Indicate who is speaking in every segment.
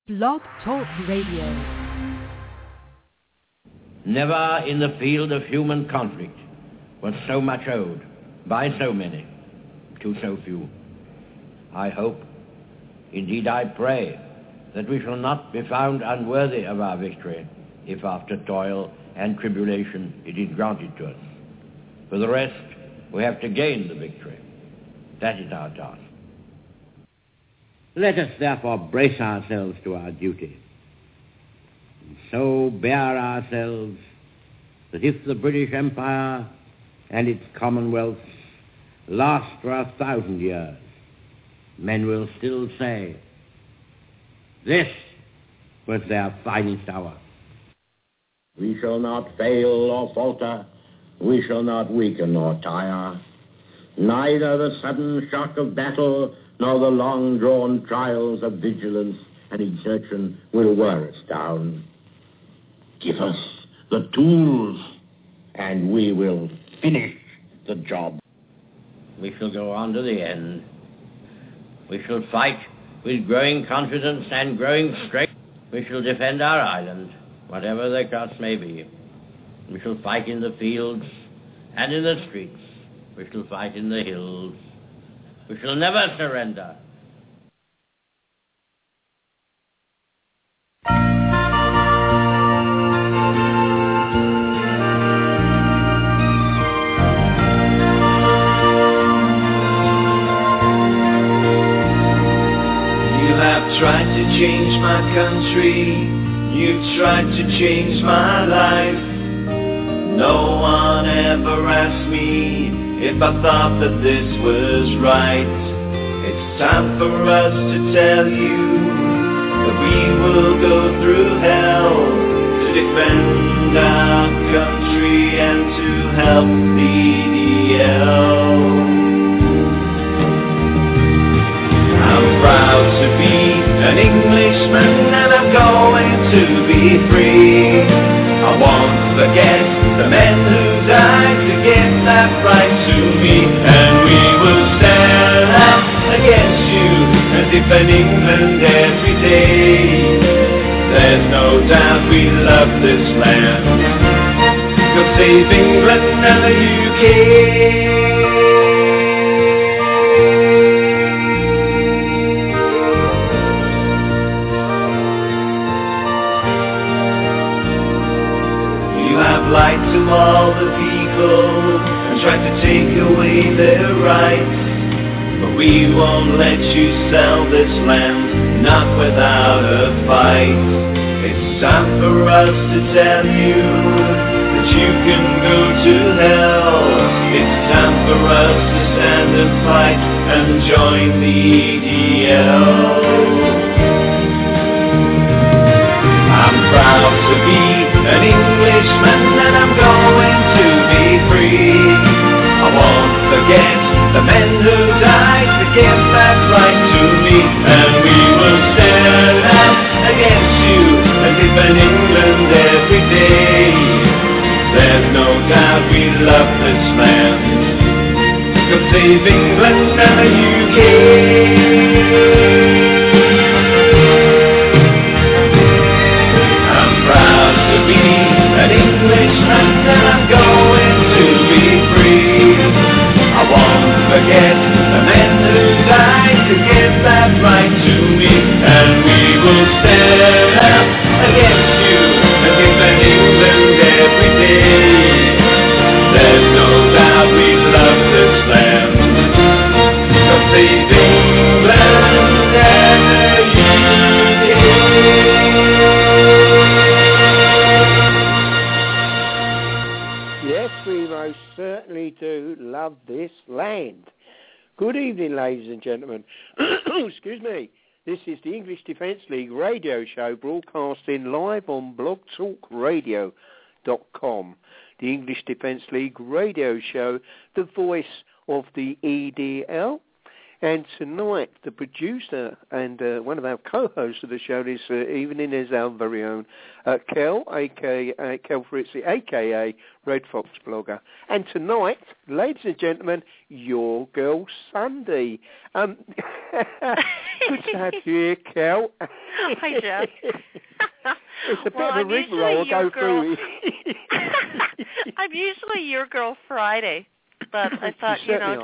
Speaker 1: Blog Talk Radio.
Speaker 2: Never in the field of human conflict was so much owed by so many to so few. I hope, indeed I pray, that we shall not be found unworthy of our victory if after toil and tribulation it is granted to us. For the rest, we have to gain the victory. That is our task. Let us therefore brace ourselves to our duty, and so bear ourselves that if the British Empire and its commonwealths last for 1,000 years, men will still say, this was their finest hour.
Speaker 3: We shall not fail or falter. We shall not weaken or tire. Neither the sudden shock of battle nor the long-drawn trials of vigilance and exertion will wear us down. Give us the tools, and we will finish the job.
Speaker 2: We shall go on to the end. We shall fight with growing confidence and growing strength. We shall defend our island, whatever the cost may be. We shall fight in the fields and in the streets. We shall fight in the hills. We shall never surrender.
Speaker 4: You have tried to change my country. You've tried to change my life. No one ever asked me if I thought that this was right. It's time for us to tell you that we will go through hell to defend our country and to help the EDL. I'm proud to be an Englishman and I'm going to be free. I won't forget the men who died to get that right to me, and we will stand up against you and defend England every day. There's no doubt we love this land. God save England and the UK. Lied to all the people and tried to take away their rights, but we won't let you sell this land, not without a fight. It's time for us to tell you that you can go to hell. It's time for us to stand and fight and join the EDL. I'm proud to be an Englishman and I'm going to be free. I won't forget the men who died to give that right to me, and we will stand up against you and defend England every day. There's no doubt we love this land. God save England and the UK. An Englishman and I'm going to be free. I won't forget the men who died to give that right to me, and we will stand up against you and defend England every day. There's no doubt we love this land. God save England and the UK.
Speaker 5: Certainly do love this land. Good evening, ladies and gentlemen. Excuse me. This is the English Defence League radio show broadcasting live on blogtalkradio.com. The English Defence League radio show, the voice of the EDL. And tonight, the producer and one of our co-hosts of the show this evening is our very own Kel, a.k.a. Kel Fritzy, a.k.a. Red Fox Blogger. And tonight, ladies and gentlemen, your girl Sunday. Good to have you here, Kel.
Speaker 6: Hi, Jeff.
Speaker 5: It's a bit of a rigmarole I'll go through.
Speaker 6: I'm usually your girl Friday, but I thought,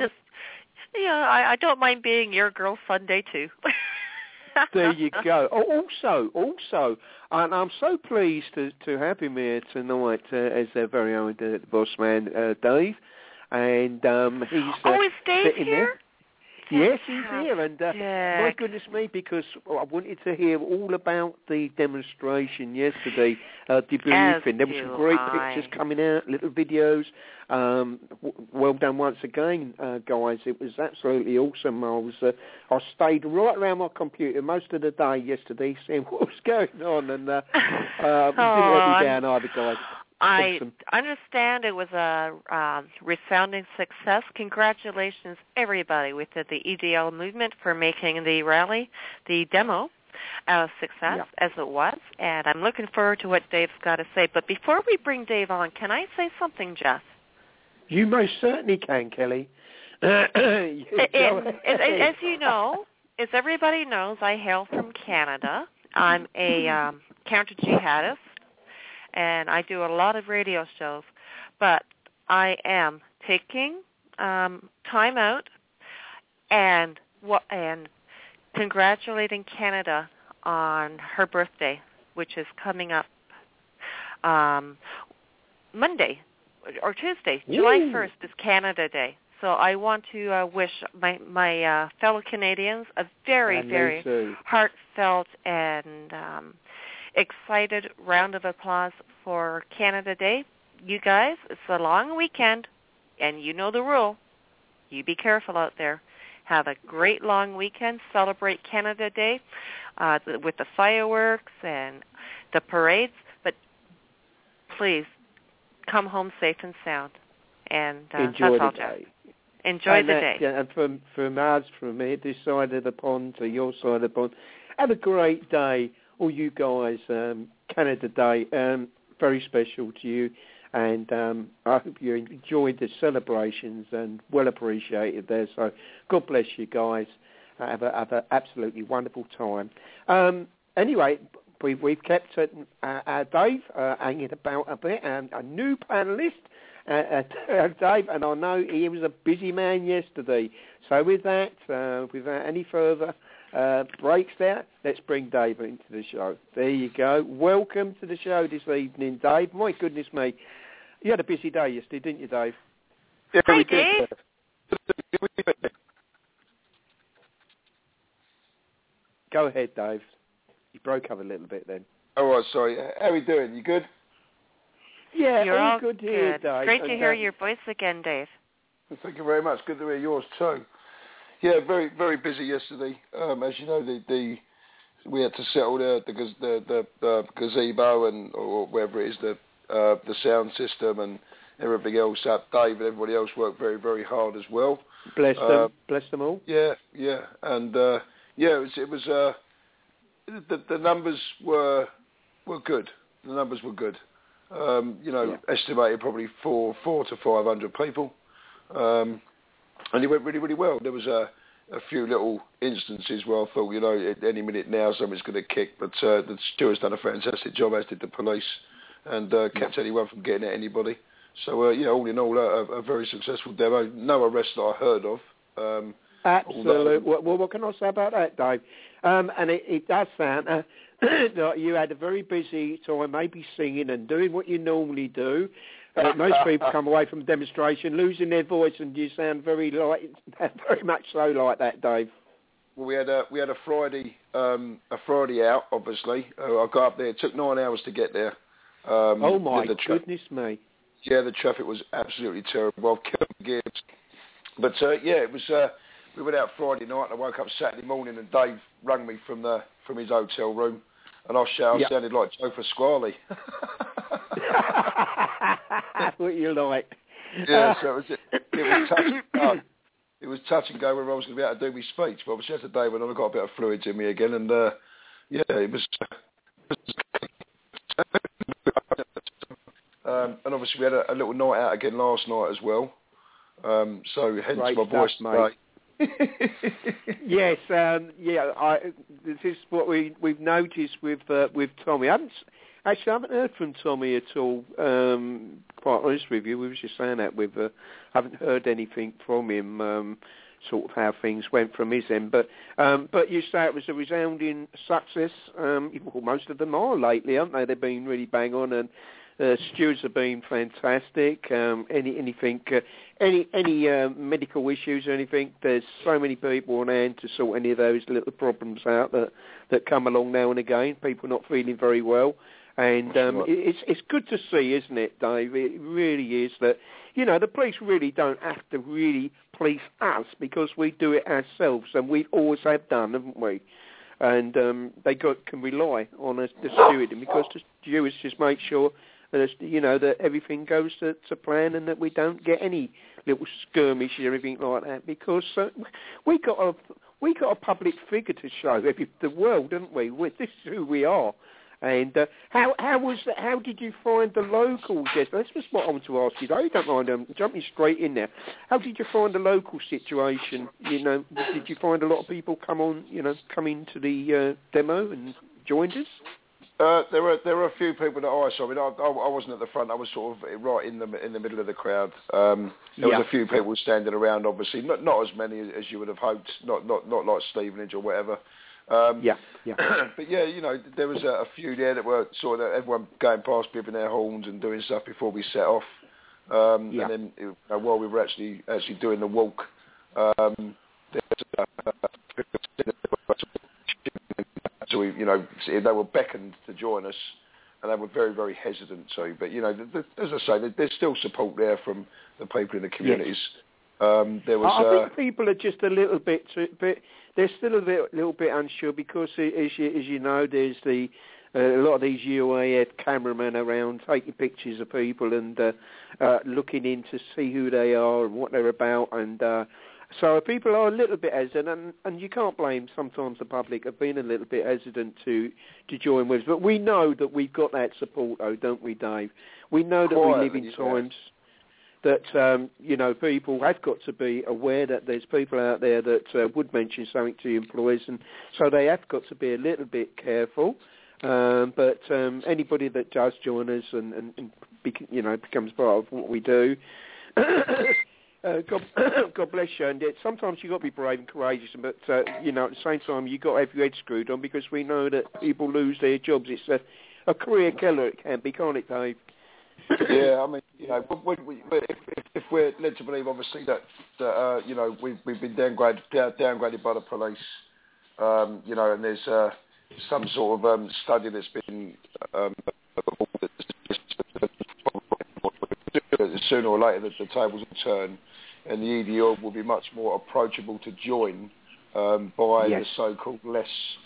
Speaker 6: I don't mind being your girl Sunday too.
Speaker 5: There you go. Also, and I'm so pleased to have him here tonight as their very own boss man, Dave. And
Speaker 6: is Dave
Speaker 5: here?
Speaker 6: There.
Speaker 5: Yes, he's here, and my goodness me, because I wanted to hear all about the demonstration yesterday, debriefing. There were some great pictures coming out, little videos. Well done once again, guys. It was absolutely awesome. I stayed right around my computer most of the day yesterday, seeing what was going on, and didn't let me down either, guys.
Speaker 6: I understand it was a resounding success. Congratulations, everybody, within the EDL movement for making the rally, the demo, a success as it was. And I'm looking forward to what Dave's got to say. But before we bring Dave on, can I say something, Jeff?
Speaker 5: You most certainly can, Kelly.
Speaker 6: As you know, as everybody knows, I hail from Canada. I'm a counter-jihadist. And I do a lot of radio shows, but I am taking time out and congratulating Canada on her birthday, which is coming up Monday or Tuesday. Ooh. July 1st is Canada Day. So I want to wish my fellow Canadians a very, very heartfelt and excited round of applause for Canada Day. You guys, it's a long weekend, and you know the rule. You be careful out there. Have a great long weekend. Celebrate Canada Day with the fireworks and the parades, but please come home safe and sound. And
Speaker 5: enjoy
Speaker 6: that's all, Jeff. Enjoy the day.
Speaker 5: Yeah, and from us, from here, this side of the pond to your side of the pond, have a great day. All you guys, Canada Day, very special to you, and I hope you enjoyed the celebrations and well appreciated there. So God bless you guys. Have an absolutely wonderful time. Anyway, we've kept Dave hanging about a bit, a new panellist, Dave, and I know he was a busy man yesterday. So without any further breaks there, let's bring Dave into the show. There you go. Welcome to the show this evening, Dave. My goodness me. You had a busy day yesterday, didn't you, Dave?
Speaker 7: Yeah,
Speaker 6: Hi, Dave.
Speaker 5: Go ahead, Dave. You broke up a little bit then.
Speaker 7: Oh, right, sorry. How are we doing? You good?
Speaker 5: Yeah,
Speaker 6: you're all
Speaker 5: good here, Dave.
Speaker 6: Great to hear your voice again, Dave.
Speaker 7: Thank you very much. Good to hear yours too. Yeah, very, very busy yesterday. As you know, we had to settle the gazebo or whatever it is, the sound system and everything else up. Dave and everybody else worked very, very hard as well.
Speaker 5: Bless them all.
Speaker 7: Yeah, and it was the numbers were good. The numbers were good. Estimated probably 400 to 500 people. And it went really, really well. There was a few little instances where I thought, at any minute now something's going to kick, but the stewards done a fantastic job, as did the police, and kept anyone from getting at anybody. So, all in all, a very successful demo. No arrests that I heard of.
Speaker 5: Absolutely. Well, what can I say about that, Dave? And it does sound that you had a very busy time, maybe singing and doing what you normally do. Most people come away from a demonstration losing their voice, and you sound very much so like that, Dave.
Speaker 7: Well, we had a Friday out. Obviously, I got up there. It took 9 hours to get there.
Speaker 5: Oh my goodness me!
Speaker 7: Yeah, the traffic was absolutely terrible. I've killed the gears, but it was. We went out Friday night, and I woke up Saturday morning, and Dave rang me from his hotel room, and I sounded like Joe Pasquale.
Speaker 5: What you like?
Speaker 7: Yeah, so it was tough. it was touch and go whether I was going to be able to do my speech. But obviously, as the day went on, I got a bit of fluids in me again, and it was. And obviously, we had a little night out again last night as well. So hence
Speaker 5: Great
Speaker 7: my voice
Speaker 5: stuff,
Speaker 7: today.
Speaker 5: Yes, this is what we've noticed with Tommy. I haven't heard from Tommy at all. Quite honest with you, we were just saying that haven't heard anything from him. Sort of how things went from his end, but you say it was a resounding success. Well, most of them are lately, aren't they? They've been really bang on, and stewards have been fantastic. Any medical issues or anything? There's so many people on hand to sort any of those little problems out that come along now and again. People not feeling very well. And it's good to see, isn't it, Dave? It really is that, the police really don't have to really police us because we do it ourselves, and we always have done, haven't we? And they can rely on us, the stewarding, because the stewards just make sure that, that everything goes to plan and that we don't get any little skirmishes or anything like that, because we got a public figure to show the world, haven't we? This is who we are. And how did you find the locals? Yes, that's just what I want to ask you. Though. You don't mind jumping straight in there. How did you find the local situation? Did you find a lot of people come into the demo and joined us?
Speaker 7: There were a few people that I saw. I mean, I wasn't at the front. I was sort of right in the middle of the crowd. There was a few people standing around. Obviously, not as many as you would have hoped. Not like Stevenage or whatever. But there was a few there that were sort of everyone going past, bipping their horns and doing stuff before we set off. And then while we were actually doing the walk, so they were beckoned to join us, and they were very, very hesitant to. But as I say, there's still support there from the people in the communities. There was. I
Speaker 5: think people are just a little bit. They're still a little bit unsure because, as you know, there's a lot of these UAF cameramen around taking pictures of people and looking in to see who they are and what they're about, and so people are a little bit hesitant, and you can't blame sometimes the public of being a little bit hesitant to join with us. But we know that we've got that support, though, don't we, Dave? We know that we live in times that, people have got to be aware that there's people out there that would mention something to employees, and so they have got to be a little bit careful. But anybody that does join us and becomes part of what we do, God bless you. And sometimes you've got to be brave and courageous, but, at the same time, you've got to have your head screwed on because we know that people lose their jobs. It's a career killer, it can be, can't it, Dave?
Speaker 7: Yeah, I mean, if we're led to believe, obviously, that we've been downgraded by the police, and there's some sort of study that's been sooner or later that the tables will turn, and the EDL will be much more approachable to join by the so-called less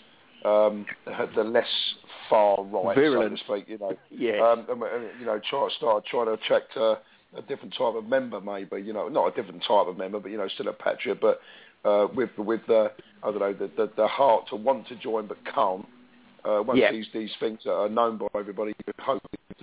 Speaker 7: far right,
Speaker 5: virulent,
Speaker 7: so to speak. Trying to attract a different type of member, maybe. Not a different type of member, but still a patriot, but with the I don't know the heart to want to join but can't. Once these things are known by everybody, you hope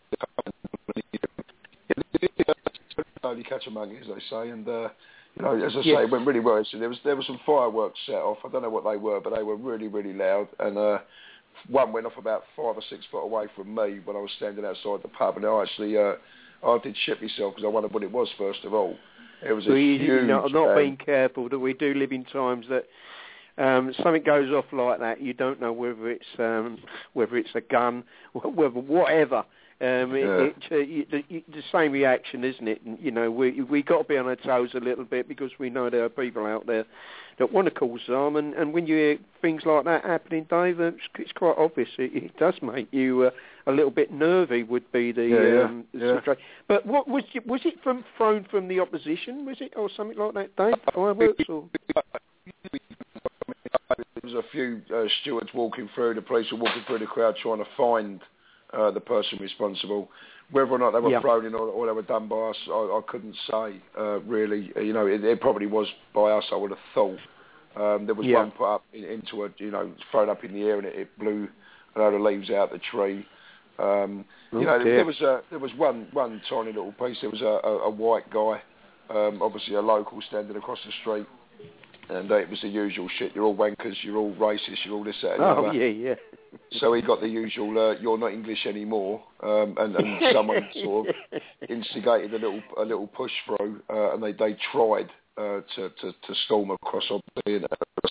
Speaker 7: only catch a monkey, as they say, and as I say, it went really well. So there was some fireworks set off. I don't know what they were, but they were really, really loud. And one went off about 5 or 6 foot away from me when I was standing outside the pub, and I did shit myself because I wondered what it was. First of all, it was huge.
Speaker 5: Not being careful that we do live in times that something goes off like that. You don't know whether it's a gun, whatever. The same reaction, isn't it? And, we got to be on our toes a little bit because we know there are people out there that want to cause harm. And when you hear things like that happening, Dave, it's quite obvious. It does make you a little bit nervy. Would be the situation. But what was it thrown from the opposition? Was it or something like that, Dave? Fireworks or?
Speaker 7: There was a few stewards walking through. The police were walking through the crowd trying to find the person responsible. Whether or not they were thrown in or they were done by us, I couldn't say, really. It probably was by us, I would have thought. There was one put up into thrown up in the air and it blew a load of leaves out the tree. There was one tiny little piece. There was a white guy, obviously a local, standing across the street. And it was the usual shit. You're all wankers, you're all racist, you're all this, that, and the other.
Speaker 5: Yeah.
Speaker 7: So he got the usual, you're not English anymore, and someone sort of instigated a little push through, and they tried to storm across, obviously,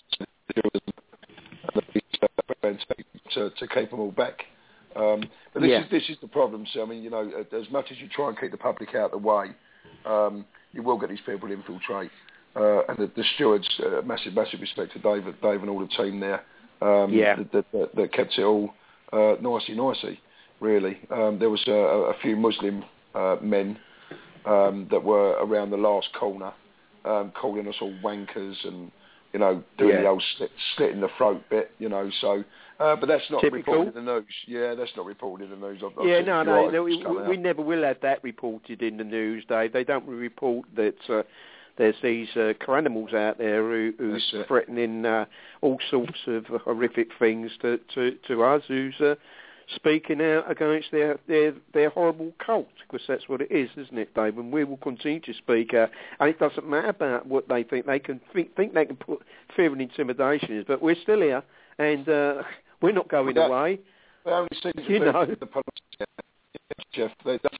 Speaker 7: and to keep them all back. But this is the problem. So I mean, as much as you try and keep the public out of the way, you will get these people infiltrate. And the stewards, massive respect to Dave and all the team there. That kept it all nicey, really. There was a few Muslim men that were around the last corner, calling us all wankers and doing the old slit in the throat bit. So. But that's not reported in the news. Yeah, that's not reported in the news.
Speaker 5: We never will have that reported in the news, Dave. They don't report that there's these animals out there who's threatening all sorts of horrific things to us, who's speaking out against their horrible cult, because that's what it is, isn't it, Dave? And we will continue to speak out. And it doesn't matter about what they think. They can think they can put fear and intimidation in, but we're still here, and we're not going away.
Speaker 7: They only seem to the police, Jeff.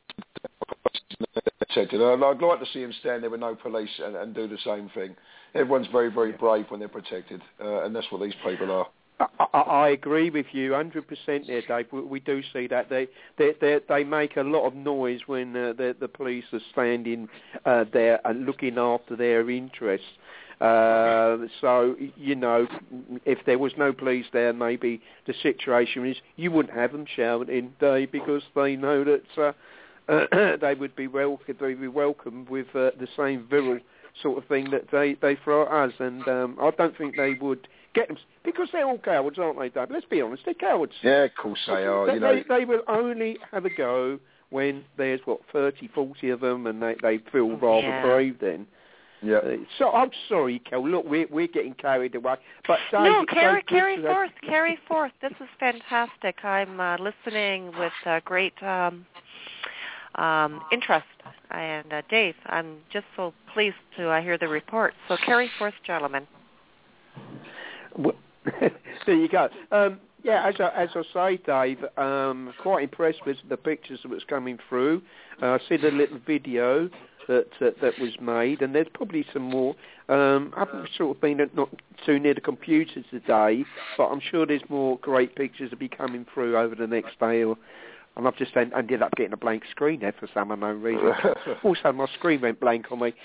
Speaker 7: I'd like to see them stand there with no police and do the same thing. Everyone's very, very brave when they're protected, and that's what these people are.
Speaker 5: I agree with you 100% there, Dave. We do see that they make a lot of noise when the police are standing there and looking after their interests. So, if there was no police there, maybe the situation is you wouldn't have them shouting, Dave, because they know that they would be welcomed with the same virile sort of thing that they throw at us. And I don't think they would get them, because they're all cowards, aren't they, Dave? Let's be honest, they're cowards.
Speaker 7: Yeah, of course they are.
Speaker 5: They will only have a go when there's, 30, 40 of them, and they feel rather brave then.
Speaker 7: Yeah.
Speaker 5: So I'm sorry, Kel. Look, we're getting carried away. But Dave,
Speaker 6: no, carry forth. This is fantastic. I'm listening with great interest. And Dave, I'm just so pleased to hear the report. So carry forth, gentlemen.
Speaker 5: Well, there you go. As I say, Dave, quite impressed with the pictures that was coming through. I see the little video that was made, and there's probably some more. I've sort of been not too near the computer today, but I'm sure there's more great pictures to be coming through over the next day. And I've just ended up getting a blank screen there for some unknown reason. Also, my screen went blank on me.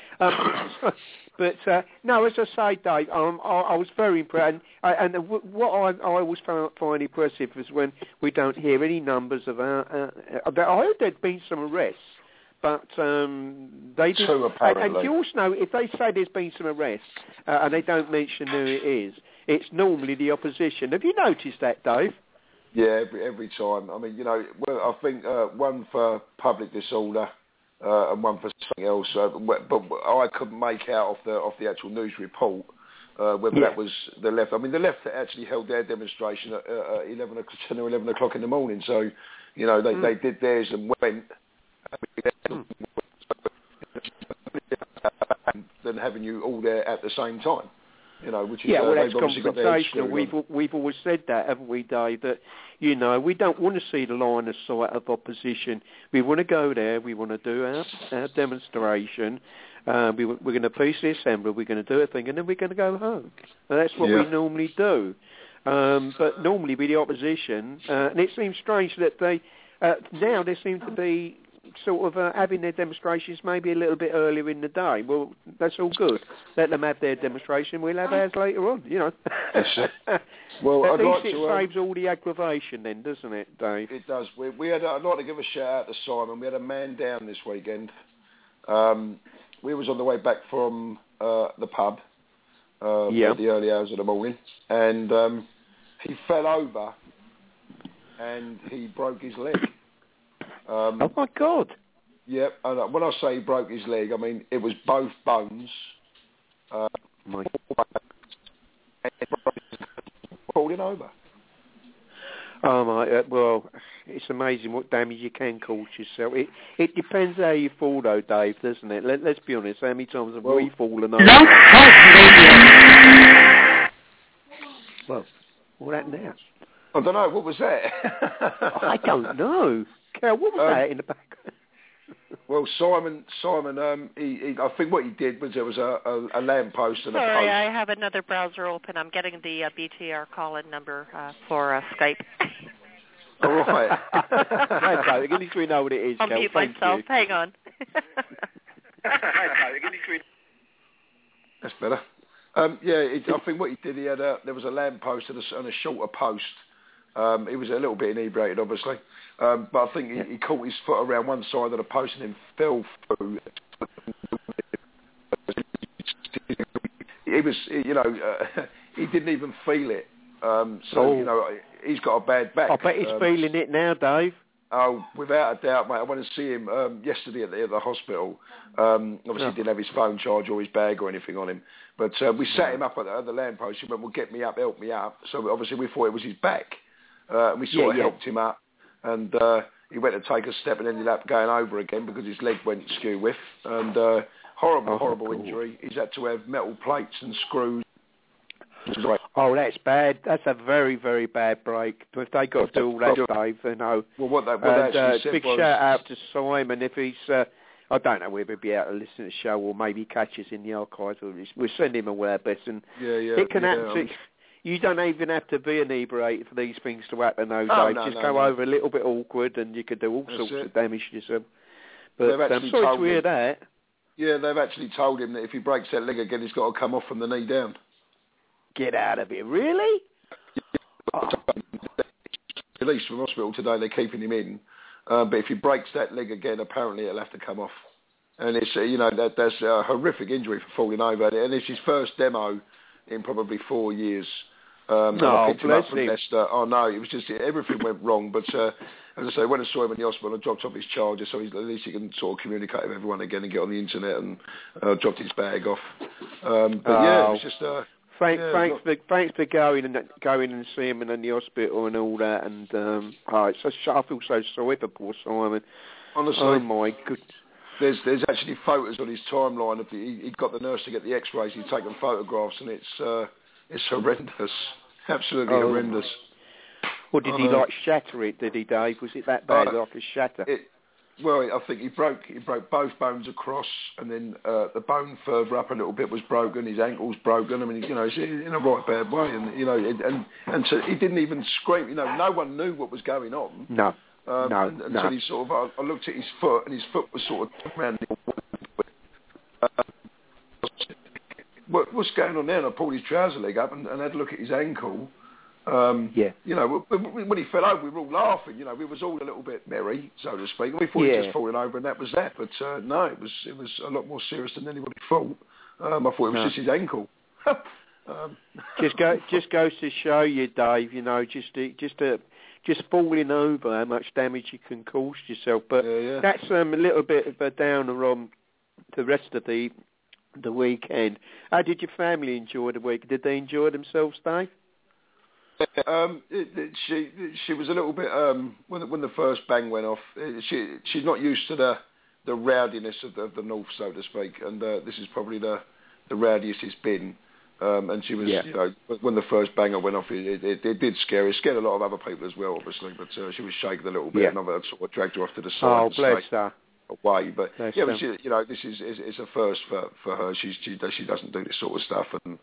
Speaker 5: No, as I say, Dave, I was very impressed. And what I always find impressive is when we don't hear any numbers of I heard there'd been some arrests, but they didn't.
Speaker 7: True, apparently.
Speaker 5: And you also know, if they say there's been some arrests and they don't mention who it is, it's normally the opposition. Have you noticed that, Dave?
Speaker 7: Yeah, every time. I mean, I think one for public disorder and one for something else. But I couldn't make out off the actual news report whether that was the left. I mean, the left actually held their demonstration at 10 or 11 o'clock in the morning. So, they did theirs and went. Than having you all there at the same time. Which is
Speaker 5: that's confrontational. We've always said that, haven't we, Dave? That we don't want to see the line of sight of opposition. We want to go there. We want to do our demonstration. We're going to peacefully assemble. We're going to do a thing, and then we're going to go home. And that's what we normally do. But normally with the opposition, and it seems strange that they now they seem to be sort of having their demonstrations maybe a little bit earlier in the day. Well, that's all good. Let them have their demonstration. We'll have ours later on,
Speaker 7: That's it. Well,
Speaker 5: at least it saves all the aggravation then, doesn't it, Dave?
Speaker 7: It does. I'd like to give a shout out to Simon. We had a man down this weekend. We was on the way back from the pub at the early hours of the morning, and he fell over and he broke his leg.
Speaker 5: Oh my God!
Speaker 7: Yeah, and when I say he broke his leg, I mean it was both bones. Falling over.
Speaker 5: Oh my! Well, it's amazing what damage you can cause yourself. It depends how you fall, though, Dave, doesn't it? Let's be honest. How many times have we fallen over? Well, what happened now?
Speaker 7: I don't know. What was that?
Speaker 5: I don't know. Carol, what was that in the background?
Speaker 7: Well, Simon, I think what he did was there was a lamppost and a post.
Speaker 6: Sorry, I have another browser open. I'm getting the BTR call-in number for Skype.
Speaker 7: All right.
Speaker 5: Okay, at least we know what it is.
Speaker 6: I'll mute myself. Hang on.
Speaker 7: That's better. I think what he did, there was a lamppost and a shorter post. He was a little bit inebriated, obviously, but I think he caught his foot around one side of the post and then fell through. He was, he didn't even feel it. He's got a bad back.
Speaker 5: I bet he's feeling it now, Dave.
Speaker 7: Oh, without a doubt, mate. I went to see him yesterday at the hospital. Obviously, he didn't have his phone charge or his bag or anything on him. But we sat him up at the lamppost. He went, well, get me up, help me up. So obviously we thought it was his back. And we sort of helped him up. And he went to take a step and ended up going over again because his leg went skew with. And horrible injury. He's had to have metal plates and screws.
Speaker 5: Oh, that's bad. That's a very, very bad break. If they got to do all that, Dave, you know.
Speaker 7: Well, what actually said
Speaker 5: big
Speaker 7: was...
Speaker 5: shout out to Simon. If he's, I don't know whether he'll be able to listen to the show or maybe catch us in the archives. We'll send him all our best. And it can happen. You don't even have to be inebriated for these things to happen, though, Dave. Just go over a little bit awkward and you could do all sorts of damage to yourself. But I'm sorry to hear that.
Speaker 7: Yeah, they've actually told him that if he breaks that leg again, he's got to come off from the knee down.
Speaker 5: Get out of it, really?
Speaker 7: Released from hospital today, they're keeping him in. But if he breaks that leg again, apparently it'll have to come off. And it's, that's a horrific injury for falling over. And it's his first demo in probably 4 years. I picked him up from Leicester. Oh, no, it was just, everything went wrong. But as I say, when I saw him in the hospital, I dropped off his charger so at least he can sort of communicate with everyone again and get on the internet, and dropped his bag off. It was just... Thanks
Speaker 5: for going and seeing him in the hospital and all that. And I feel so sorry for poor Simon.
Speaker 7: Honestly,
Speaker 5: oh my goodness.
Speaker 7: There's actually photos on his timeline of he got the nurse to get the X-rays. He'd taken photographs, and it's horrendous, absolutely horrendous.
Speaker 5: Well, did he shatter it? Did he, Dave? Was it that bad, like a shatter?
Speaker 7: Well, I think he broke both bones across, and then the bone further up a little bit was broken. His ankle's broken. I mean, it's in a right bad way, and so he didn't even scream. No one knew what was going on.
Speaker 5: No.
Speaker 7: Until he sort of, I looked at his foot, and his foot was sort of around. What's going on there? And I pulled his trouser leg up and had a look at his ankle. When he fell over, we were all laughing. We was all a little bit merry, so to speak. We thought he was just falling over, and that was that. But no, it was a lot more serious than anybody thought. I thought it was just his ankle.
Speaker 5: Just goes to show you, Dave. Just falling over, how much damage you can cause yourself. But that's a little bit of a downer on the rest of the weekend. How did your family enjoy the week? Did they enjoy themselves, Dave?
Speaker 7: She was a little bit when the first bang went off. She's not used to the rowdiness of the north, so to speak, and this is probably the rowdiest it's been. And she was, when the first banger went off, it did scare her. It scared a lot of other people as well, obviously. But she was shaking a little bit, and I sort of dragged her off to the side.
Speaker 5: Oh, bless her.
Speaker 7: Away, but but this is a first for her. She doesn't do this sort of stuff, and.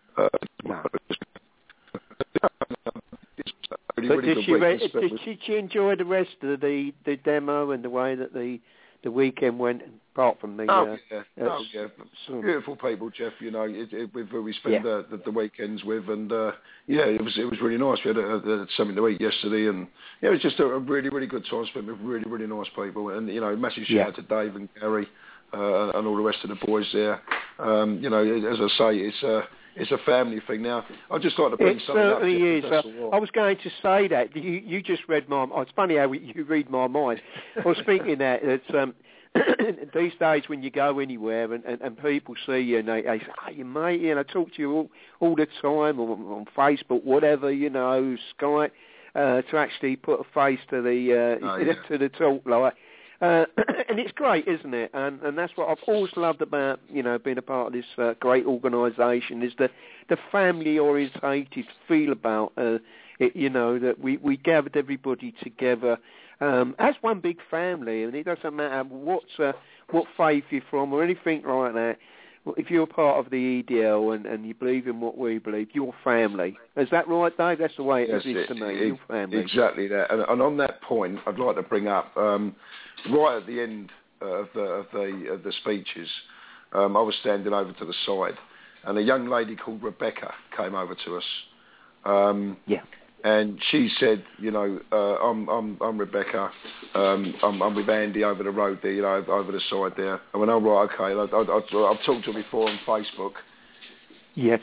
Speaker 5: But did she enjoy the rest of the demo and the way that the weekend went, apart from the...
Speaker 7: Beautiful people, Jeff, with who we spend the weekends with, and it was really nice. We had something to eat yesterday, and it was just a really, really good time spent with really, really nice people, and, massive shout out to Dave and Gary and all the rest of the boys there. As I say, it's a family thing. Now, I'd just like to bring something up.
Speaker 5: It certainly is. I was going to say that. You just read my... It's funny how you read my mind. I was thinking that these days when you go anywhere and people see you and they say, oh, you mate, I talk to you all the time on Facebook, whatever, Skype, to actually put a face to the to the talk, like. And it's great, isn't it? And that's what I've always loved about, being a part of this great organisation, is the family-orientated feel about it, that we gathered everybody together as one big family, and it doesn't matter what faith you're from or anything like that. If you're part of the EDL and you believe in what we believe, you're family. Is that right, Dave? That's the way it is to me. You're family.
Speaker 7: Exactly that. And on that point, I'd like to bring up right at the end of the speeches, I was standing over to the side, and a young lady called Rebecca came over to us. And she said, I'm Rebecca. I'm with Andy over the road there, over the side there. I went, oh, right, okay. I've talked to her before on Facebook.
Speaker 5: Yes.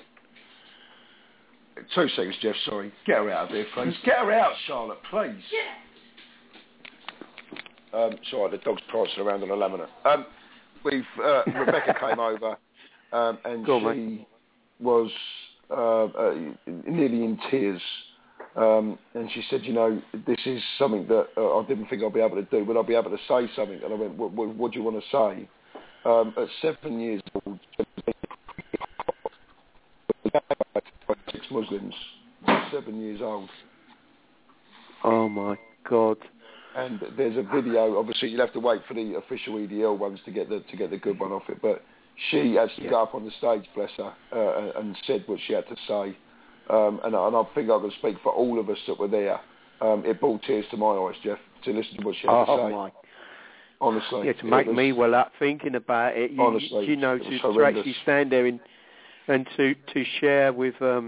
Speaker 7: 2 seconds, Jeff, sorry. Get her out of there, please. Get her out, Charlotte, please. Yeah. Sorry, the dog's prancing around on a laminate. Rebecca came over, and she was nearly in tears. And she said, this is something that I didn't think I'd be able to do. Would I be able to say something? And I went, what do you want to say? At 7 years old, 6 Muslims, 7 years old.
Speaker 5: Oh, my God.
Speaker 7: And there's a video. Obviously, you'll have to wait for the official EDL ones to get the good one off it. But she actually got up on the stage, bless her, and said what she had to say. And I think I can speak for all of us that were there. It brought tears to my eyes, Jeff, to listen to what she had to say.
Speaker 5: My.
Speaker 7: Honestly.
Speaker 5: Yeah, to make me well up thinking about it.
Speaker 7: Honestly.
Speaker 5: To actually stand there and to share with our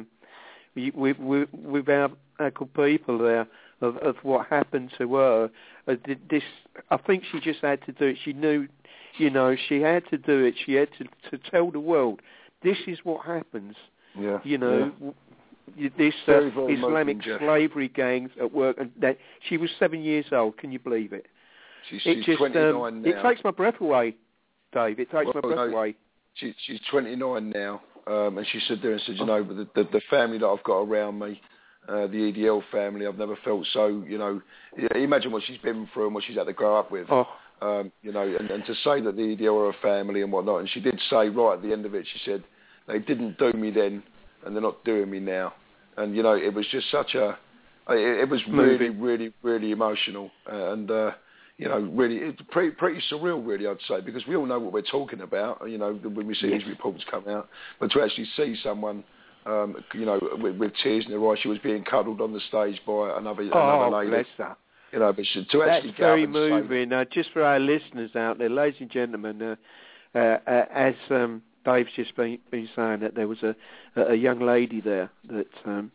Speaker 5: good people there of what happened to her. This, I think she just had to do it. She knew, she had to do it. She had to tell the world, this is what happens.
Speaker 7: Yeah.
Speaker 5: This
Speaker 7: very, very
Speaker 5: Islamic slavery gangs at work, and that she was 7 years old. Can you believe it?
Speaker 7: She's 29 now.
Speaker 5: It takes my breath away, Dave. It takes my breath away.
Speaker 7: She's 29 now, and she stood there and said, the family that I've got around me, the EDL family, I've never felt so. Imagine what she's been through and what she's had to grow up with.
Speaker 5: Oh.
Speaker 7: And to say that the EDL are a family and whatnot, and she did say right at the end of it, she said, they didn't do me then, and they're not doing me now. And, it was just it was really, really, really emotional. And, really, it's pretty surreal, really, I'd say, because we all know what we're talking about, when we see these reports come out. But to actually see someone, with tears in their eyes, she was being cuddled on the stage by another lady.
Speaker 5: Bless her.
Speaker 7: But to actually
Speaker 5: that's very moving. Just for our listeners out there, ladies and gentlemen, as Dave's just been saying, that there was a young lady there that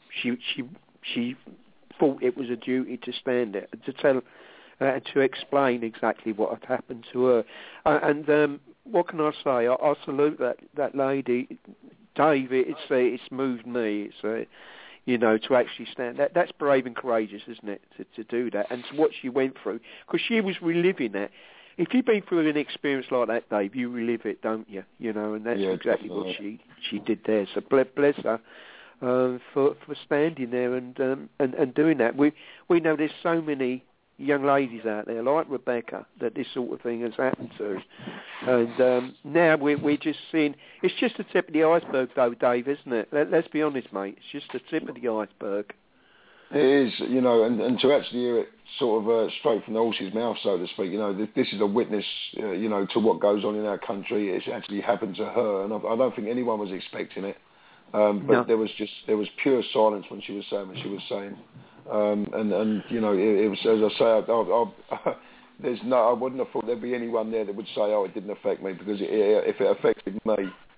Speaker 5: she thought it was a duty to stand there to tell to explain exactly what had happened to her. And what can I say? I salute that lady, Dave. It's moved me. It's to actually stand. That's brave and courageous, isn't it? To do that and to what she went through, because she was reliving that. If you've been through an experience like that, Dave, you relive it, don't you? And that's exactly what she did there. So bless her for standing there and doing that. We know there's so many young ladies out there like Rebecca that this sort of thing has happened to, and now we're just seeing. It's just the tip of the iceberg, though, Dave, isn't it? Let's be honest, mate. It's just the tip of the iceberg.
Speaker 7: It is, and to actually hear it sort of straight from the horse's mouth, so to speak, this is a witness, to what goes on in our country. It's actually happened to her, and I don't think anyone was expecting it. But there was pure silence when she was saying what she was saying. And it was, as I say, I wouldn't have thought there'd be anyone there that would say, oh, it didn't affect me, because if it affected me,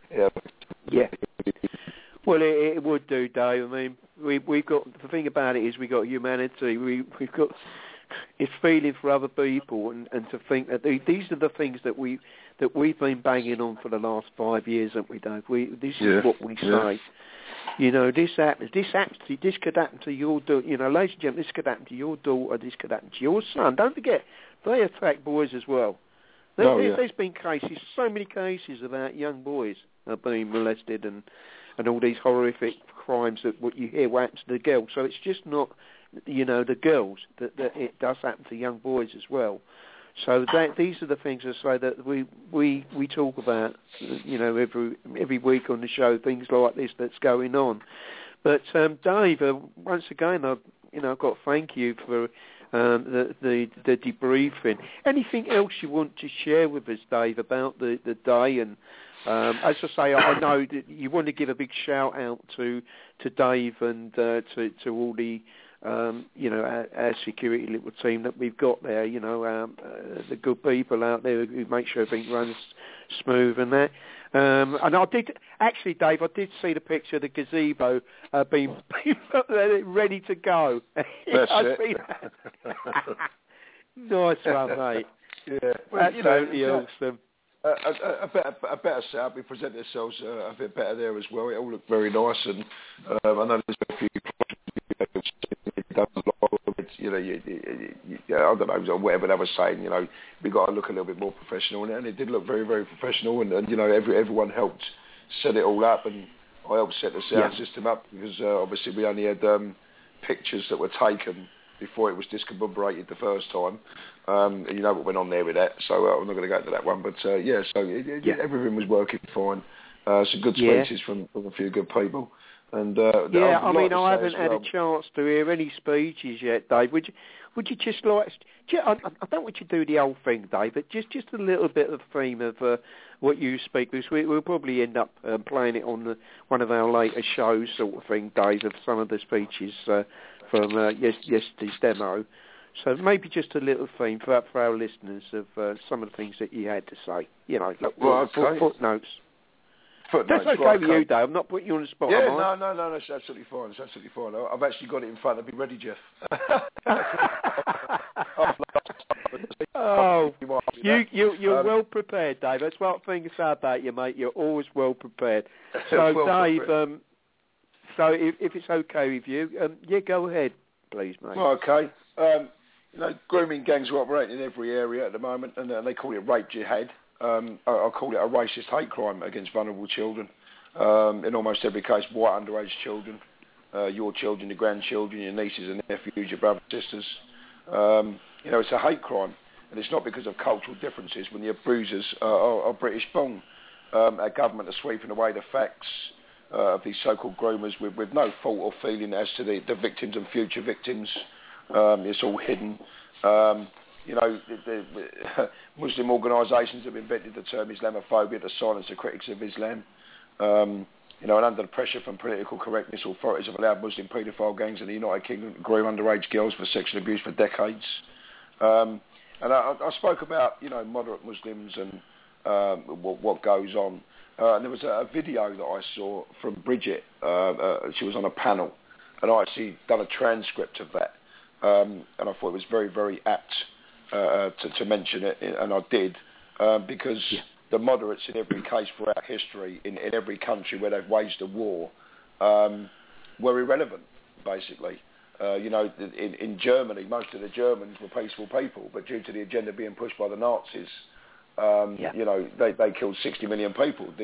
Speaker 5: Well, it would do, Dave. I mean, we've got, the thing about it is we've got humanity. We've got it's feeling for other people, and to think that these are the things that we've been banging on for the last 5 years, haven't we, Dave? This is what we say. You know, this could happen to your daughter. You know, ladies and gentlemen, this could happen to your daughter. This could happen to your son. Don't forget, they attack boys as well. There's been cases, so many cases about young boys being molested and all these horrific crimes that what you hear happens to the girls. So it's just not, you know, the girls that it does happen to young boys as well. So these are the things I say that we talk about, you know, every week on the show, things like this that's going on. But Dave, once again, I've got to thank you for the debriefing. Anything else you want to share with us, Dave, about the day? And as I say, I know that you want to give a big shout out to Dave and to all the you know, our security little team that we've got there, you know, the good people out there who make sure everything runs smooth and that. And I did, actually, Dave, I did see the picture of the gazebo being ready to go.
Speaker 7: That's it.
Speaker 5: Nice one, mate.
Speaker 7: Yeah.
Speaker 5: Well, absolutely awesome.
Speaker 7: A better setup. We present ourselves a bit better there as well. It all looked very nice, and I know there's a few you know, I don't know, whatever they were saying, you know, we got to look a little bit more professional, and it did look very, very professional, and you know, everyone helped set it all up, and I helped set the sound system up, because obviously we only had pictures that were taken before it was discombobulated the first time, and you know what went on there with that, so I'm not going to go into that one, but so everything was working fine, some good speeches from a few good people. And
Speaker 5: I mean, I haven't had a chance to hear any speeches yet, Dave. Would you just like? I don't want you to do the whole thing, Dave, but just a little bit of theme of what you speak. Because we'll probably end up playing it on one of our later shows, sort of thing, Dave, of some of the speeches from yesterday's demo. So maybe just a little theme for our listeners of some of the things that you had to say. You know, footnotes. That's okay with you, Dave. I'm not putting you on the spot.
Speaker 7: Yeah, no, that's absolutely fine. It's absolutely fine. I've actually got it in front of me ready, Jeff.
Speaker 5: You're well prepared, Dave. That's one thing I say about you, mate. You're always well prepared. So, Dave, so if it's okay with you, go ahead, please, mate.
Speaker 7: Well, okay. You know, grooming gangs are operating in every area at the moment, and they call it rape jihad. I call it a racist hate crime against vulnerable children. In almost every case, white underage children, your children, your grandchildren, your nieces and nephews, your brothers and sisters. You know, it's a hate crime, and it's not because of cultural differences when the abusers are British born. Our government are sweeping away the facts of these so-called groomers with no fault or feeling as to the victims and future victims. It's all hidden. You know, the Muslim organisations have invented the term Islamophobia to silence the critics of Islam. You know, and under the pressure from political correctness, authorities have allowed Muslim paedophile gangs in the United Kingdom to groom underage girls for sexual abuse for decades. And I spoke about, you know, moderate Muslims and what goes on. And there was a video that I saw from Bridget. She was on a panel, and I actually done a transcript of that. And I thought it was very, very apt to mention it, and I did, because the moderates in every case throughout history, in every country where they've waged a war, were irrelevant, basically. You know, in Germany, most of the Germans were peaceful people, but due to the agenda being pushed by the Nazis, you know, they killed 60 million people.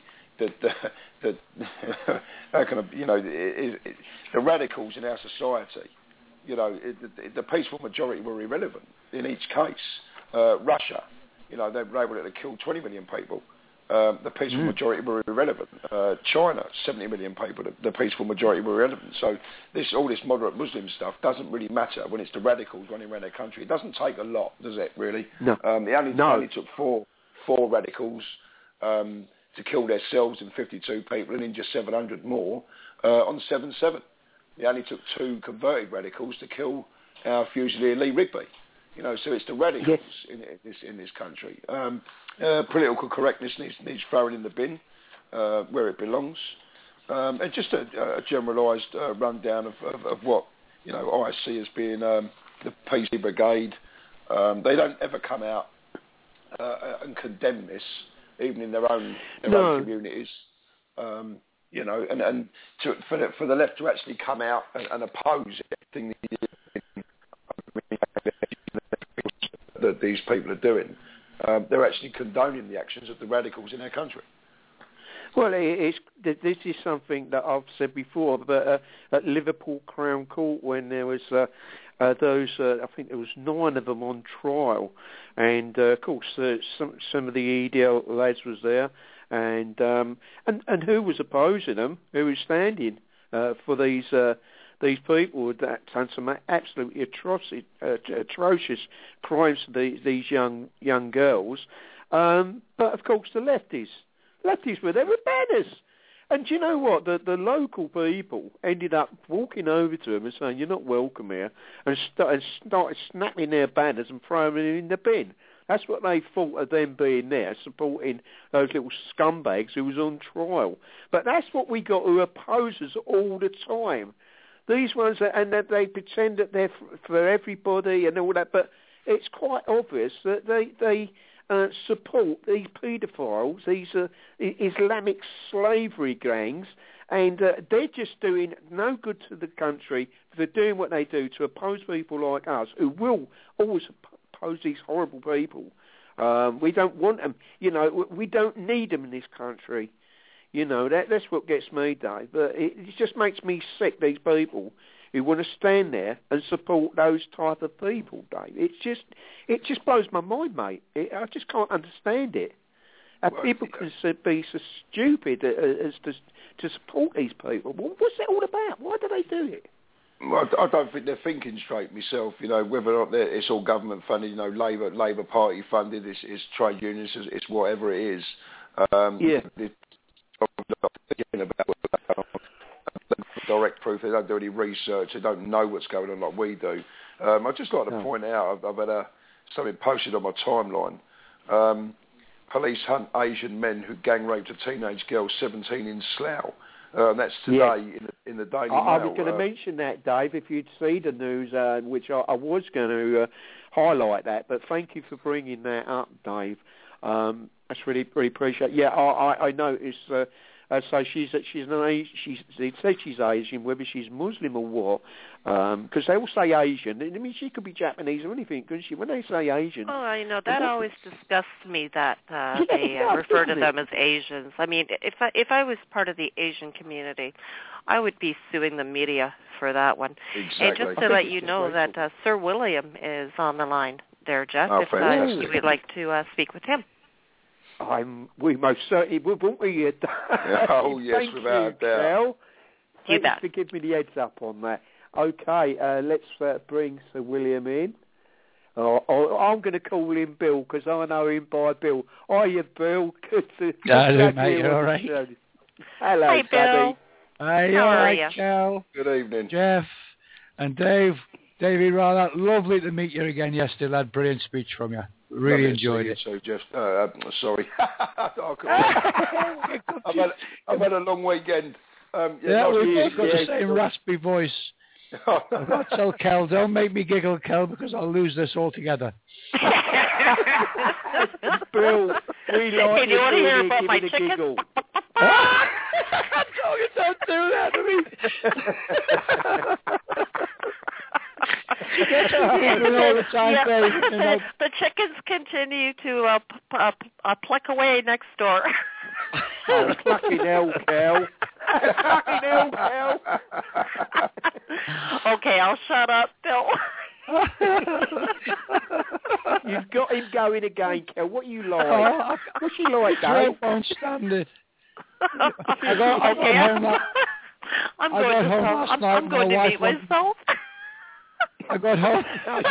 Speaker 7: How can I, you know, the radicals in our society, you know, the peaceful majority were irrelevant in each case. Russia, you know, they were able to kill 20 million people. The peaceful majority were irrelevant. China, 70 million people, the peaceful majority were irrelevant. So all this moderate Muslim stuff doesn't really matter when it's the radicals running around their country. It doesn't take a lot, does it, really?
Speaker 5: No.
Speaker 7: It only took four radicals to kill themselves and 52 people and injure 700 more on 7/7. It only took 2 converted radicals to kill our Fusilier Lee Rigby. You know, so it's the radicals in this country. Political correctness needs thrown in the bin where it belongs. And just a generalised rundown of what, you know, I see as being the PC Brigade. They don't ever come out and condemn this, even in their own communities. You know, and for the left to actually come out and oppose everything that these people are doing, they're actually condoning the actions of the radicals in their country.
Speaker 5: Well, this is something that I've said before, but at Liverpool Crown Court, when there was those, I think there was 9 of them on trial, and of course some of the EDL lads was there, and who was opposing them? Who was standing for these people that done some absolutely atrocious crimes to these young girls? But of course the lefties were there with banners. And do you know what? The local people ended up walking over to them and saying, "You're not welcome here," and started snapping their banners and throwing them in the bin. That's what they thought of them being there, supporting those little scumbags who was on trial. But that's what we got who oppose us all the time. These ones, and that they pretend that they're for everybody and all that, but it's quite obvious that they support these paedophiles, these Islamic slavery gangs, and they're just doing no good to the country. They're doing what they do to oppose people like us, who will always oppose these horrible people. We don't want them. You know, we don't need them in this country. You know, that's what gets me, Dave. But it just makes me sick, these people who want to stand there and support those type of people, Dave. It just blows my mind, mate. I just can't understand it. People can be so stupid as to support these people. What's it all about? Why do they do it?
Speaker 7: Well, I don't think they're thinking straight myself. You know, whether or not it's all government funded, you know, Labour Party funded, it's trade unions, it's whatever it is. It's about direct proof. They don't do any research. They don't know what's going on like we do. I'd just like to point out, I've had something posted on my timeline. Police hunt Asian men who gang raped a teenage girl 17 in Slough. That's today in the Daily Mail.
Speaker 5: I was going to mention that, Dave, if you'd see the news, which I was going to highlight that. But thank you for bringing that up, Dave. That's really appreciate. Yeah, I noticed. So she said she's Asian, whether she's Muslim or what, because they all say Asian. I mean, she could be Japanese or anything, couldn't she? When they say Asian.
Speaker 6: Oh, I know. That always disgusts me that they refer to them as Asians. I mean, if I was part of the Asian community, I would be suing the media for that one.
Speaker 7: Exactly.
Speaker 6: And just to let you know that Sir William is on the line there, Jeff, if you would like to speak with him.
Speaker 5: We most certainly would, wouldn't we?
Speaker 7: Oh, yes, without a doubt.
Speaker 5: Thanks for giving me the heads up on that. Okay, let's bring Sir William in. I'm going to call him Bill because I know him by Bill. Hiya, Bill. Good to
Speaker 8: Hello, mate. You all right?
Speaker 5: Hello,
Speaker 6: Hi, Bill.
Speaker 8: Hi,
Speaker 6: How are
Speaker 8: you? Cal,
Speaker 7: Good evening.
Speaker 8: Jeff, and Dave. Davey, rather lovely to meet you again yesterday, lad. Brilliant speech from you. Really enjoyed it.
Speaker 7: So, Jeff, sorry. I've had a long weekend.
Speaker 8: We've got the same raspy voice. I've got to tell Kel, don't make me giggle, Kel, because I'll lose this altogether.
Speaker 5: Bill, we like
Speaker 6: you want to hear about my chicken?
Speaker 5: Giggle.
Speaker 8: Don't do that to me. All the time, Dave,
Speaker 6: the chickens continue to pluck away next door.
Speaker 5: Oh, fucking hell, Cal. Fucking hell, Cal.
Speaker 6: Okay, I'll shut up, Bill.
Speaker 5: You've got him going again, Cal. What you like? What's she like, Dave?
Speaker 8: I won't stand it.
Speaker 6: I'm going to meet myself.
Speaker 8: I got home.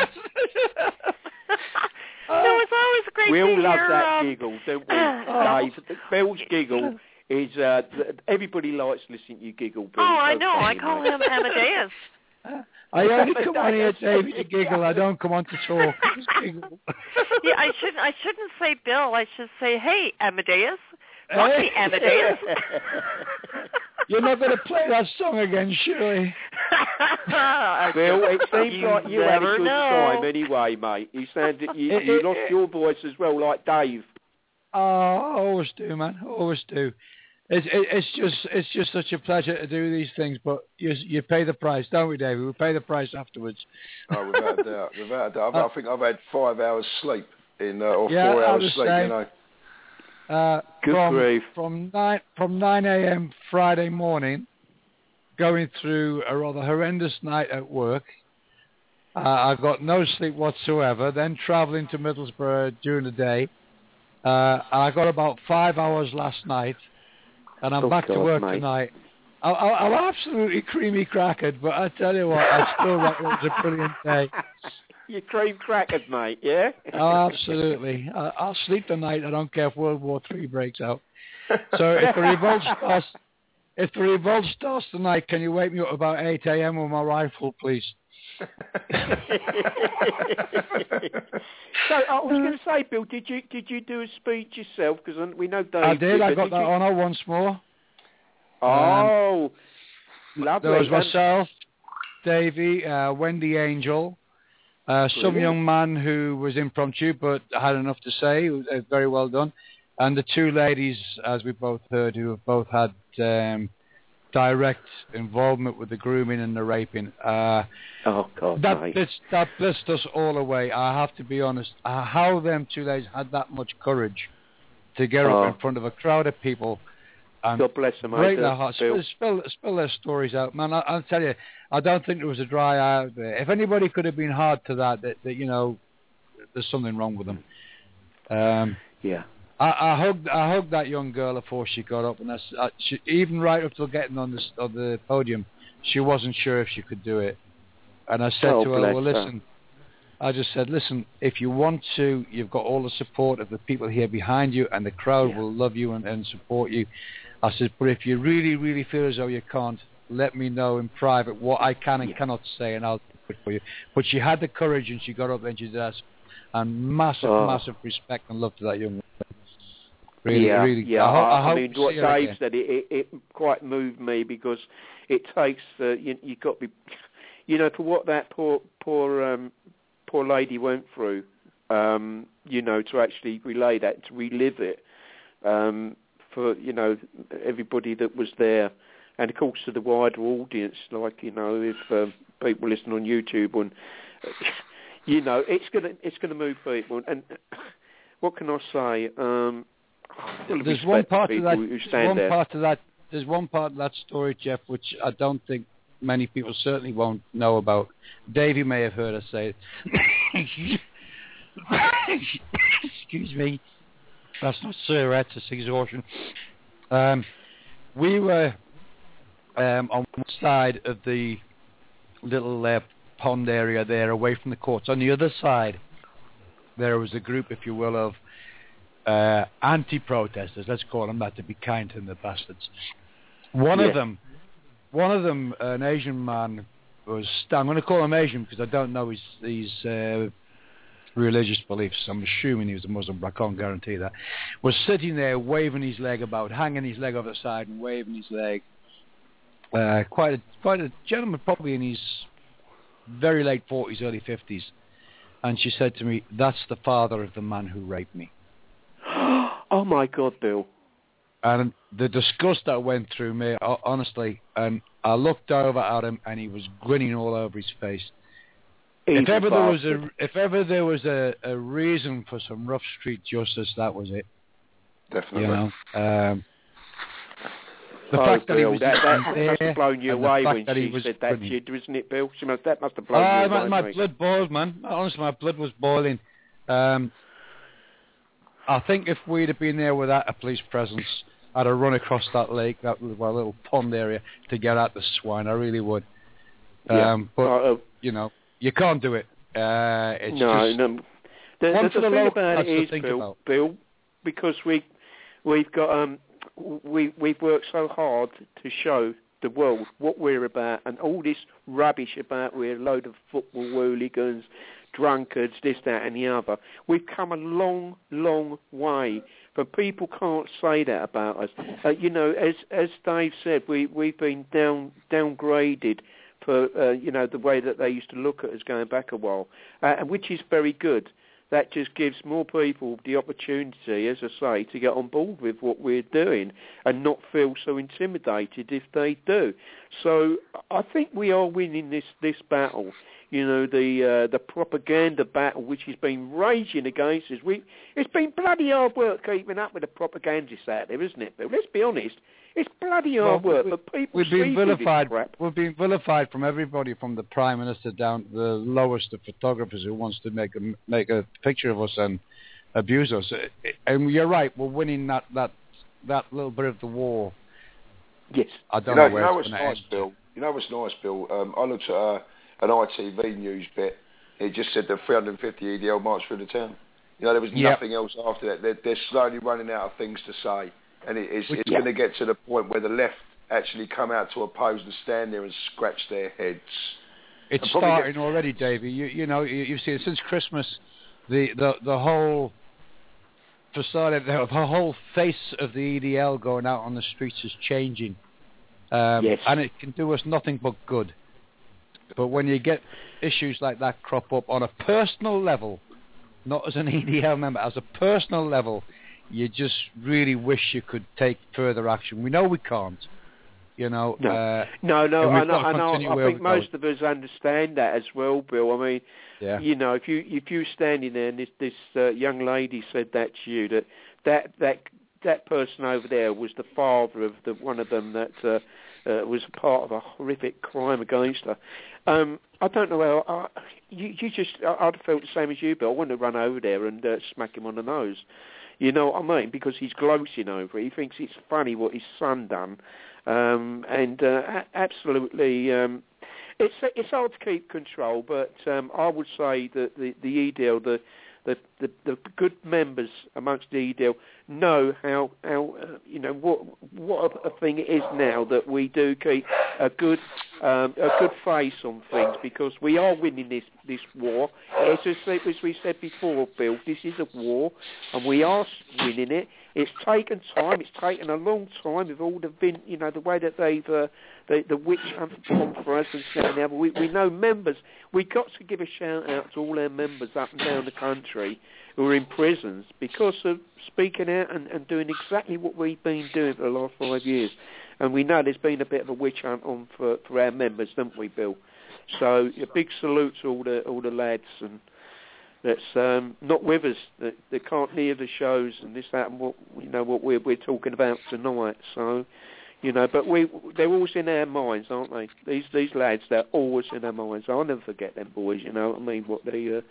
Speaker 6: No, it's always great
Speaker 5: we
Speaker 6: to hear.
Speaker 5: We all love that giggle, don't we? Dave, Bill's giggle is, everybody likes listening to you giggle, Bill.
Speaker 6: Oh, I know. I call him Amadeus.
Speaker 8: I only come on here, David, to giggle. I don't come on to talk.
Speaker 6: Yeah, I shouldn't say Bill. I should say, hey, Amadeus. Rocky Amadeus.
Speaker 8: You're not going to play that song again, surely?
Speaker 5: Bill, it seems like you had a good time anyway, mate. You sounded you lost your voice as well, like Dave.
Speaker 8: Oh, I always do, man. Always do. It's just such a pleasure to do these things, but you pay the price, don't we, David? We pay the price afterwards.
Speaker 7: Oh, without a doubt, without a doubt. I think I've had 5 hours sleep or 4 hours sleep, you know.
Speaker 5: Good grief.
Speaker 8: From 9 a.m. Friday morning, going through a rather horrendous night at work. I got no sleep whatsoever. Then travelling to Middlesbrough during the day. I got about 5 hours last night. And I'm back to work tonight. I'm absolutely creamy crackered, but I tell you what, I still reckon it was a brilliant day.
Speaker 5: You're cream crackered, mate, yeah?
Speaker 8: Oh, absolutely. I'll sleep tonight. I don't care if World War III breaks out. So if the revolt starts tonight, can you wake me up about 8 a.m. with my rifle, please?
Speaker 5: So I was going to say, Bill, did you do a speech yourself? Because we know Dave.
Speaker 8: I did. I got that honour once more.
Speaker 5: Oh, lovely.
Speaker 8: There was myself, Davey, Wendy Angel, some young man who was impromptu but had enough to say. Very well done. And the two ladies, as we both heard, who have both had direct involvement with the grooming and the raping.
Speaker 5: Oh, God,
Speaker 8: that blissed us all away. I have to be honest. How them two ladies had that much courage to get up in front of a crowd of people and
Speaker 5: God bless them,
Speaker 8: break their hearts, spill their stories out. Man, I'll tell you, I don't think there was a dry eye out there. If anybody could have been hard to that you know, there's something wrong with them.
Speaker 5: Yeah.
Speaker 8: I hugged that young girl before she got up, and she, even right up till getting on the podium, she wasn't sure if she could do it. And I said to her, well, listen, I just said, listen, if you want to, you've got all the support of the people here behind you, and the crowd will love you and support you. I said, but if you really, really feel as though you can't, let me know in private what I can and cannot say, and I'll do it for you. But she had the courage, and she got up and she did that. And massive respect and love to that young woman. Really.
Speaker 5: I mean, what Dave said, it quite moved me, because it takes you got to be, you know, for what that poor lady went through, you know, to actually relay that, to relive it, for, you know, everybody that was there, and of course to the wider audience, like, you know, if people listen on YouTube, and you know, it's gonna move people. And what can I say?
Speaker 8: There's one part of that. There's one part of that story, Jeff, which I don't think many people certainly won't know about. Davey may have heard us say it. Excuse me. That's not Surette, it's exhaustion. We were on one side of the little pond area there, away from the courts. On the other side, there was a group, if you will, of anti-protesters. Let's call them that, to be kind to the bastards. One of them, an Asian man, I'm going to call him Asian because I don't know his religious beliefs. I'm assuming he was a Muslim, but I can't guarantee that. Was sitting there waving his leg about, hanging his leg over the side and waving his leg. Quite a gentleman, probably in his very late 40s, early 50s. And she said to me, "That's the father of the man who raped me."
Speaker 5: Oh my God, Bill.
Speaker 8: And the disgust that went through me, honestly, and I looked over at him and he was grinning all over his face. If ever there was a reason for some rough street justice, that was it.
Speaker 7: Definitely.
Speaker 8: You know, the fact that he was
Speaker 5: that must have blown you away when she said that to you, isn't it, Bill? That must have blown you away.
Speaker 8: My blood boiled, man. Honestly, my blood was boiling. I think if we'd have been there without a police presence, I'd have run across that lake, that little pond area, to get at the swine. I really would. But you know, you can't do it. It's
Speaker 5: no. The thing about it is, Bill, because we've got we've worked so hard to show the world what we're about, and all this rubbish about we're a load of football hooligans, drunkards, this, that, and the other. We've come a long, long way, but people can't say that about us. You know, as Dave said, we've been downgraded for the way that they used to look at us going back a while, and which is very good. That just gives more people the opportunity, as I say, to get on board with what we're doing and not feel so intimidated if they do. So I think we are winning this battle. The propaganda battle, which has been raging against us. It's been bloody hard work keeping up with the propagandists out there, isn't it, Bill? Let's be honest. It's bloody hard work, but people
Speaker 8: we've been vilified.
Speaker 5: This crap.
Speaker 8: We've been vilified from everybody, from the Prime Minister down to the lowest of photographers who wants to make a picture of us and abuse us. And you're right, we're winning that little bit of the war.
Speaker 5: Yes.
Speaker 8: I don't know where
Speaker 7: it's going to end. Bill? You know what's nice, Bill? I looked at an ITV news bit. It just said that 350 EDL marched through the town. There was nothing else after that. They're slowly running out of things to say. And it's going to get to the point where the left actually come out to oppose and stand there and scratch their heads.
Speaker 8: It's starting already, Davey. You've seen it since Christmas. The whole facade, the whole face of the EDL going out on the streets is changing, and it can do us nothing but good. But when you get issues like that crop up on a personal level, not as an EDL member, as a personal level, you just really wish you could take further action. We know we can't, No.
Speaker 5: I think most of us understand that as well, Bill. I mean, if you're standing there and this young lady said that to you, that person over there was the father of one of them that was part of a horrific crime against her. I don't know how. I'd have felt the same as you, Bill. I want to run over there and smack him on the nose. You know what I mean? Because he's gloating over it. He thinks it's funny what his son done. Absolutely, it's hard to keep control, but I would say that the EDL, the good members amongst the EDL know how what a thing it is now that we do keep a good face on things, because we are winning this war. As we said before, Bill, this is a war, and we are winning it. It's taken time. It's taken a long time with all the way that they've the witch hunt for us and stuff. Now, we know members. We got to give a shout out to all our members up and down the country who are in prisons because of speaking out and doing exactly what we've been doing for the last 5 years. And we know there's been a bit of a witch hunt on for our members, don't we, Bill? So a big salute to all the lads and that's not with us, that can't hear the shows and this, that, and what we're talking about tonight. So, but they're always in our minds, aren't they? These lads, they're always in our minds. I'll never forget them boys. You know what I mean? What they,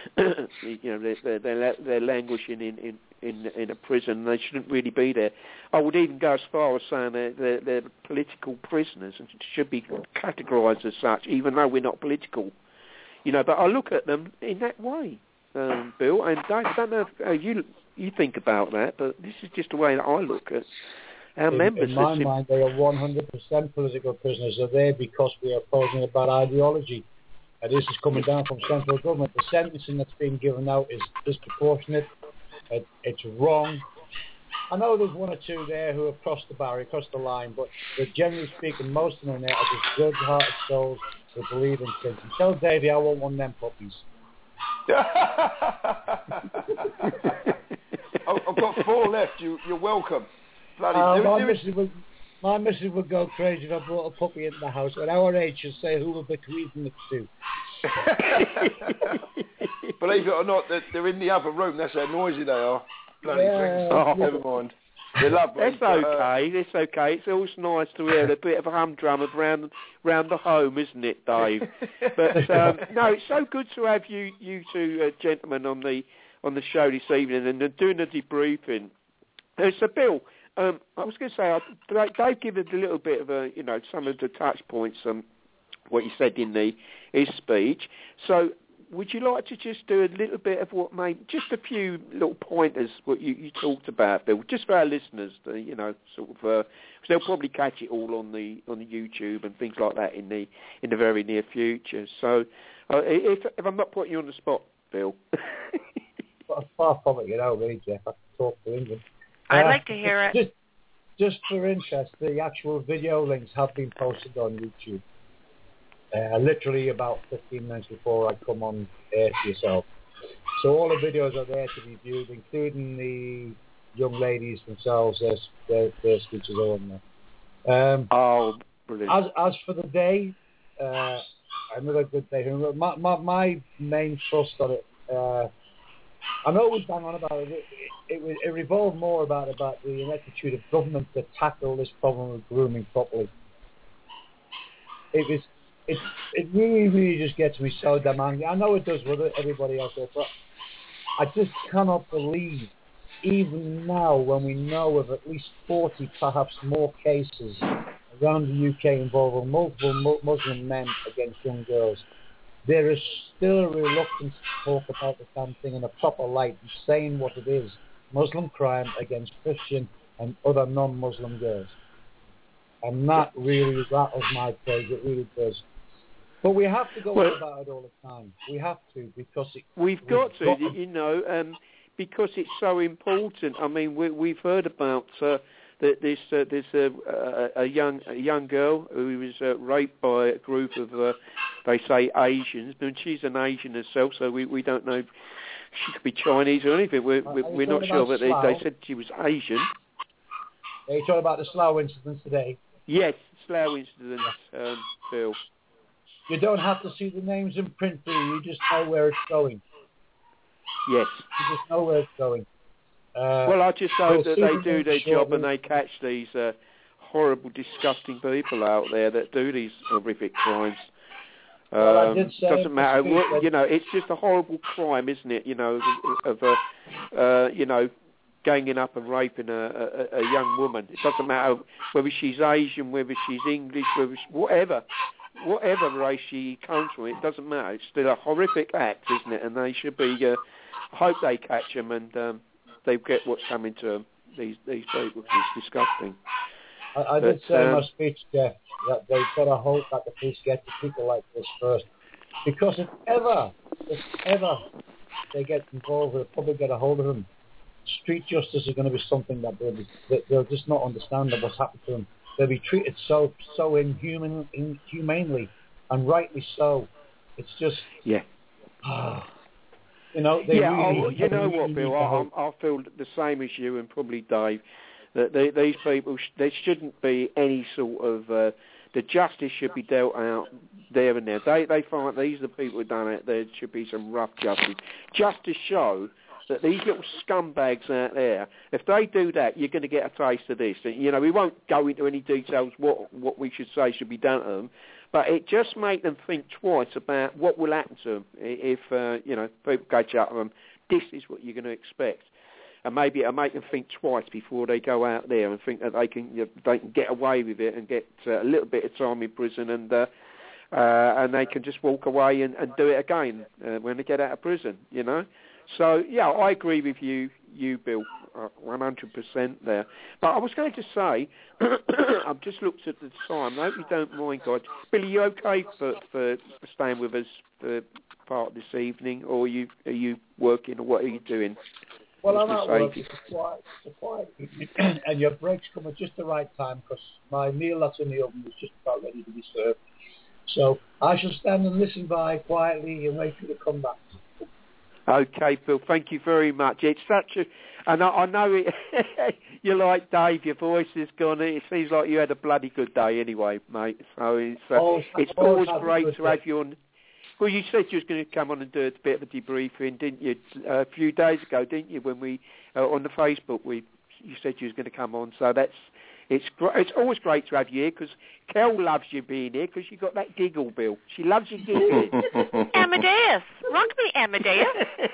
Speaker 5: they're languishing in a prison. They shouldn't really be there. I would even go as far as saying they're political prisoners and should be categorised as such, even though we're not political. But I look at them in that way, Bill, and I don't know how you think about that, but this is just the way that I look at our members.
Speaker 9: In my mind, they are 100% political prisoners. They're there because we are opposing a bad ideology. And this is coming down from central government. The sentencing that's being given out is disproportionate. It's wrong. I know there's one or two there who have crossed the barrier, crossed the line, but generally speaking, most of them there are just good-hearted souls who believe in things. And tell Davey I want one of them puppies.
Speaker 7: I've got 4 left. You're welcome. Bloody
Speaker 9: my missus would go crazy if I brought a puppy into the house. At our age, she'll say who we're bequeathing it to.
Speaker 7: Believe it or not, they're in the other room. That's how noisy they are. Bloody things. Oh, never mind. They're lovely.
Speaker 5: It's okay. It's okay. It's always nice to hear a bit of a humdrum around the home, isn't it, Dave? But no, it's so good to have you two gentlemen on the show this evening and doing the debriefing. So, Bill, I was going to say, Dave gave us a little bit of some of the touch points on what he said in his speech. So, would you like to just do a little bit of just a few little pointers, what you talked about, Bill, just for our listeners, because they'll probably catch it all on the YouTube and things like that in the very near future. So, if I'm not putting you on the spot, Bill.
Speaker 9: Far from it, really, Jeff. I can talk to England.
Speaker 6: I'd like to hear it.
Speaker 9: Just for interest, the actual video links have been posted on YouTube. literally about 15 minutes before I come on air to yourself. So all the videos are there to be viewed, including the young ladies themselves. Their speeches are on there.
Speaker 5: Brilliant.
Speaker 9: As for the day, another good day. My main thrust on it, I know we bang on about it. It revolved more about the ineptitude of government to tackle this problem of grooming properly. It really just gets me so damn angry. I know it does with everybody else there, but I just cannot believe, even now when we know of at least 40, perhaps more cases around the UK involving multiple Muslim men against young girls, there is still a reluctance to talk about the damn thing in a proper light and saying what it is: Muslim crime against Christian and other non-Muslim girls. And that really rattles my cage. It really does. But we have to go on about it all the time. We have to, because
Speaker 5: we've got to, because it's so important. I mean, we've heard about there's a young girl who was raped by a group of they say Asians, and she's an Asian herself, so we don't know if she could be Chinese or anything. We're not sure, but they said she was Asian.
Speaker 9: Are you talking about the Slough incident today?
Speaker 5: Yes, Slough incident, Phil.
Speaker 9: You don't have to see the names in print, do you? You just know where it's going.
Speaker 5: Yes.
Speaker 9: You just know where it's going.
Speaker 5: Well, I just hope that they do their job and they catch these horrible, disgusting people out there that do these horrific crimes. Doesn't matter. It's just a horrible crime, isn't it? Ganging up and raping a young woman. It doesn't matter whether she's Asian, whether she's English, whatever race she comes from. It doesn't matter. It's still a horrific act, isn't it? And they should be. I hope they catch them and they get what's coming to them. These people, it's disgusting.
Speaker 9: I did say in my speech, Jeff, that they've got to hope that the police get to people like this first, because if ever they get involved, they'll probably get a hold of them. Street justice is going to be something that they'll just not understand of what's happened to them. They'll be treated so inhumanely, and rightly so. It's just
Speaker 5: you know what, Bill? I feel the same as you, and probably Dave. That these people, there shouldn't be any sort of the justice should be dealt out there and there. They find these are the people who've done it. There should be some rough justice, just to show that these little scumbags out there, if they do that, you're going to get a taste of this. And, we won't go into any details what we should say should be done to them, but it just make them think twice about what will happen to them if people catch up with them. This is what you're going to expect, and maybe it'll make them think twice before they go out there and think that they can get away with it and get a little bit of time in prison and they can just walk away and do it again when they get out of prison. So, I agree with you, Bill, 100% there. But I was going to say, I've just looked at the time. I hope you don't mind, God. Billy, you okay for staying with us for part of this evening, or are you working, or what are you doing?
Speaker 9: Well, I'm at work. It's quiet. And your break's come at just the right time, because my meal that's in the oven is just about ready to be served. So I shall stand and listen by quietly and wait for you to come back.
Speaker 5: Okay, Phil, thank you very much. It's such a... And I know you're like Dave, your voice is gone. It seems like you had a bloody good day anyway, mate. So it's always great to have you on... Well, you said you was going to come on and do a bit of a debriefing, didn't you? A few days ago, didn't you? When we on the Facebook, you said you was going to come on. So it's always great to have you here, because Kel loves you being here, because you got that giggle, Bill. She loves you giggling.
Speaker 6: Amadeus, rock me, Amadeus.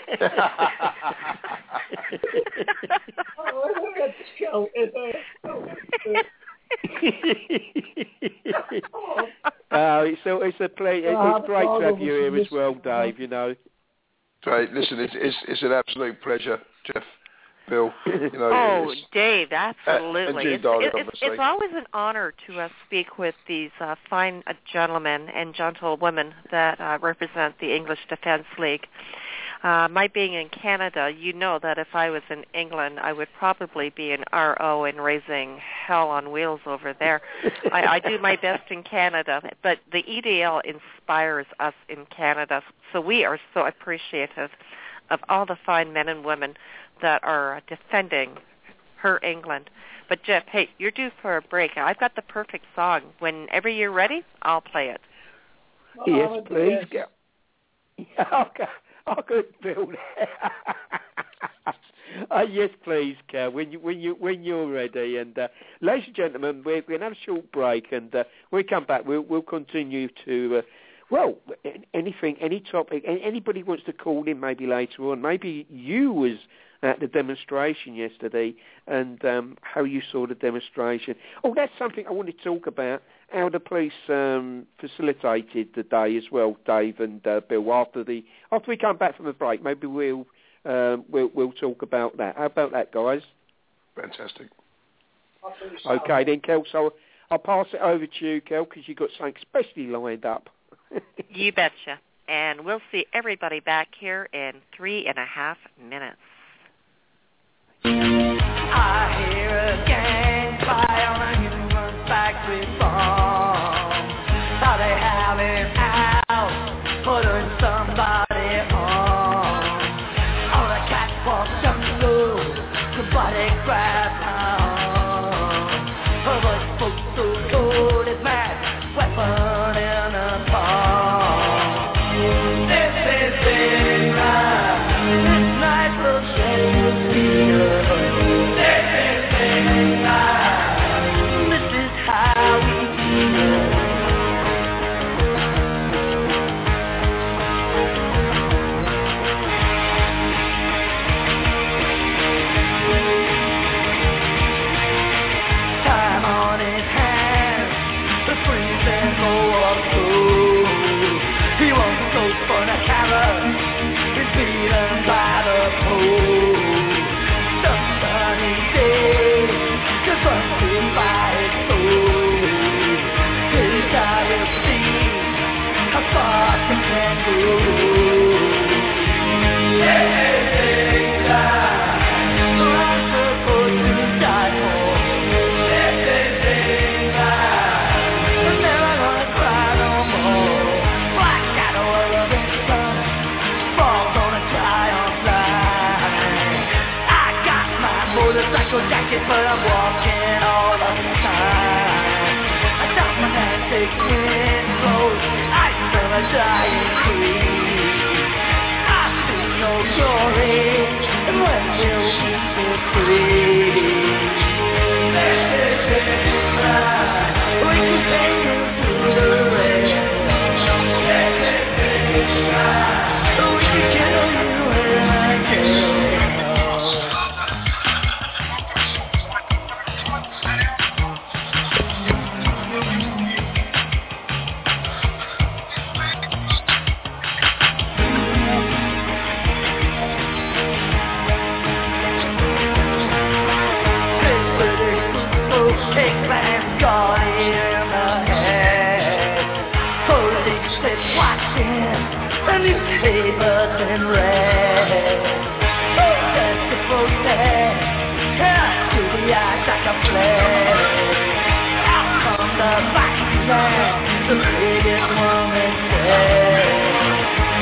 Speaker 5: It's a pleasure. It's great to have you here as well, Dave.
Speaker 7: Great. Listen, it's an absolute pleasure, Jeff, Bill.
Speaker 6: Dave, absolutely.
Speaker 7: And darling,
Speaker 6: it's always an honor to speak with these fine gentlemen and gentlewomen that represent the English Defence League. My being in Canada, that if I was in England, I would probably be an RO and raising hell on wheels over there. I do my best in Canada, but the EDL inspires us in Canada, so we are so appreciative of all the fine men and women that are defending her England. But Jeff, hey, you're due for a break. I've got the perfect song. Whenever you're ready, I'll play it.
Speaker 5: Yes, please. I could build it. Yes, please, Cal. When you're ready. And ladies and gentlemen, we're going to have a short break, and when we come back, we'll continue to. Any topic. Anybody wants to call in maybe later on. Maybe you was at the demonstration yesterday, and how you saw the demonstration. Oh, that's something I want to talk about. How the police facilitated the day as well, Dave and Bill. After we come back from the break, maybe we'll talk about that. How about that, guys?
Speaker 7: Fantastic.
Speaker 5: Okay, then, Kel. So I'll pass it over to you, Kel, because you've got something specially lined up.
Speaker 6: You betcha. And we'll see everybody back here in 3.5 minutes.
Speaker 10: I hear a gang fire on a human factory farm. Thought they have it out, putting somebody on. On a catwalk, jumping low, somebody grabs on. Her voice spoke so cold, it's mad, weapon in a palm. This is big life, this night will shed your fear. But I'm walking all the time. I got my hand taking close. I smell a dying tree. I see no glory. And when will we be free? We can take it to the rain. We can kill you and I kill. Newspapers in red. Protest to protest. To the eyes like a flare. Out from the back, the biggest woman said.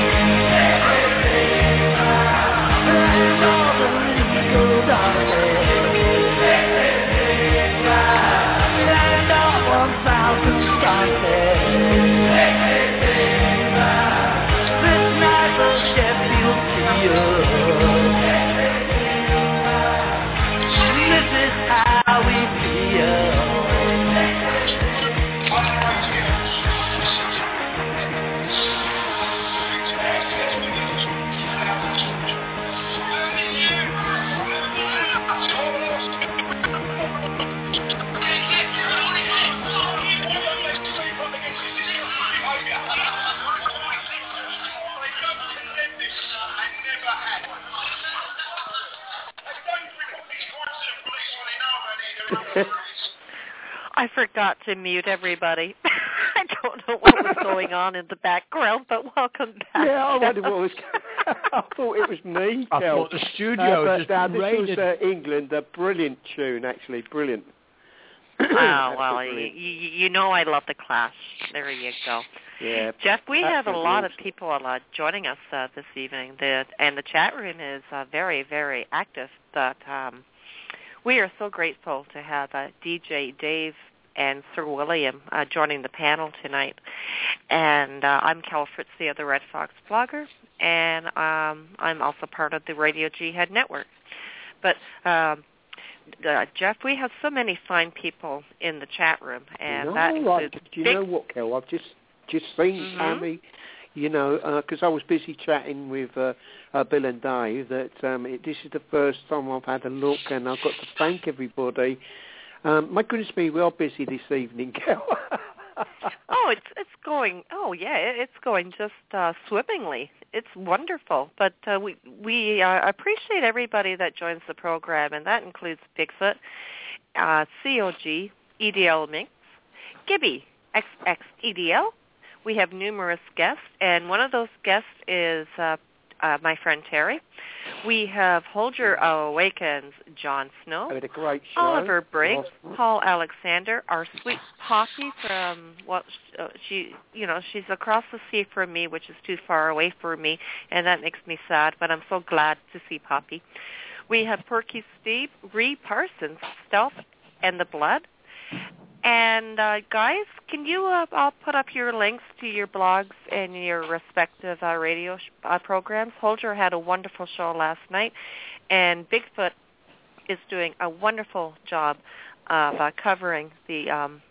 Speaker 10: And all the legal darkness. And all 1,000 started. This is how we feel.
Speaker 6: I forgot to mute everybody. I don't know what was going on in the background, but welcome back.
Speaker 5: Yeah, I wondered what was. I thought it was me.
Speaker 8: I thought the studio just
Speaker 5: this was England. A brilliant tune, actually, brilliant.
Speaker 6: Well, you know I love the Clash. There you go.
Speaker 5: Yeah,
Speaker 6: Jeff, we have a lot of people joining us this evening, and the chat room is very, very active. But we are so grateful to have DJ Dave and Sir William joining the panel tonight. And I'm Cal Fritz, the Red Fox blogger, and I'm also part of the Radio Jihad Network. But Jeff, we have so many fine people in the chat room, and that includes.
Speaker 5: Do you know what, Kel? I've just seen Tammy. You know, because I was busy chatting with Bill and Dave. That this is the first time I've had a look, and I've got to thank everybody. My goodness me, we are busy this evening, Kel.
Speaker 6: It's going. Oh yeah, it's going just swimmingly. It's wonderful. But we appreciate everybody that joins the program, and that includes Bigfoot, COG, EDL Minx, Gibby, XXEDL. We have numerous guests, and one of those guests is my friend Terry. We have Holger Awakens, John Snow,
Speaker 5: a great show.
Speaker 6: Oliver Briggs, Paul Alexander, our sweet Poppy from she's across the sea from me, which is too far away for me, and that makes me sad. But I'm so glad to see Poppy. We have Perky Steve, Ree Parsons, Stealth, and the Blood. And guys, can you I'll put up your links to your blogs and your respective radio programs. Holger had a wonderful show last night, and Bigfoot is doing a wonderful job of covering the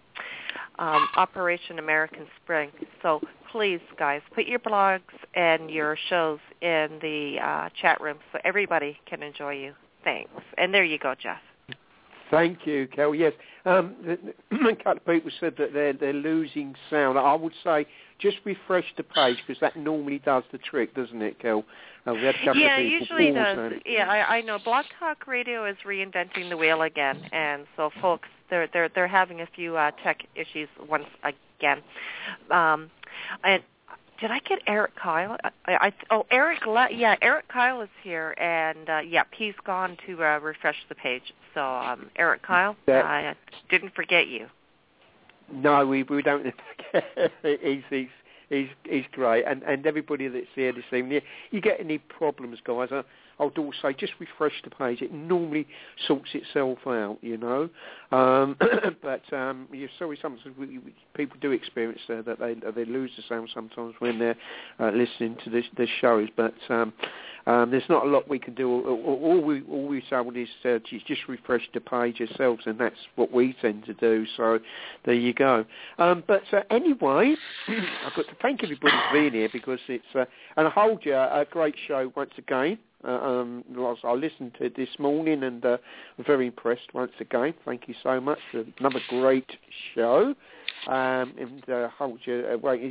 Speaker 6: Operation American Spring. So please, guys, put your blogs and your shows in the chat room so everybody can enjoy you. Thanks. And there you go, Jeff.
Speaker 5: Thank you, Kel. Yes, a couple of people said that they're losing sound. I would say just refresh the page because that normally does the trick, doesn't it, Kel? We had a couple of people
Speaker 6: usually does. Yeah, I know. Blog Talk Radio is reinventing the wheel again, and so folks, they're having a few tech issues once again. And did I get Eric Kyle? Eric Kyle is here, and he's gone to refresh the page. So, Eric Kyle, I didn't forget you.
Speaker 5: No, we don't forget. He's great, and everybody that's here this evening. You get any problems, guys? I would also say just refresh the page. It normally sorts itself out, you know. But you're sorry, sometimes people do experience that they lose the sound sometimes when they're listening to the shows. But there's not a lot we can do. All we say is just refresh the page yourselves, and that's what we tend to do. So there you go. But anyway, I've got to thank everybody for being here because it's and I hold you a great show once again. I listened to it this morning and I'm very impressed once again. Thank you so much for another great show. And hold you,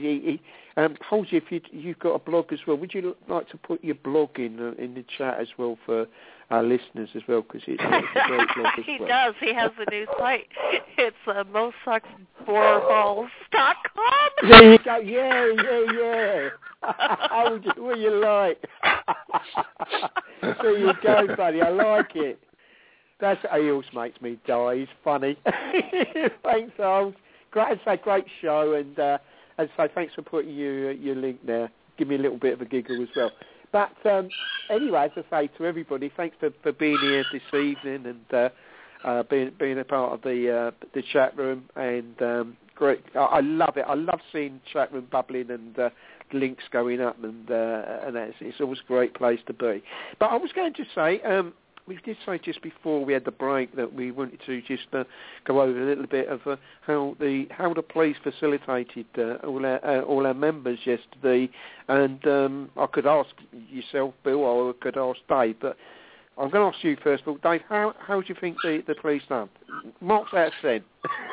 Speaker 5: hold you, if you've got a blog as well, would you like to put your blog in the chat as well for our listeners as well? Because it's a great blog as well.
Speaker 6: He does. He has a new site. It's mosucksboreballs.com.
Speaker 5: There you go. Yeah. Hold you, what you like? There you go, buddy. I like it. He always makes me die. He's funny. Thanks, Old. Great show, and as I say, thanks for putting your link there. Give me a little bit of a giggle as well. But anyway, as I say to everybody, thanks for being here this evening and being a part of the chat room. And great, I love it. I love seeing chat room bubbling and links going up, and it's always a great place to be. But I was going to say. We did say just before we had the break that we wanted to just go over a little bit of how the police facilitated all our members yesterday, and I could ask yourself, Bill, or I could ask Dave, but I'm going to ask you first of all, Dave. How do you think the police done? Marks out of 10.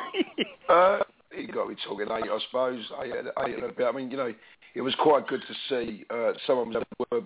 Speaker 7: You got me talking 8, I suppose. 8 and a bit. I mean, you know, it was quite good to see someone was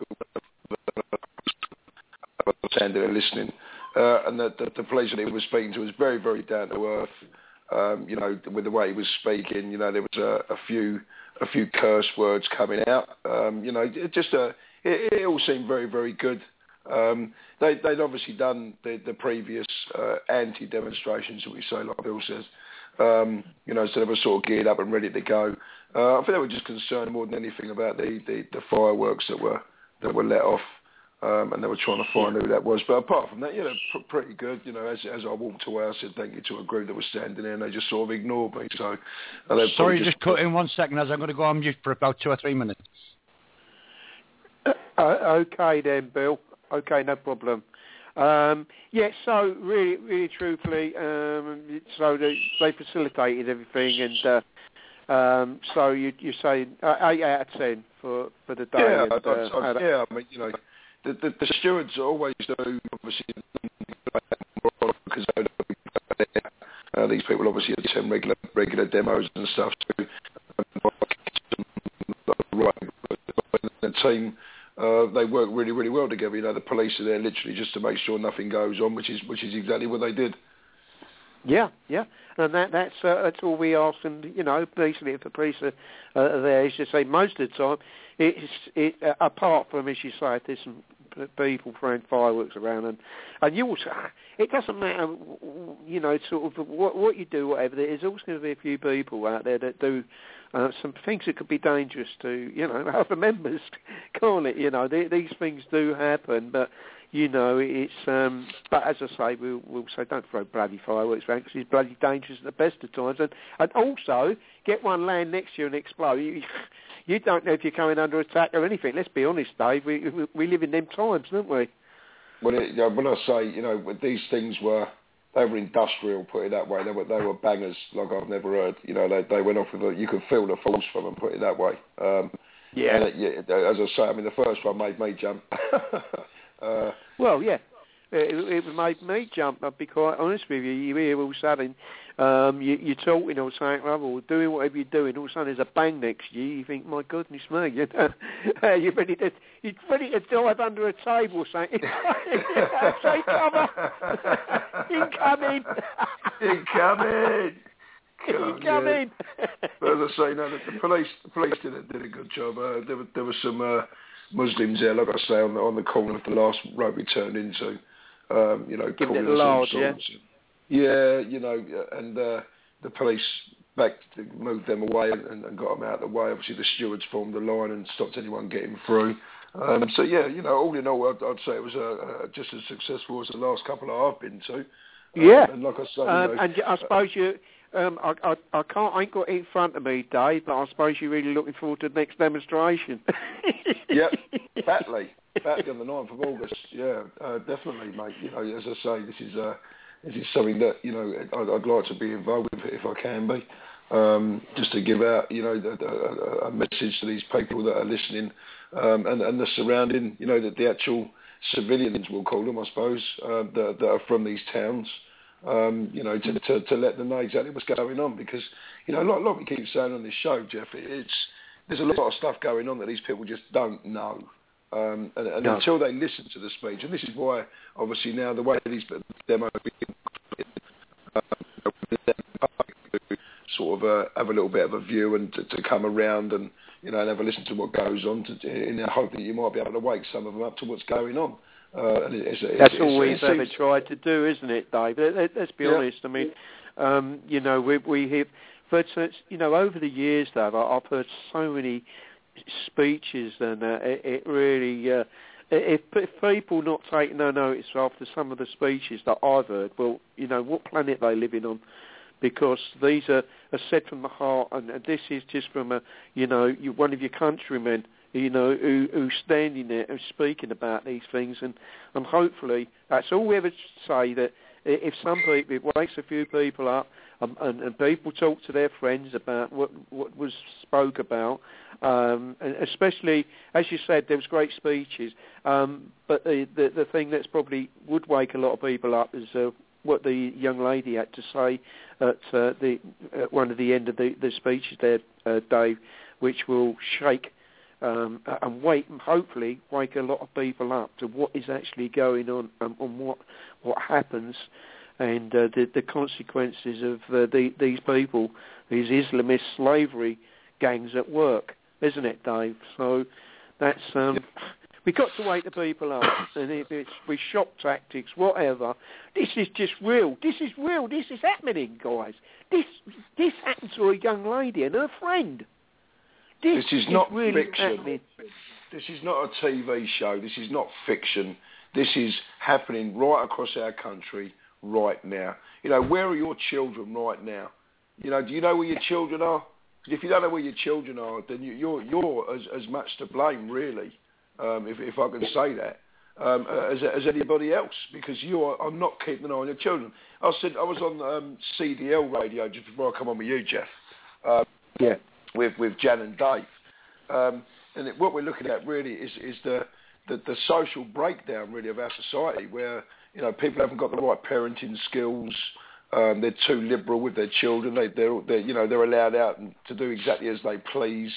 Speaker 7: standing and listening, and the police that he was speaking to was very, very down to earth. You know, with the way he was speaking, you know, there was a few curse words coming out. You know, it all seemed very, very good. They'd obviously done the previous anti-demonstrations, that we say, like Bill says. So they were sort of geared up and ready to go. I think they were just concerned more than anything about the fireworks that were let off, and they were trying to find who that was. But apart from that, pretty good. As I walked away, I said thank you to a group that was standing there, and they just sort of ignored me. So,
Speaker 8: sorry, just cut in 1 second, as I'm going to go on mute for about 2 or 3 minutes.
Speaker 5: Okay then, Bill. Okay, no problem. So really truthfully, so they facilitated everything, and so you're saying 8 out of 10 for the day.
Speaker 7: Yeah, I mean, the stewards always do, obviously, because these people obviously attend regular demos and stuff. So, the team. They work really, really well together. The police are there literally just to make sure nothing goes on, which is exactly what they did. Yeah, and that's all we ask. And basically, if the police are there, as you say, most of the time, it's apart from, as you say, there's some people throwing fireworks around, and you also, it doesn't matter, sort of what you do, whatever. There's always going to be a few people out there that do some things that could be dangerous to, other members, can't it? These things do happen, but, it's, but as I say, we'll say don't throw bloody fireworks around because it's bloody dangerous at the best of times. And also, get one land next to you and explode. You don't know if you're coming under attack or anything. Let's be honest, Dave. We live in them times, don't we? Well, when I say, these things were... They were industrial, put it that way. They were bangers like I've never heard. They went off with you could feel the force from them, put it that way. As I say, I mean, the first one made me jump. Well, yeah. It made me jump, I'll be quite honest with you. You hear all of a sudden, you're talking or saying, or doing whatever you're doing, all of a sudden there's a bang next to you. You think, my goodness me, you're ready to dive under a table or something. Say cover! Incoming! Incoming! But as I say, the police did a good job. There were some Muslims there, like I say, on the corner of the last road we turned into. Giving it a large, yeah. And the police moved them away and got them out of the way. Obviously, the stewards formed the line and stopped anyone getting through. All in all, I'd say it was just as successful as the last couple I've been to. And like I say, and I suppose you. I ain't got it in front of me, Dave, but I suppose you're really looking forward to the next demonstration. Yep, badly on the 9th of August. Yeah, definitely, mate. As I say, this is something that I'd like to be involved with if I can be, just to give out a message to these people that are listening, and the surrounding, the actual civilians, we'll call them, I suppose, that are from these towns. To let them know exactly what's going on, because like we keep saying on this show, Jeff, there's a lot of stuff going on that these people just don't know, and until they listen to the speech, and this is why obviously now the way these demos sort of have a little bit of a view and to come around and and have a listen to what goes on, in the hope that you might be able to wake some of them up to what's going on. That's all we've ever tried to do, isn't it, Dave? Let's be honest. I mean, we hear, but over the years, Dave, I've heard so many speeches, and it really, if people not taking no notice after some of the speeches that I've heard, well, what planet are they living on? Because these are said from the heart, and this is just from one of your countrymen. Who's standing there and speaking about these things, and hopefully that's all we ever say, that if it wakes a few people up, and people talk to their friends about what was spoke about, and especially, as you said, there was great speeches, but the thing that's probably would wake a lot of people up is what the young lady had to say at one of the end of the speeches there, Dave, which will shake and hopefully wake a lot of people up to what is actually going on and what happens, and the consequences of these people, these Islamist slavery gangs at work, isn't it, Dave? So that's
Speaker 5: We've got to wake the people up, and if it's with shock tactics, whatever. This is just real. This is real. This is happening, guys. This happened to a young lady and her friend. This
Speaker 7: is not
Speaker 5: really
Speaker 7: fiction.
Speaker 5: Happening.
Speaker 7: This is not a TV show. This is not fiction. This is happening right across our country right now. You know, where are your children right now? You know, do you know where your children are? Because if you don't know where your children are, then you're as much to blame, really, if I can say that, as anybody else, because you are not keeping an eye on your children. I was on CDL radio just before I come on with you, Jeff. With Jan and Dave, and what we're looking at really is the social breakdown really of our society, where people haven't got the right parenting skills. They're too liberal with their children. They're allowed out to do exactly as they please.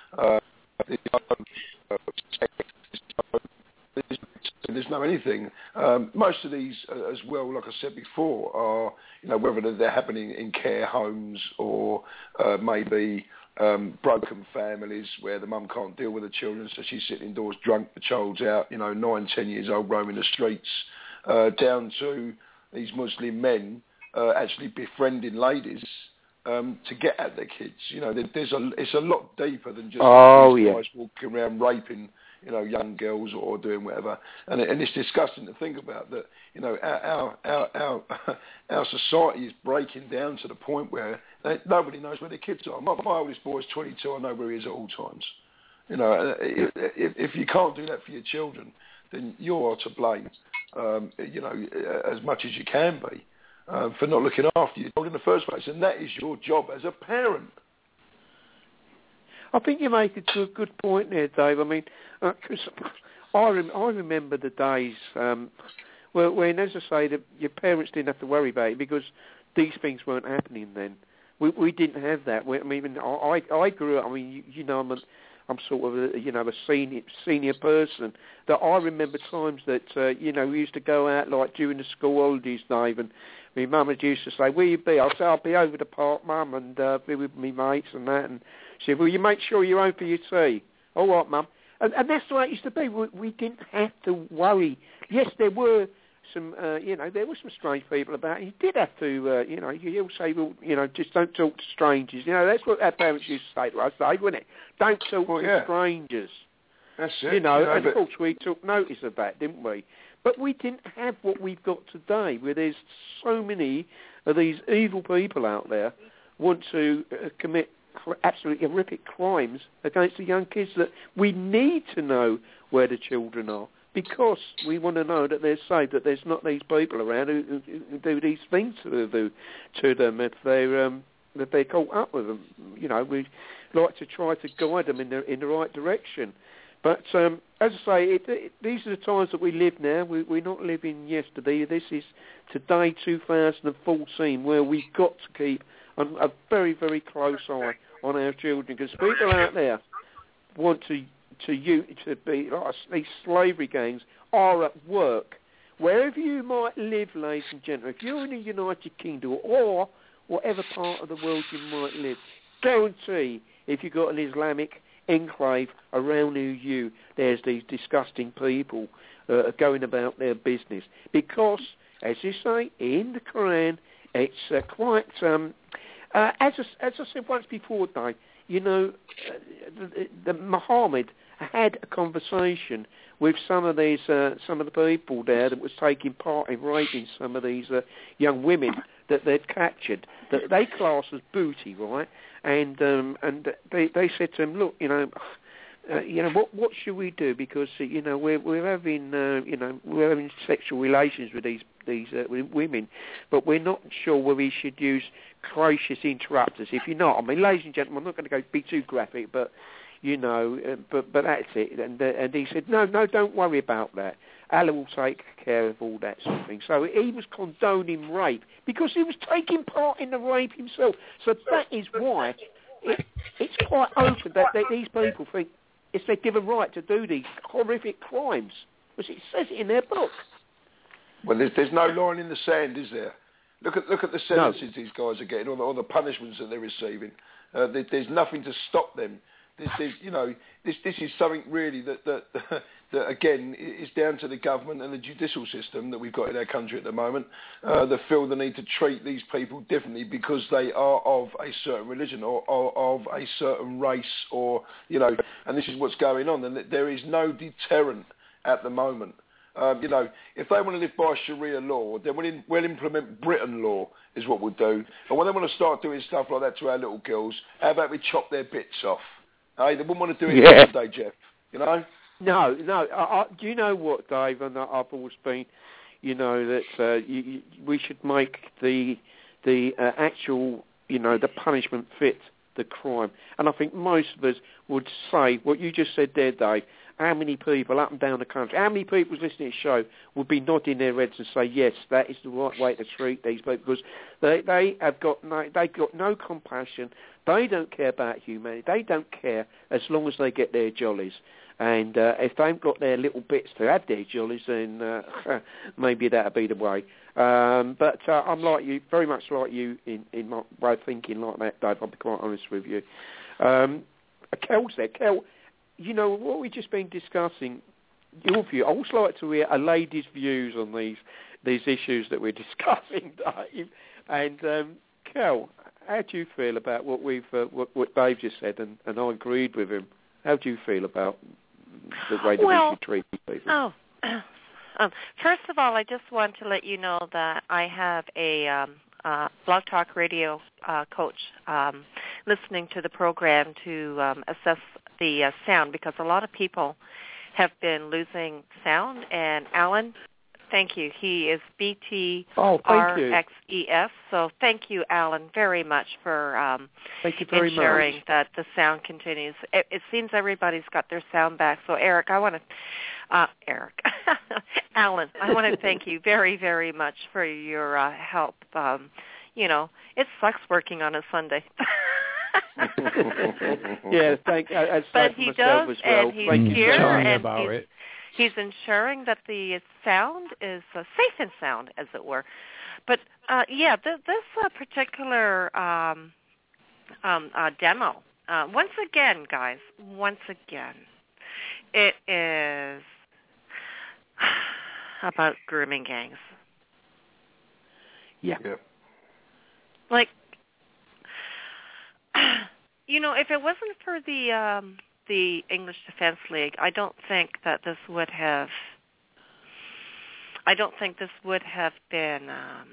Speaker 7: There's no anything. Most of these, as well, like I said before, are whether they're happening in care homes or maybe broken families where the mum can't deal with the children, so she's sitting indoors drunk, the child's out, 9, 10 years old, roaming the streets, down to these Muslim men actually befriending ladies to get at their kids. It's a lot deeper than just these guys walking around raping young girls or doing whatever, and it's disgusting to think about that. Our society is breaking down to the point where nobody knows where their kids are. My oldest boy is 22. I know where he is at all times. If you can't do that for your children, then you are to blame. As much as you can be for not looking after your children in the first place, and that is your job as a parent.
Speaker 5: I think you make a good point there, Dave. I mean, cause I remember the days when, as I say, your parents didn't have to worry about it because these things weren't happening then. We didn't have that. I grew up. I mean, I'm sort of a senior person. That I remember times that we used to go out like during the school holidays, Dave, and my mum used to say, "Where you be?" I'll say, "I'll be over the park, Mum, and be with me mates and that." And she said, "Well, you make sure you're home for your tea." "All right, Mum." And that's the way it used to be. We didn't have to worry. Yes, there were some, there were some strange people about. You did have to, you'll say, well, just don't talk to strangers. That's what our parents used to say to us, Dave, wouldn't it? Don't talk to strangers.
Speaker 7: That's it.
Speaker 5: And of course we took notice of that, didn't we? But we didn't have what we've got today, where there's so many of these evil people out there want to commit absolutely horrific crimes against the young kids, that we need to know where the children are, because we want to know that they're safe, that there's not these people around who do these things to them if they're caught up with them. We like to try to guide them in the right direction. But as I say, these are the times that we live now. We're not living yesterday. This is today, 2014, where we've got to keep a very, very close eye on our children, because people out there want to be like these slavery gangs are at work. Wherever you might live, ladies and gentlemen, if you're in the United Kingdom or whatever part of the world you might live, guarantee if you've got an Islamic enclave around you, there's these disgusting people going about their business. Because, as you say, in the Quran, it's quite... as I said once before, Dave, the Muhammad had a conversation with some of the people there that was taking part in raping some of these young women that they'd captured, that they class as booty, right? And they said to him, look, what should we do? Because we're having sexual relations with these women, but we're not sure whether we should use gracious interrupters. If you're not, I mean, ladies and gentlemen, I'm not going to be too graphic, but but that's it. And he said, no, don't worry about that. Allah will take care of all that sort of thing. So he was condoning rape because he was taking part in the rape himself. So that is why it's quite open that these people think it's their given right to do these horrific crimes, because it says it in their book.
Speaker 7: Well, there's no line in the sand, is there? Look at the sentences these guys are getting, or the punishments that they're receiving. There's nothing to stop them This is something really that again is down to the government and the judicial system that we've got in our country at the moment, that feel the need to treat these people differently because they are of a certain religion or of a certain race, or and this is what's going on. And there is no deterrent at the moment. If they want to live by Sharia law, then we'll implement Britain law, is what we'll do. And when they want to start doing stuff like that to our little girls, how about we chop their bits off? Hey, they wouldn't want to do it today, Jeff. No.
Speaker 5: Do you know what, Dave? And I've always been, that we should make the actual, the punishment fit the crime. And I think most of us would say what you just said there, Dave. How many people up and down the country, how many people listening to the show would be nodding their heads and say, yes, that is the right way to treat these people, because they've got no compassion. They don't care about humanity. They don't care as long as they get their jollies. And if they've got their little bits to add their jollies, then maybe that'll be the way. But I'm like you, very much like you in my way of thinking like that, Dave. I'll be quite honest with you. Kel's there. Kel, what we've just been discussing, your view. I also like to hear a lady's views on these issues that we're discussing, Dave. And Kel, how do you feel about what what Dave just said? And I agreed with him. How do you feel about the way that we should treat people?
Speaker 6: First of all, I just want to let you know that I have a Blog Talk Radio coach listening to the program to assess the sound, because a lot of people have been losing sound. And Alan, thank you. He is BTRXEF. So thank you, Alan, very much for ensuring that the sound continues. It seems everybody's got their sound back. So Eric, Alan, I want to thank you very, very much for your help. It sucks working on a Sunday.
Speaker 5: Yeah,
Speaker 6: but he does,
Speaker 5: as well.
Speaker 6: And he's here,
Speaker 8: and
Speaker 6: he's ensuring that the sound is safe and sound, as it were. But this particular demo, once again, guys, it is about grooming gangs.
Speaker 5: Yeah.
Speaker 6: Like, if it wasn't for the English Defense League, I don't think this would have been.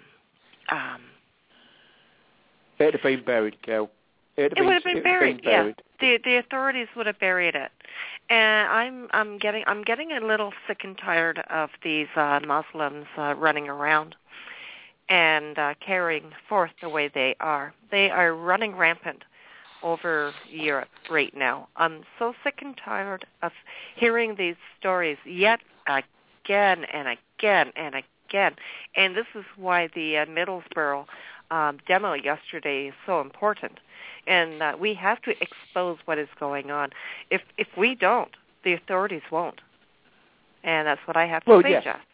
Speaker 5: It'd have been buried, Kel.
Speaker 6: It would have been buried. Yeah, the authorities would have buried it. And I'm getting a little sick and tired of these Muslims running around and carrying forth the way they are. They are running rampant over Europe right now. I'm so sick and tired of hearing these stories yet again and again and again. And this is why the Middlesbrough demo yesterday is so important. And we have to expose what is going on. If we don't, the authorities won't. And that's what I have to say, Jeff.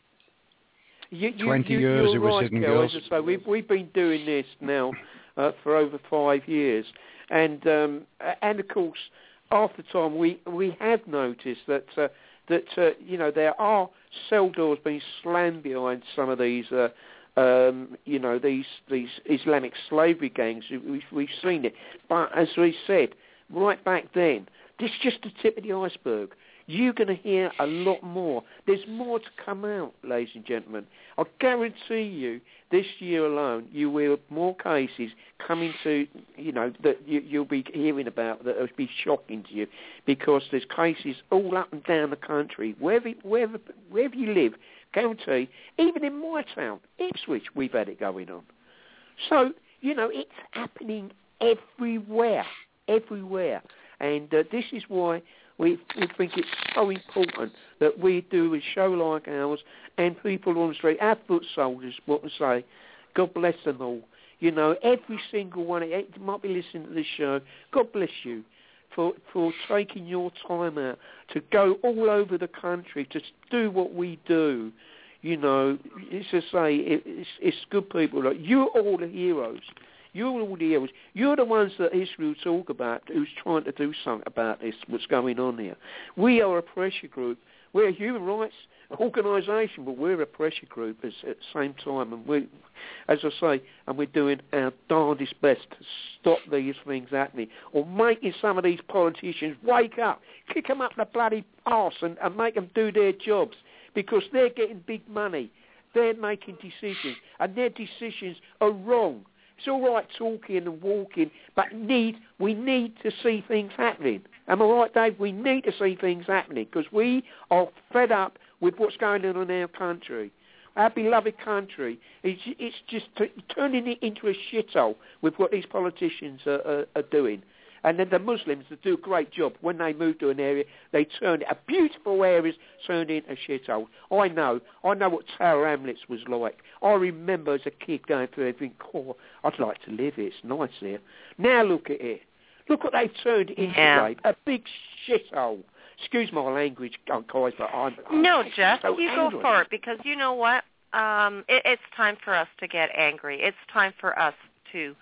Speaker 8: 20 years it was hidden girls.
Speaker 5: So we've been doing this now for over 5 years. And of course, after time, we have noticed that there are cell doors being slammed behind some of these these Islamic slavery gangs. We've seen it, but as we said right back then, this is just the tip of the iceberg. You're going to hear a lot more. There's more to come out, ladies and gentlemen. I guarantee you, this year alone, you will have more cases coming to, that you'll be hearing about that will be shocking to you, because there's cases all up and down the country, wherever you live. Guarantee, even in my town, Ipswich, we've had it going on. So, it's happening everywhere. And this is why we think it's so important that we do a show like ours, and people on the street, our foot soldiers, what to say, God bless them all. Every single one, you might be listening to this show, God bless you for taking your time out to go all over the country to do what we do. It's to say, it's good people. Like, you're all the heroes. You're all the heroes. You're the ones that history will talk about, who's trying to do something about this, what's going on here. We are a pressure group. We're a human rights organisation, but we're a pressure group at the same time. And we, as I say, and we're doing our darndest best to stop these things happening, or making some of these politicians wake up, kick them up the bloody arse and make them do their jobs, because they're getting big money. They're making decisions, and their decisions are wrong. It's all right talking and walking, but we need to see things happening. Am I right, Dave? We need to see things happening, because we are fed up with what's going on in our country. Our beloved country, it's just turning it into a shithole with what these politicians are doing. And then the Muslims that do a great job. When they move to an area, they turn it, a beautiful areas turned into a shithole. I know what Tower Hamlets was like. I remember as a kid going through everything. Oh, I'd like to live here. It's nice here. Now look at it. Look what they've turned it into, Dave. A big shithole. Excuse my language, guys, but I'm
Speaker 6: No, Jeff,
Speaker 5: so
Speaker 6: you
Speaker 5: angry.
Speaker 6: go for it, because you know what? It's time for us to get angry. It's time for us to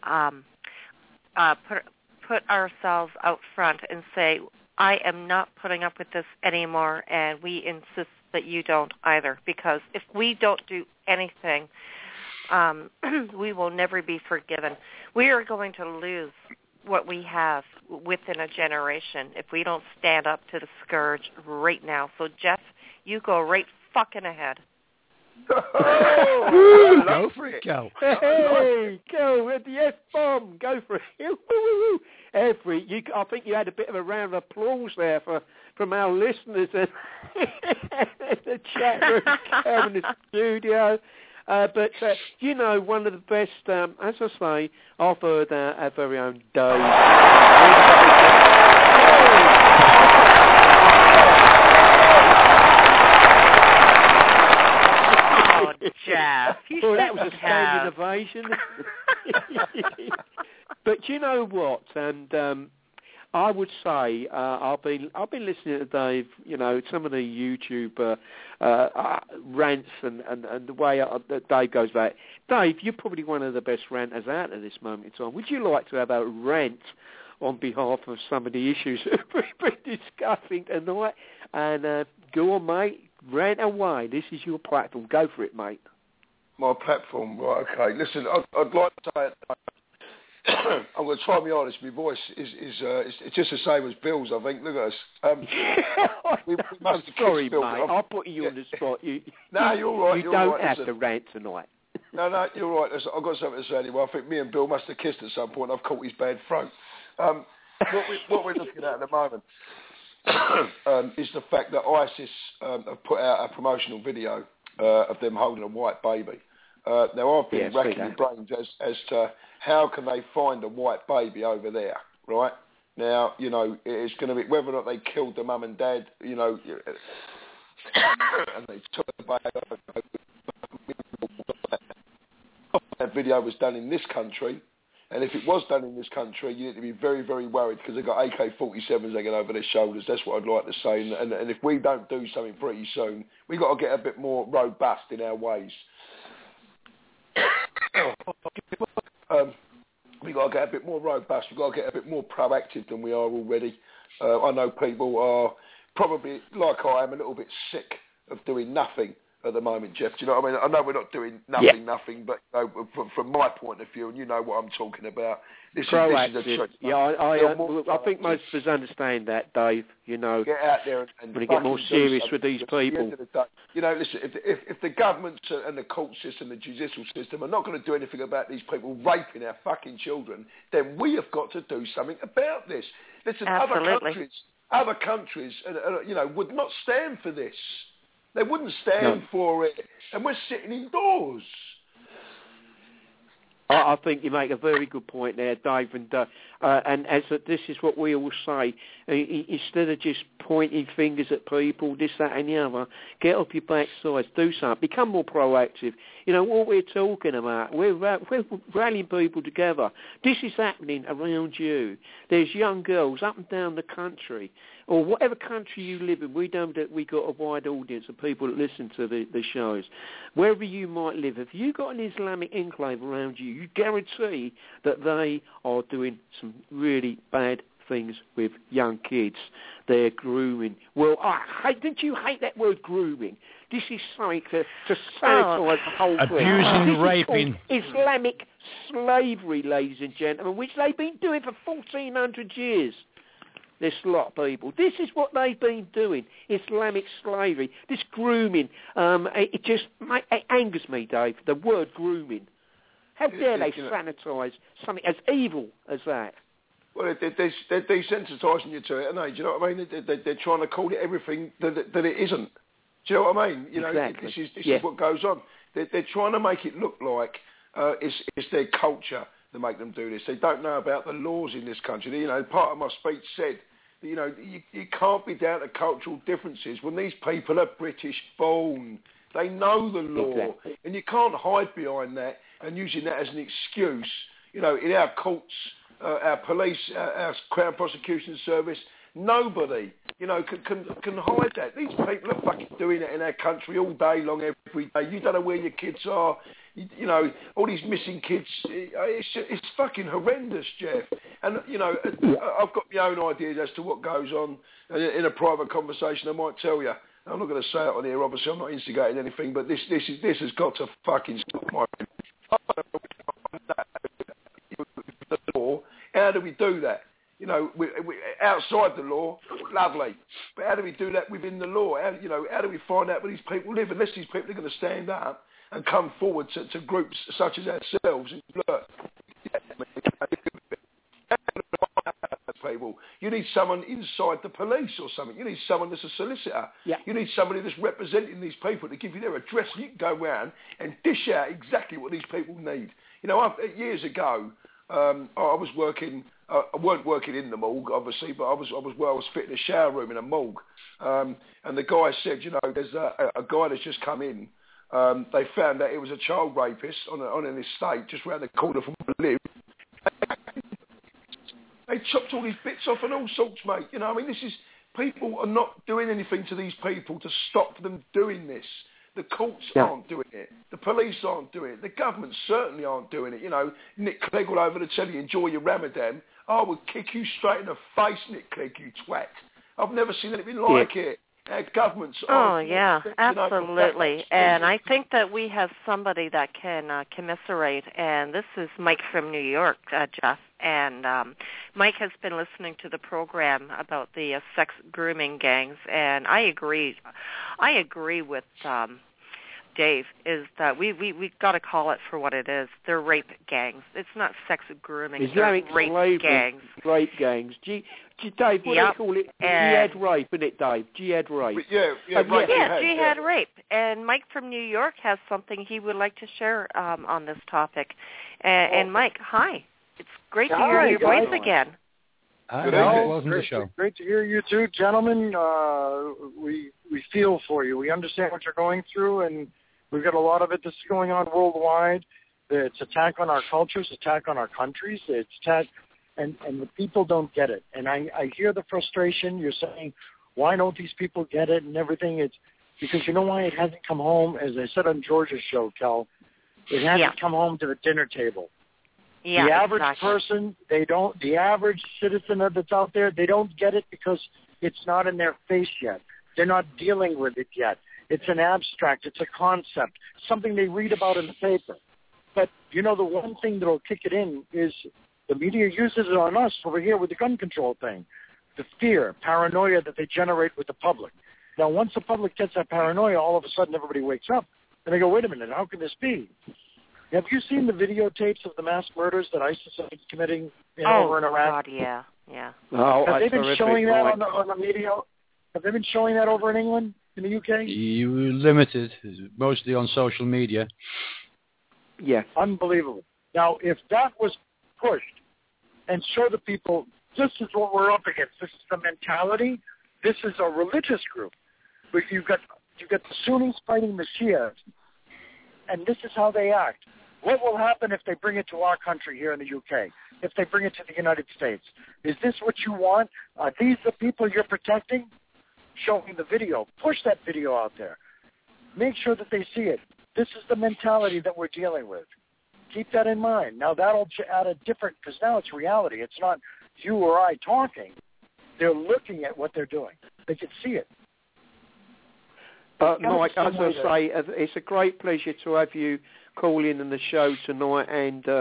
Speaker 6: put ourselves out front and say, I am not putting up with this anymore, and we insist that you don't either, because if we don't do anything, we will never be forgiven. We are going to lose what we have within a generation if we don't stand up to the scourge right now. So, Jeff, you go right fucking ahead.
Speaker 8: Go for it, Cal.
Speaker 5: Hey, go with the F-bomb. Go for it. I think you had a bit of a round of applause there from our listeners in the chat room, in the studio. But, you know, one of the best, as I say, I've heard our very own Dave.
Speaker 6: Oh, Jeff.
Speaker 5: Well, that was a standing ovation. But you know what? And I would say I've been listening to Dave. You know, some of the YouTube rants and the way that Dave goes back. Dave, you're probably one of the best ranters out at this moment in time. Would you like to have a rant on behalf of some of the issues that we've been discussing tonight? And go on, mate. Rant away. This is your platform. Go for it, mate.
Speaker 7: My platform, right? Okay. Listen, I'd like to say I'm going to try my hardest. My voice is it's just the same as Bill's, I think. Look at us. We
Speaker 5: I'm sorry, mate. I'll put you on the spot.
Speaker 7: No, you're all right.
Speaker 5: You
Speaker 7: you're
Speaker 5: don't
Speaker 7: all right.
Speaker 5: have to rant tonight.
Speaker 7: No, you're right. Listen, I've got something to say anyway. I think me and Bill must have kissed at some point. I've caught his bad throat. What we're looking at the moment is the fact that ISIS have put out a promotional video of them holding a white baby. Now, I've been racking my brains as to how can they find a white baby over there, right? Now, you know, it's going to be whether or not they killed the mum and dad, you know, and they took the baby over. That video was done in this country, and if it was done in this country, you need to be very, very worried because they've got AK-47s hanging over their shoulders. That's what I'd like to say. And if we don't do something pretty soon, we've got to get a bit more robust in our ways. We've got to get a bit more robust. We've got to get a bit more proactive than we are already. I know people are probably, like I am, a little bit sick of doing nothing at the moment, Jeff. Do you know what I mean? I know we're not doing nothing, but you know, from my point of view, and you know what I'm talking about, this is a trick.
Speaker 5: Yeah, I think most of us understand that, Dave. You know,
Speaker 7: get out there and
Speaker 5: get more serious with these people.
Speaker 7: At the end of the day, you know, listen, if the government and the court system, the judicial system are not going to do anything about these people raping our fucking children, then we have got to do something about this. Listen,
Speaker 6: Absolutely.
Speaker 7: other countries, you know, would not stand for this. They wouldn't stand for it, and we're sitting indoors.
Speaker 5: I think you make a very good point there, Dave, and as this is what we all say, instead of just pointing fingers at people, this, that and the other, get off your backside, do something, become more proactive. You know, what we're talking about, we're rallying people together. This is happening around you. There's young girls up and down the country or whatever country you live in, we know that we got a wide audience of people that listen to the shows. Wherever you might live, if you got an Islamic enclave around you, you guarantee that they are doing some really bad things with young kids. They're grooming. Well, didn't you hate that word grooming? This is something to sanitize the whole thing.
Speaker 8: Abusing, raping.
Speaker 5: Islamic slavery, ladies and gentlemen, which they've been doing for 1,400 years. This lot of people. This is what they've been doing. Islamic slavery. This grooming. It angers me, Dave, the word grooming. How dare they sanitize something as evil as that?
Speaker 7: Well, they're desensitising you to it, aren't they? Do you know what I mean? They're trying to call it everything that it isn't. Do you know what I mean? You know,
Speaker 5: exactly.
Speaker 7: This is what goes on. They're trying to make it look like it's their culture that make them do this. They don't know about the laws in this country. You know, part of my speech said, you know, you can't be down to cultural differences when these people are British born. They know the law, exactly. And you can't hide behind that and using that as an excuse. You know, in our courts, our police, our Crown Prosecution Service, nobody, you know, can hide that. These people are fucking doing it in our country all day long, every day. You don't know where your kids are. You know, all these missing kids. It's fucking horrendous, Jeff. And, you know, I've got my own ideas as to what goes on. In a private conversation, I might tell you. I'm not going to say it on here, obviously. I'm not instigating anything, but this has got to fucking stop, my law. How do we do that? You know, we outside the law, lovely. But how do we do that within the law? How do we find out where these people live? Unless these people are going to stand up and come forward to groups such as ourselves and look. People. You need someone inside the police or something. You need someone that's a solicitor.
Speaker 5: Yeah.
Speaker 7: You need somebody that's representing these people to give you their address. You can go around and dish out exactly what these people need. You know, years ago, I was working. I weren't working in the morgue, obviously, but I was fitting a shower room in a morgue. And the guy said, you know, there's a guy that's just come in. They found that it was a child rapist on an estate just round the corner from where I live. They chopped all these bits off and all sorts, mate. You know, I mean, people are not doing anything to these people to stop them doing this. The courts aren't doing it. The police aren't doing it. The government certainly aren't doing it. You know, Nick Clegg all over the telly, enjoy your Ramadan. I would kick you straight in the face, Nick Clegg, you twat. I've never seen anything like it. Our governments
Speaker 6: are. Oh, yeah, absolutely. And I think that we have somebody that can commiserate, and this is Mike from New York, Jeff. And Mike has been listening to the program about the sex grooming gangs, and I agree with Dave, is that we got to call it for what it is. They're rape gangs. It's not sex grooming. They're rape gangs.
Speaker 5: Rape gangs. Dave, what do they call it? Jihad rape, isn't it, Dave? Jihad rape.
Speaker 7: Yeah,
Speaker 6: jihad rape. And Mike from New York has something he would like to share on this topic. And Mike, hi. It's great to hear your voice again.
Speaker 8: Welcome to the show.
Speaker 11: Great to hear you too, gentlemen. We feel for you. We understand what you're going through, and we've got a lot of it that's going on worldwide. It's attack on our cultures, attack on our countries. It's attack, and the people don't get it. And I hear the frustration. You're saying, why don't these people get it and everything? It's because you know why it hasn't come home, as I said on George's show, Kel. It hasn't come home to the dinner table.
Speaker 6: Yeah,
Speaker 11: the average person, the average citizen that's out there, they don't get it because it's not in their face yet. They're not dealing with it yet. It's an abstract. It's a concept, something they read about in the paper. But, you know, the one thing that will kick it in is the media uses it on us over here with the gun control thing, the fear, paranoia that they generate with the public. Now, once the public gets that paranoia, all of a sudden everybody wakes up. And they go, wait a minute, how can this be? Have you seen the videotapes of the mass murders that ISIS is committing over in Iraq?
Speaker 6: God, yeah.
Speaker 11: Have they been showing that on the media? Have they been showing that over in England, in the UK?
Speaker 8: You were limited, mostly on social media.
Speaker 5: Yeah.
Speaker 11: Unbelievable. Now, if that was pushed and show the people, this is what we're up against. This is the mentality. This is a religious group. But you've got the Sunnis fighting the Shias, and this is how they act. What will happen if they bring it to our country here in the UK? If they bring it to the United States? Is this what you want? Are these the people you're protecting? Show me the video. Push that video out there. Make sure that they see it. This is the mentality that we're dealing with. Keep that in mind. Now, that'll add a different, because now it's reality. It's not you or I talking. They're looking at what they're doing. They can see it.
Speaker 5: Mike, as I say, it's a great pleasure to have you call in on the show tonight.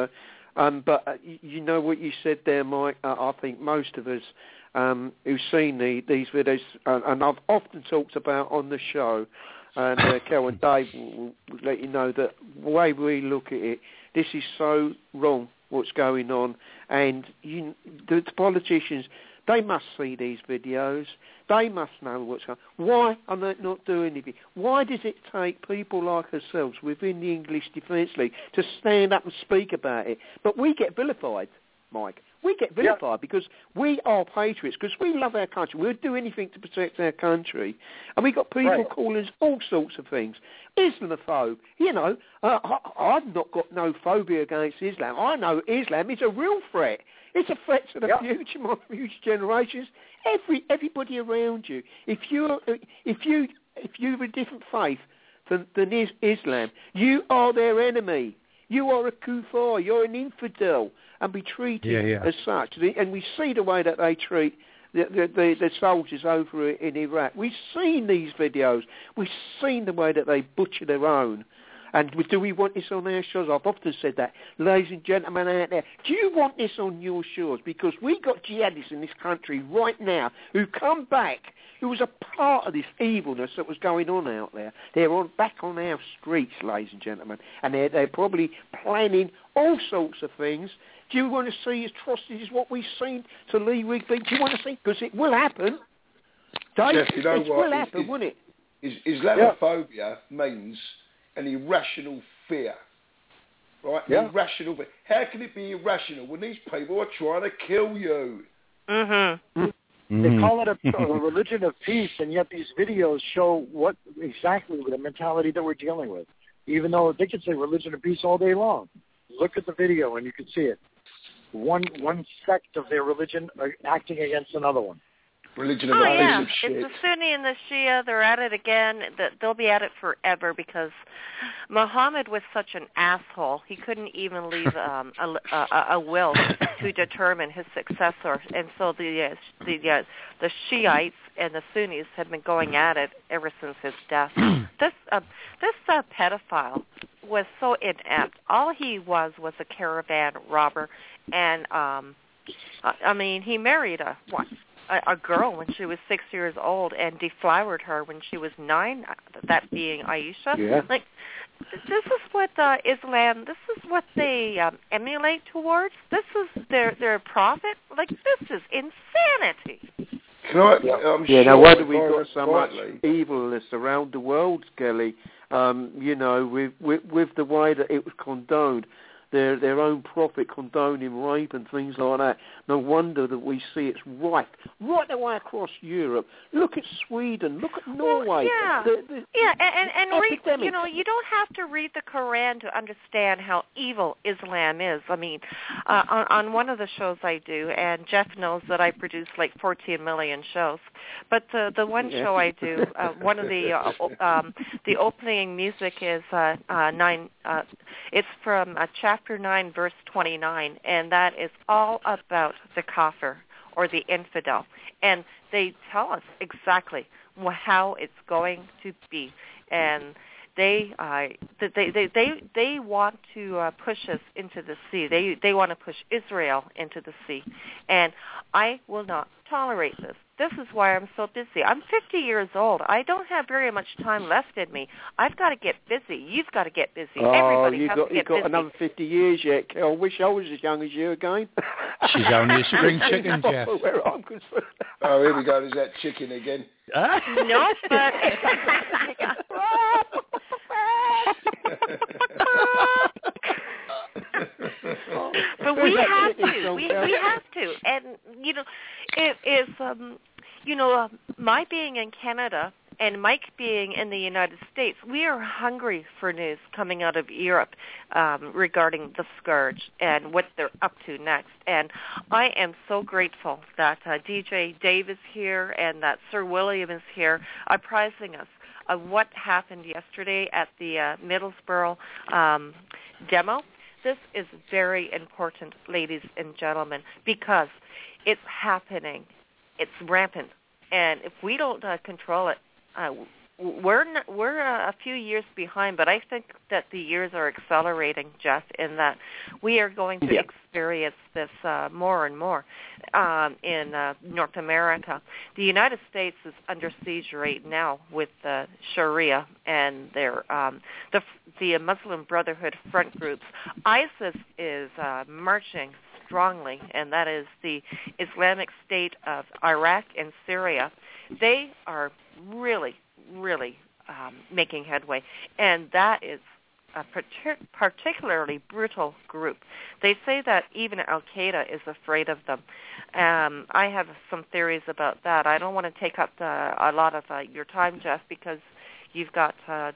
Speaker 5: But you know what you said there, Mike. I think most of us who've seen these videos, and I've often talked about on the show, and Kel and Dave will let you know that the way we look at it, this is so wrong what's going on, and the politicians, they must see these videos. They must know what's going on. Why are they not doing anything? Why does it take people like ourselves within the English Defence League to stand up and speak about it? But we get vilified, Mike. We get vilified because we are patriots, because we love our country. We'll do anything to protect our country. And we got people calling us all sorts of things. Islamophobe. You know, I've not got no phobia against Islam. I know Islam is a real threat. It's a threat to the future, my future generations. Everybody around you. If you're a different faith than Islam, you are their enemy. You are a kuffar. You're an infidel, and be treated as such. And we see the way that they treat the soldiers over in Iraq. We've seen these videos. We've seen the way that they butcher their own. And do we want this on our shores? I've often said that. Ladies and gentlemen out there, do you want this on your shores? Because we've got jihadists in this country right now who come back, who was a part of this evilness that was going on out there. They're back on our streets, ladies and gentlemen, and they're probably planning all sorts of things. Do you want to see atrocities, what we've seen to Lee Rigby? Do you want to see? Because it will happen. Dave,
Speaker 7: Jeff, you know
Speaker 5: it will happen, won't it?
Speaker 7: Islamophobia means an irrational fear, right? Irrational fear. How can it be irrational when these people are trying to kill you?
Speaker 11: Mm-hmm. They call it a religion of peace, and yet these videos show exactly the mentality that we're dealing with. Even though they could say religion of peace all day long. Look at the video and you can see it. One sect of their religion are acting against another one.
Speaker 7: Religion of of shit.
Speaker 6: It's the Sunni and the Shia. They're at it again. They'll be at it forever because Muhammad was such an asshole. He couldn't even leave a will to determine his successor, and so the Shiites and the Sunnis have been going at it ever since his death. This pedophile was so inept. All he was a caravan robber, and I mean, he married a girl when she was 6 years old and deflowered her when she was 9, that being Aisha.
Speaker 5: Yeah.
Speaker 6: Like, this is what Islam, this is what they emulate towards. This is their prophet. Like, this is insanity.
Speaker 5: Now why do we got so much evilness around the world, Kelly? You know, with the way that it was condoned. Their own prophet condoning rape and things like that. No wonder that we see it's right the way across Europe. Look at Sweden. Look at Norway.
Speaker 6: And read, you know, you don't have to read the Quran to understand how evil Islam is. I mean, on one of the shows I do, and Jeff knows that I produce like 14 million shows, but the one show I do, one of the opening music is 9. It's from chapter 9, verse 29, and that is all about the kafir, or the infidel. And they tell us exactly how it's going to be. And they want to push us into the sea. They want to push Israel into the sea. And I will not tolerate this. This is why I'm so busy. I'm 50 years old. I don't have very much time left in me. I've got to get busy. You've got to get busy. Everybody has to get busy. You've got
Speaker 5: another 50 years yet. I wish I was as young as you again.
Speaker 8: She's only a spring chicken, Jeff.
Speaker 5: Where I'm concerned.
Speaker 7: Oh, here we go. There's that chicken again.
Speaker 6: No, but... But we have to. We have to. And, you know, it is, you know, my being in Canada and Mike being in the United States, we are hungry for news coming out of Europe regarding the scourge and what they're up to next. And I am so grateful that DJ Dave is here and that Sir William is here apprising us of what happened yesterday at the Middlesbrough demo. This is very important, ladies and gentlemen, because it's happening. It's rampant. And if we don't control it, we're a few years behind, but I think that the years are accelerating, Jeff, in that we are going to experience this more and more in North America. The United States is under siege right now with Sharia and their the Muslim Brotherhood front groups. ISIS is marching strongly, and that is the Islamic State of Iraq and Syria. They are really making headway, and that is a particularly brutal group. They say that even Al-Qaeda is afraid of them. I have some theories about that. I don't want to take up a lot of your time, Jeff, because you've got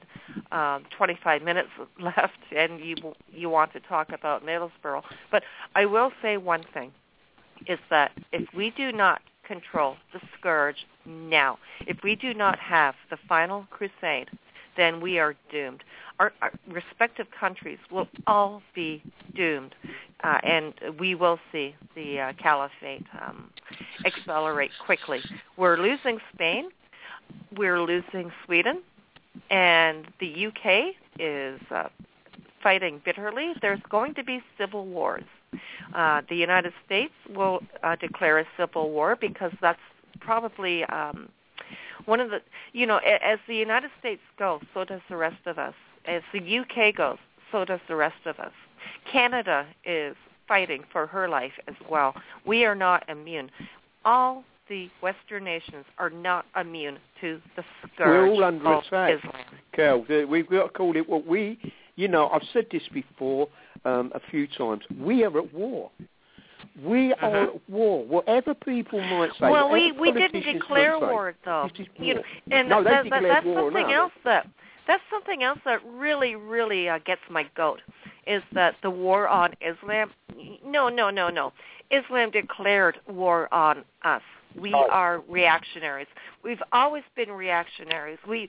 Speaker 6: 25 minutes left, and you want to talk about Middlesbrough. But I will say one thing, is that if we do not control the scourge now, if we do not have the final crusade, then we are doomed. Our respective countries will all be doomed, and we will see the caliphate accelerate quickly. We're losing Spain. We're losing Sweden. And the UK is fighting bitterly. There's going to be civil wars. The United States will declare a civil war because that's probably one of the, as the United States goes, so does the rest of us. As the UK goes, so does the rest of us. Canada is fighting for her life as well. We are not immune. All the Western nations are not immune to the scourge.
Speaker 5: We're all under attack,
Speaker 6: Islam.
Speaker 5: Carol. We've got to call it what we, I've said this before a few times. We are at war. We are at war. Whatever people might say.
Speaker 6: Well, we didn't declare war, though.
Speaker 5: War.
Speaker 6: And
Speaker 5: no,
Speaker 6: that's
Speaker 5: war
Speaker 6: something
Speaker 5: now.
Speaker 6: else that's something else that really gets my goat, is that the war on Islam. No. Islam declared war on us. We are reactionaries. We've always been reactionaries. We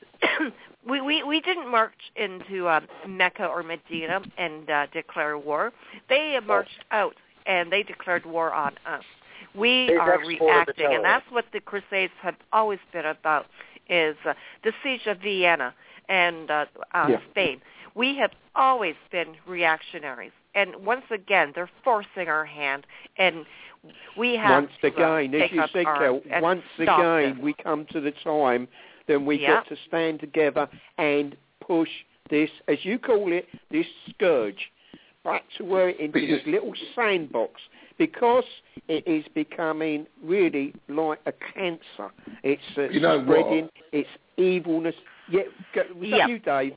Speaker 6: didn't march into Mecca or Medina and declare war. They marched out and they declared war on us. We are reacting, and that's what the Crusades have always been about, is the siege of Vienna and Spain. We have always been reactionaries. And once again, they're forcing our hand, and we have
Speaker 5: once again, as you said, Kel, once again, we come to the time then we got to stand together and push this, as you call it, this scourge, back to where into this little sandbox, because it is becoming really like a cancer. It's spreading its evilness. Was that you, Dave?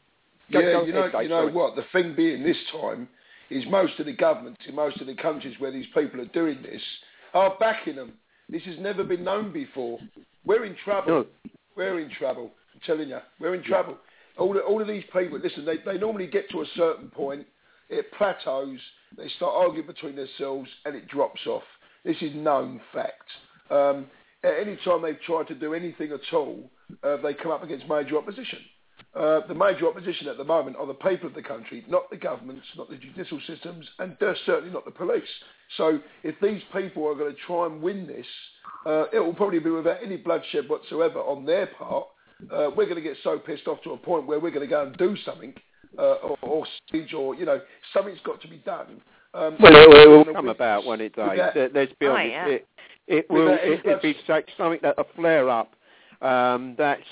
Speaker 7: You know what? The thing being this time is most of the governments in most of the countries where these people are doing this are backing them. This has never been known before. We're in trouble.
Speaker 5: No.
Speaker 7: We're in trouble. I'm telling you, we're in trouble. All of these people, listen, they normally get to a certain point, it plateaus, they start arguing between themselves, and it drops off. This is known fact. At any time they've tried to do anything at all, they come up against major opposition. The major opposition at the moment are the people of the country, not the governments, not the judicial systems, and certainly not the police. So if these people are going to try and win this, it will probably be without any bloodshed whatsoever on their part. We're going to get so pissed off to a point where we're going to go and do something, or siege, or, something's got to be done.
Speaker 5: Well, it will come about when it does. Let's be honest. It will be something that'll flare up. The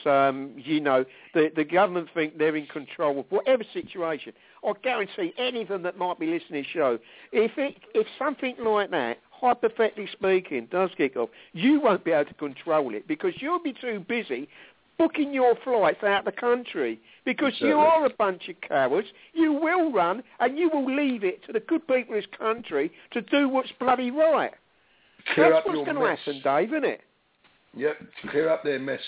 Speaker 5: government think they're in control of whatever situation. I guarantee any of them that might be listening to the show, if something like that, hypothetically speaking, does kick off, you won't be able to control it because you'll be too busy booking your flights out of the country because you are a bunch of cowards. You will run and you will leave it to the good people of this country to do what's bloody right. That's what's going to happen, Dave, isn't it?
Speaker 7: Yep, to clear up their mess.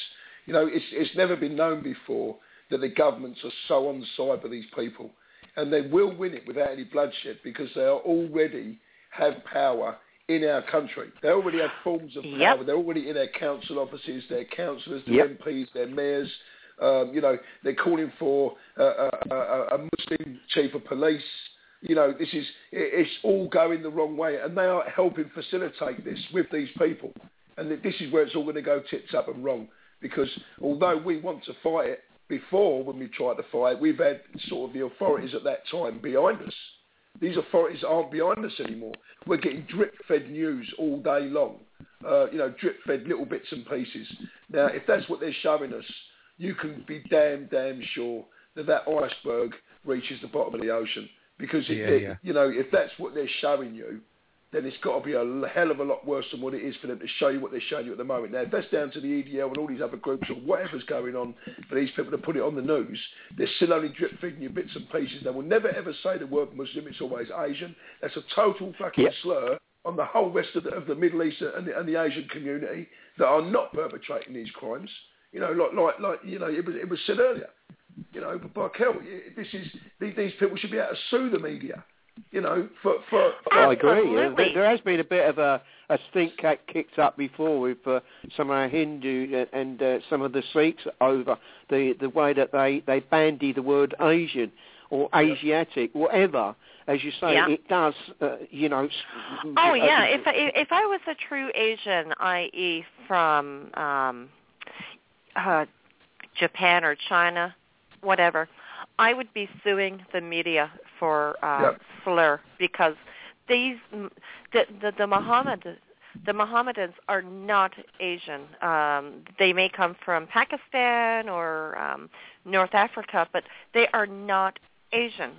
Speaker 7: You know, it's never been known before that the governments are so on side with these people. And they will win it without any bloodshed because they already have power in our country. They already have forms of power. Yep. They're already in their council offices, their councillors, their MPs, their mayors. You know, they're calling for a Muslim chief of police. You know, it's all going the wrong way. And they are helping facilitate this with these people. And this is where it's all going to go tits up and wrong. Because although we want to fight it, before, when we tried to fight, we've had sort of the authorities at that time behind us. These authorities aren't behind us anymore. We're getting drip-fed news all day long. You know, drip-fed little bits and pieces. Now, if that's what they're showing us, you can be damn sure that iceberg reaches the bottom of the ocean. Because, you know, if that's what they're showing you, then it's got to be a hell of a lot worse than what it is for them to show you what they're showing you at the moment. Now, if that's down to the EDL and all these other groups or whatever's going on for these people to put it on the news, they're still only drip-feeding you bits and pieces. They will never, ever say the word Muslim. It's always Asian. That's a total fucking slur on the whole rest of the Middle East and the Asian community that are not perpetrating these crimes. You know, like you know, it was said earlier. You know, by Kel, these people should be able to sue the media. You know, for
Speaker 5: I agree. There has been a bit of a stink cat kicked up before with some of our Hindu and some of the Sikhs over the way that they bandy the word Asian or Asiatic, whatever. As you say, it does, you know.
Speaker 6: Oh yeah, if I was a true Asian, i.e. from Japan or China, whatever, I would be suing the media for slur because the Mohammedans are not Asian. They may come from Pakistan or North Africa, but they are not Asian.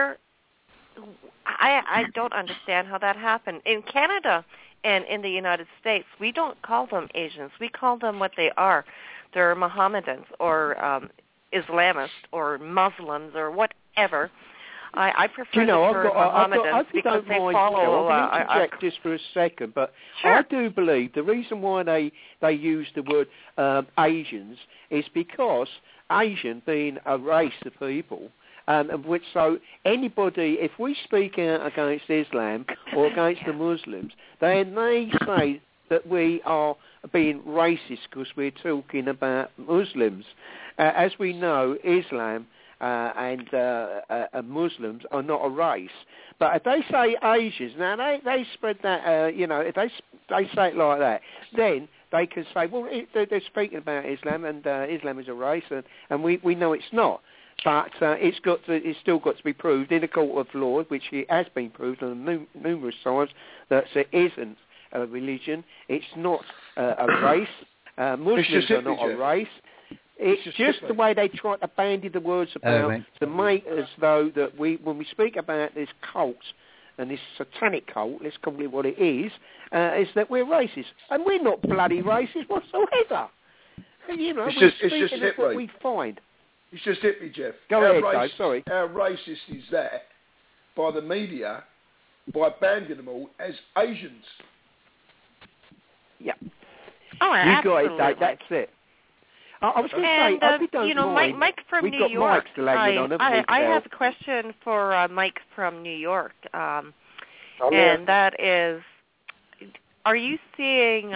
Speaker 6: I don't understand how that happened. In Canada and in the United States, we don't call them Asians. We call them what they are. They're Mohammedans or Islamists or Muslims or whatever. I prefer the term Mohammedans because they follow.
Speaker 5: I'll interject just for a second, but I do believe the reason why they use the word Asians is because Asian being a race of people, which so anybody, if we speak out against Islam or against the Muslims, then they say that we are being racist because we're talking about Muslims. As we know, Islam and Muslims are not a race. But if they say Asians, now they spread that, you know, if they say it like that, then they can say, well, they're speaking about Islam and Islam is a race, and we know it's not. But it's still got to be proved in a court of law, which it has been proved on numerous times, that it isn't a religion. It's not a race. Muslims are not a race. It's just the way they try to bandy the words about to make as though that when we speak about this cult and this satanic cult, let's call it what it is that we're racist. And we're not bloody racist whatsoever. And, you know, it's just what we find.
Speaker 7: It's just hit me, Jeff.
Speaker 5: Go ahead, Dave, sorry.
Speaker 7: How racist is that by the media by bandying them all as Asians?
Speaker 6: Yeah. Oh, absolutely.
Speaker 5: You got it, Dave. That's it. I was going to say, I don't
Speaker 6: you know,
Speaker 5: mind.
Speaker 6: Mike from
Speaker 5: We've
Speaker 6: New
Speaker 5: got
Speaker 6: York.
Speaker 5: I
Speaker 6: have a question for Mike from New York, and that is, are you seeing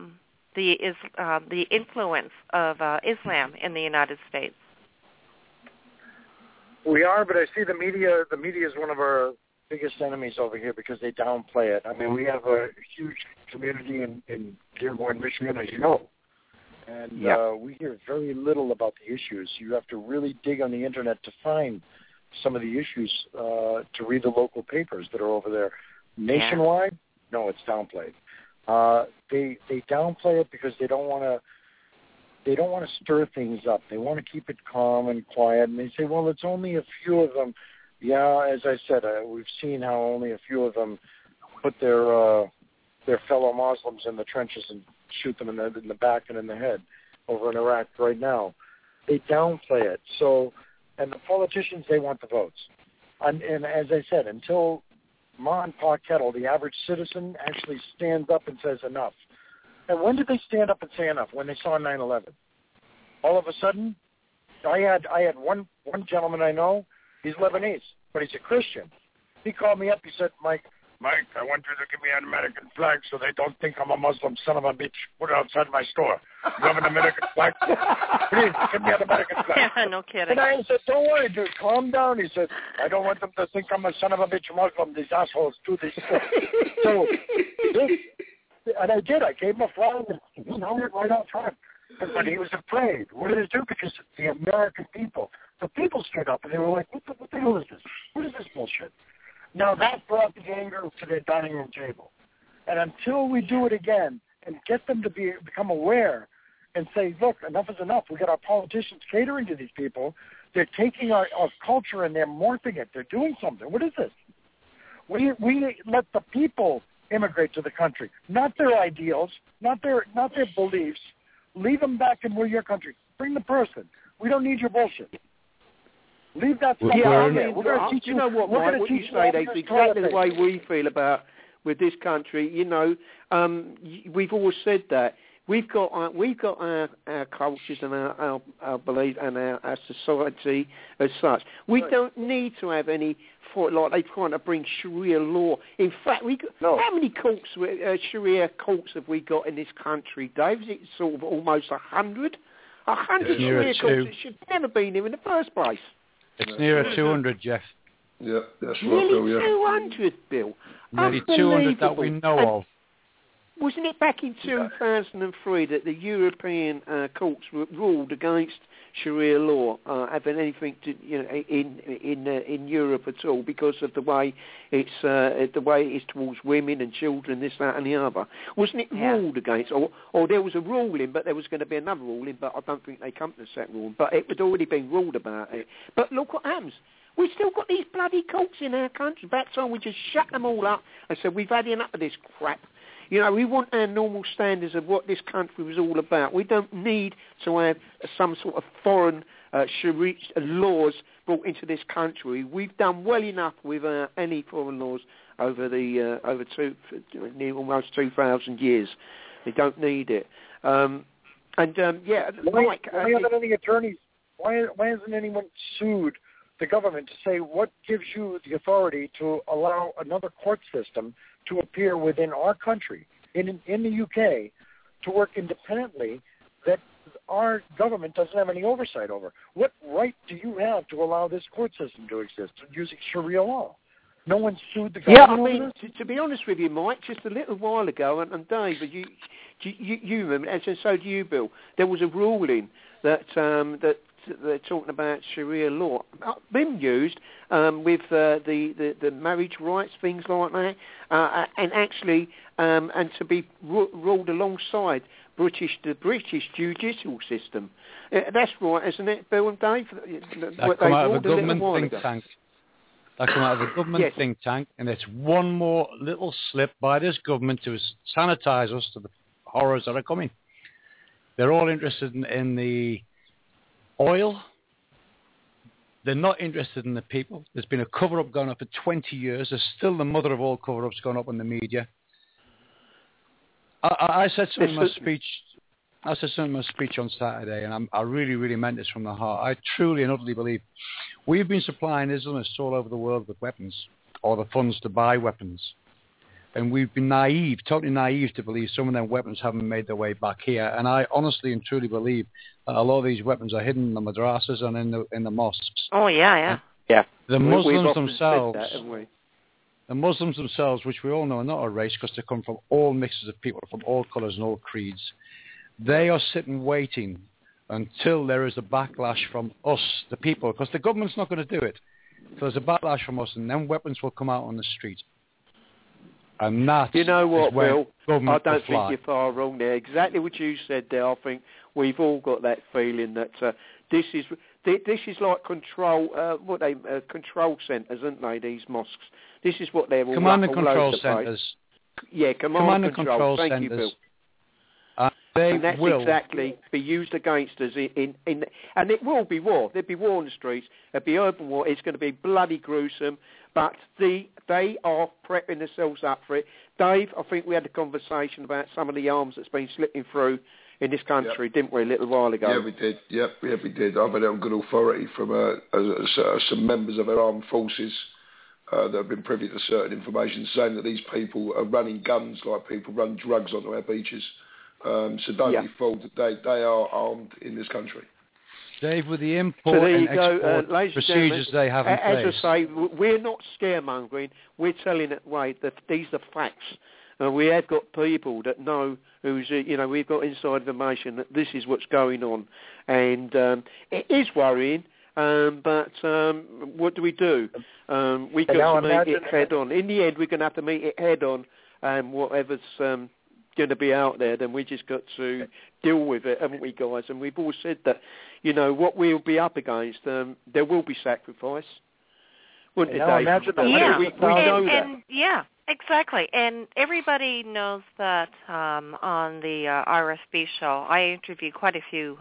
Speaker 6: the influence of Islam in the United States?
Speaker 11: We are, but I see the media. The media is one of our biggest enemies over here because they downplay it. I mean, we have a huge community in Dearborn, Michigan, as you know. And we hear very little about the issues. You have to really dig on the Internet to find some of the issues to read the local papers that are over there. Nationwide, no, it's downplayed. They downplay it because they don't want to stir things up. They want to keep it calm and quiet. And they say, well, it's only a few of them. Yeah, as I said, we've seen how only a few of them put their fellow Muslims in the trenches and shoot them in the back and in the head over in Iraq right now. They downplay it. So, and the politicians, they want the votes. And as I said, until Ma and Pa Kettle, the average citizen, actually stands up and says enough. And when did they stand up and say enough? When they saw 9/11. all of a sudden, I had one gentleman I know. He's Lebanese, but he's a Christian. He called me up. He said, Mike, I want you to give me an American flag so they don't think I'm a Muslim son of a bitch. Put it outside my store. You have an American flag? Please, give me an American flag.
Speaker 6: Yeah, no kidding.
Speaker 11: And I said, don't worry, dude, calm down. He said, I don't want them to think I'm a son of a bitch Muslim. These assholes do this stuff. So, and I did. I gave him a flag, and he hung it right out front. But he was afraid. What did it do? Because the American people, the people stood up, and they were like, what the hell is this? What is this bullshit? Now, that brought the anger to their dining room table. And until we do it again and get them to become aware and say, look, enough is enough. We got our politicians catering to these people. They're taking our culture and they're morphing it. They're doing something. What is this? We let the people immigrate to the country, not their ideals, not their beliefs. Leave them back in your country. Bring the person. We don't need your bullshit. Leave that stuff out there. We're going to teach you.
Speaker 5: You know what, Mike? What you say, that's exactly the way we feel about with this country. You know, we've always said that we've got our cultures and our belief and our society as such. We don't need to have any like they're trying to bring Sharia law. In fact, how many courts, Sharia courts have we got in this country, Dave? Is it sort of almost 100? 100 Sharia courts that should never been here in the first place.
Speaker 8: It's nearer 200, Jeff.
Speaker 7: Yeah, that's right,
Speaker 5: Nearly
Speaker 7: Bill,
Speaker 5: 200, Bill.
Speaker 8: Nearly 200 that we know of.
Speaker 5: Wasn't it back in 2003 that the European courts ruled against Sharia law having anything to, in Europe at all because of the way it is towards women and children, this, that, and the other? Wasn't it ruled against? Or there was a ruling, but there was going to be another ruling, but I don't think they come to the second ruling. But it had already been ruled about it. But look what happens. We've still got these bloody courts in our country. Back time we just shut them all up and said we've had enough of this crap. You know, we want our normal standards of what this country was all about. We don't need to have some sort of foreign Sharia laws brought into this country. We've done well enough with any foreign laws over almost 2,000 years. We don't need it.
Speaker 11: Why haven't any attorneys? Why hasn't anyone sued the government to say what gives you the authority to allow another court system to appear within our country, in the UK, to work independently that our government doesn't have any oversight over? What right do you have to allow this court system to exist using Sharia law? No one sued the government.
Speaker 5: Yeah, I mean, to be honest with you, Mike, just a little while ago, and Dave, you remember, and so do you, Bill, there was a ruling that they're talking about Sharia law been used with the marriage rights, things like that, and actually and to be ruled alongside the British judicial system. That's right, isn't it, Bill and Dave?
Speaker 8: That come out of a government think tank. That come out of a government think tank, and it's one more little slip by this government to sanitize us to the horrors that are coming. They're all interested in the oil. They're not interested in the people. There's been a cover-up going on for 20 years. There's still the mother of all cover-ups going up in the media. I said something in my speech. I said something in my speech on Saturday, and I really, really meant this from the heart. I truly and utterly believe we've been supplying Islamists all over the world with weapons, or the funds to buy weapons. And we've been totally naive to believe some of them weapons haven't made their way back here. And I honestly and truly believe that a lot of these weapons are hidden in the madrasas and in the mosques.
Speaker 6: Oh, yeah.
Speaker 8: The Muslims themselves, which we all know are not a race because they come from all mixes of people, from all colours and all creeds, they are sitting waiting until there is a backlash from us, the people, because the government's not going to do it. So there's a backlash from us, and then weapons will come out on the street. And that,
Speaker 5: you know what, Bill? I don't think
Speaker 8: you're
Speaker 5: far wrong there. Exactly what you said there. I think we've all got that feeling that this is like control control centres, aren't they? These mosques. This is what they're all
Speaker 8: command and control centres.
Speaker 5: Yeah, command and control. Thank you, Bill. And that's exactly be used against us in and it will be war. There'll be war in the streets. There'll be urban war. It's going to be bloody gruesome. But they are prepping themselves up for it. Dave, I think we had a conversation about some of the arms that's been slipping through in this country, didn't we, a little while ago?
Speaker 7: Yeah, we did. Yep, we did. I've had it on good authority from some members of our armed forces that have been privy to certain information, saying that these people are running guns like people run drugs onto our beaches. So don't be fooled. They are armed in this country.
Speaker 8: Dave, with the import and export procedures they have in place.
Speaker 5: As I say, we're not scaremongering. We're telling it right that these are facts. We have got people that know we've got inside information that this is what's going on, and it is worrying. But what do? We got to meet it head on. In the end, we're going to have to meet it head on, and whatever's going to be out there, then we just got to deal with it, haven't we, guys? And we've all said that, what we'll be up against, there will be sacrifice. Wouldn't it, Dave?
Speaker 11: Imagine that.
Speaker 6: Yeah,
Speaker 11: we know that.
Speaker 6: Yeah, exactly. And everybody knows that on the RSB show, I interviewed quite a few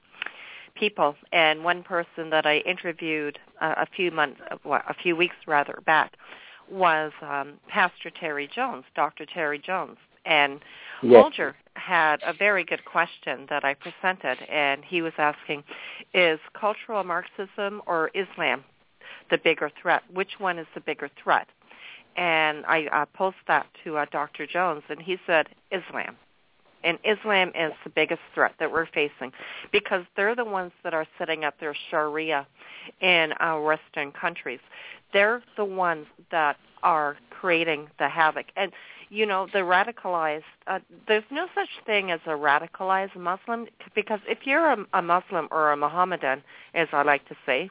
Speaker 6: people, and one person that I interviewed a few weeks back was Pastor Terry Jones, Dr. Terry Jones. And Holger had a very good question that I presented, and he was asking, is cultural Marxism or Islam the bigger threat? Which one is the bigger threat? And I posed that to Dr. Jones, and he said Islam. And Islam is the biggest threat that we're facing because they're the ones that are setting up their Sharia in our Western countries. They're the ones that are creating the havoc. And, the radicalized, there's no such thing as a radicalized Muslim because if you're a Muslim or a Mohammedan, as I like to say,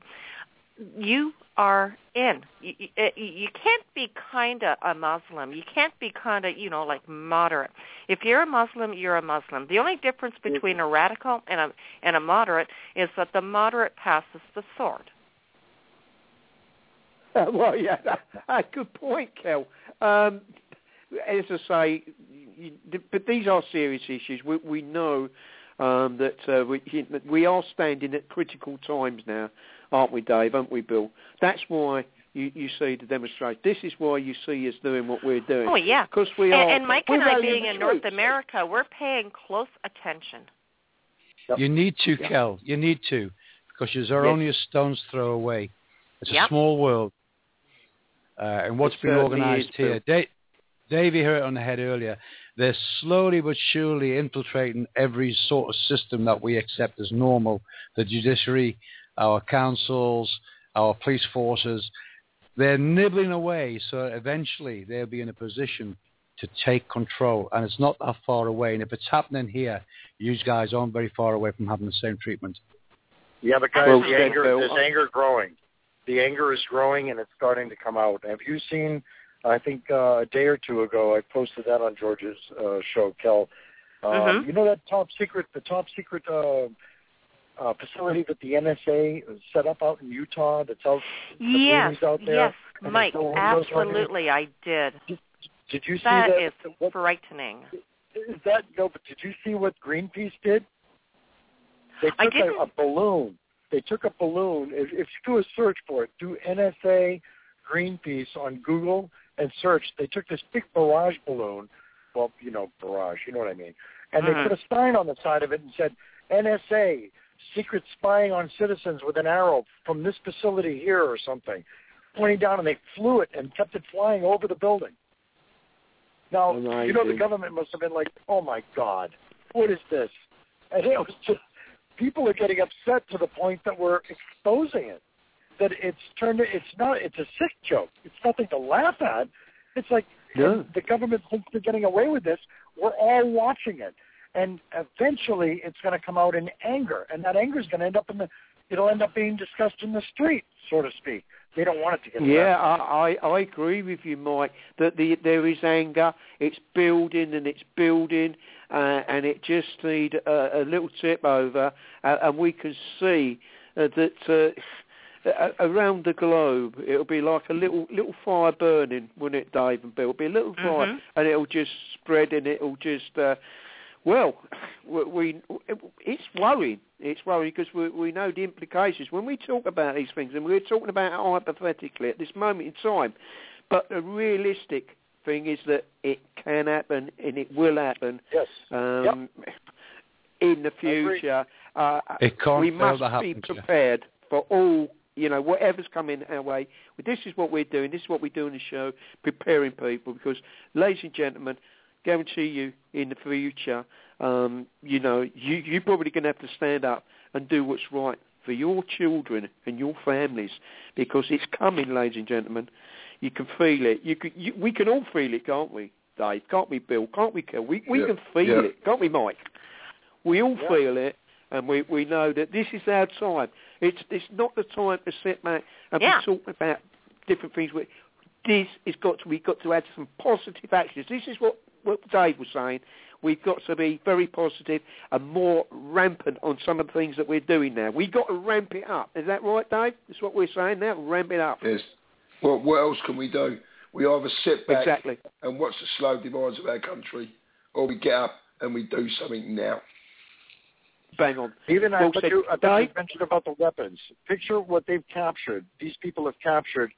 Speaker 6: you are in. You can't be kind of a Muslim. You can't be kind of, like moderate. If you're a Muslim, you're a Muslim. The only difference between a radical and a moderate is that the moderate passes the sword.
Speaker 5: Well, yeah, good point, Kel. As I say, but these are serious issues. We know that we are standing at critical times now, aren't we, Dave? Aren't we, Bill? That's why you see the demonstration. This is why you see us doing what we're doing.
Speaker 6: Oh, yeah.
Speaker 5: Because we are.
Speaker 6: And Mike and I being in North America, we're paying close attention.
Speaker 8: You need to, Kel. You need to, because you're only a stone's throw away. It's a small world. And what's been organised here, Dave, you hit it on the head earlier. They're slowly but surely infiltrating every sort of system that we accept as normal. The judiciary, our councils, our police forces. They're nibbling away, so eventually they'll be in a position to take control. And it's not that far away. And if it's happening here, you guys aren't very far away from having the same treatment.
Speaker 11: Yeah, but guys, there's anger growing. The anger is growing, and it's starting to come out. Have you seen, I think a day or two ago, I posted that on George's show, Kel. You know that top secret facility that the NSA set up out in Utah that's out, out there?
Speaker 6: Yes, Mike, absolutely, I did.
Speaker 11: Did you see that?
Speaker 6: That is frightening.
Speaker 11: But did you see what Greenpeace did? They took a balloon. They took a balloon. If you do a search for it, do NSA Greenpeace on Google and search. They took this big barrage balloon. Well, barrage, you know what I mean. And they put a sign on the side of it and said, NSA, secret spying on citizens with an arrow from this facility here or something, pointing down, and they flew it and kept it flying over the building. Now, the government must have been like, oh, my God, what is this? And it was just, people are getting upset to the point that we're exposing it. That it's a sick joke. It's nothing to laugh at. It's like the government thinks they're getting away with this. We're all watching it. And eventually it's going to come out in anger. And that anger is going to it'll end up being discussed in the street, so to speak. They don't want it to get
Speaker 5: I agree with you, Mike, that there is anger. It's building and it's building, and it just needs a little tip over, and we can see that around the globe it'll be like a little fire burning, wouldn't it, Dave and Bill? It'll be a little fire, and it'll just spread, and it'll just... it's worrying. It's worrying because we know the implications. When we talk about these things, and we're talking about it hypothetically at this moment in time, but the realistic thing is that it can happen and it will happen.
Speaker 11: Yes.
Speaker 5: in the future.
Speaker 8: It can't
Speaker 5: we
Speaker 8: fail
Speaker 5: must
Speaker 8: to
Speaker 5: be
Speaker 8: happen,
Speaker 5: prepared for all, whatever's coming our way. This is what we're doing. This is what we do on the show, preparing people. Because, ladies and gentlemen, guarantee you in the future, you're probably going to have to stand up and do what's right for your children and your families, because it's coming, ladies and gentlemen. You can feel it. We can all feel it, can't we, Dave? Can't we, Bill? Can't we, Kel? We can feel it, can't we, Mike? We all feel it, and we know that this is our time. It's not the time to sit back and be talking about different things. We've got to add some positive actions. This is what Dave was saying. We've got to be very positive and more rampant on some of the things that we're doing now. We've got to ramp it up. Is that right, Dave? That's what we're saying now, ramp it up.
Speaker 7: Yes. Well, what else can we do? We either sit back
Speaker 5: and
Speaker 7: watch the slow demise of our country, or we get up and we do something now.
Speaker 5: Bang on.
Speaker 11: Even I think you mentioned about the weapons. Picture what they've captured. These people have captured,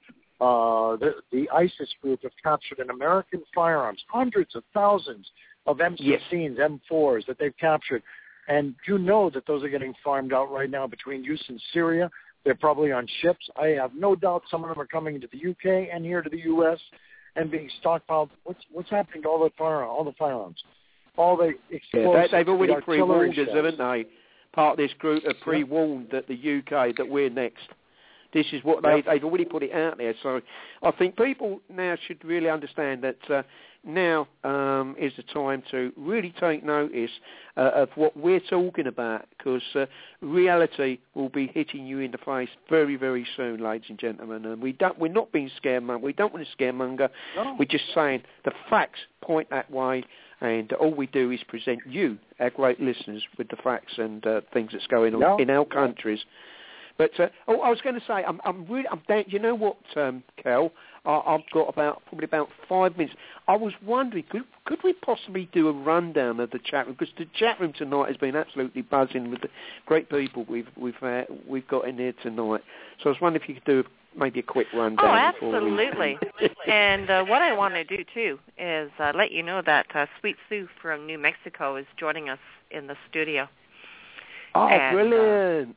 Speaker 11: the ISIS group have captured an American firearms, hundreds of thousands of M16s, M4s that they've captured. And you know that those are getting farmed out right now between use in Syria. They're probably on ships. I have no doubt some of them are coming into the UK and here to the US and being stockpiled. What's happening to all the firearms? All the explosives.
Speaker 5: They've already pre-warned us, haven't they? Part of this group have pre-warned that the UK, that we're next. This is what they've already put it out there. So I think people now should really understand that now is the time to really take notice of what we're talking about, because reality will be hitting you in the face very, very soon, ladies and gentlemen. And we're not being scaremonger. We don't want to scaremonger. No. We're just saying the facts point that way, and all we do is present you, our great listeners, with the facts and things that's going on in our countries. But I was going to say, I'm down. You know what, Kel? I've got probably about 5 minutes. I was wondering, could we possibly do a rundown of the chat room? Because the chat room tonight has been absolutely buzzing with the great people we've got in here tonight. So I was wondering if you could do maybe a quick rundown.
Speaker 6: Oh, absolutely. And what I want to do too is let you know that Sweet Sue from New Mexico is joining us in the studio.
Speaker 5: Oh, and, brilliant!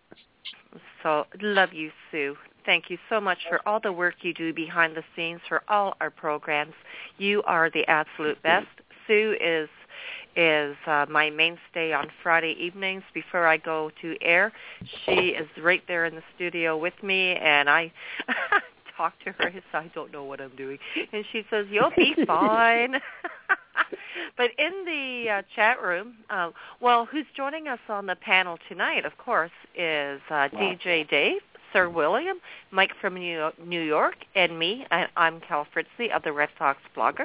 Speaker 6: So, love you, Sue. Thank you so much for all the work you do behind the scenes for all our programs. You are the absolute best. Sue is my mainstay on Friday evenings before I go to air. She is right there in the studio with me, and I talk to her. So I don't know what I'm doing. And she says, you'll be fine. But in the chat room, who's joining us on the panel tonight, of course, is DJ Dave, Sir William, Mike from New York, and me. I'm Cal Fritzy of the Red Sox Blogger.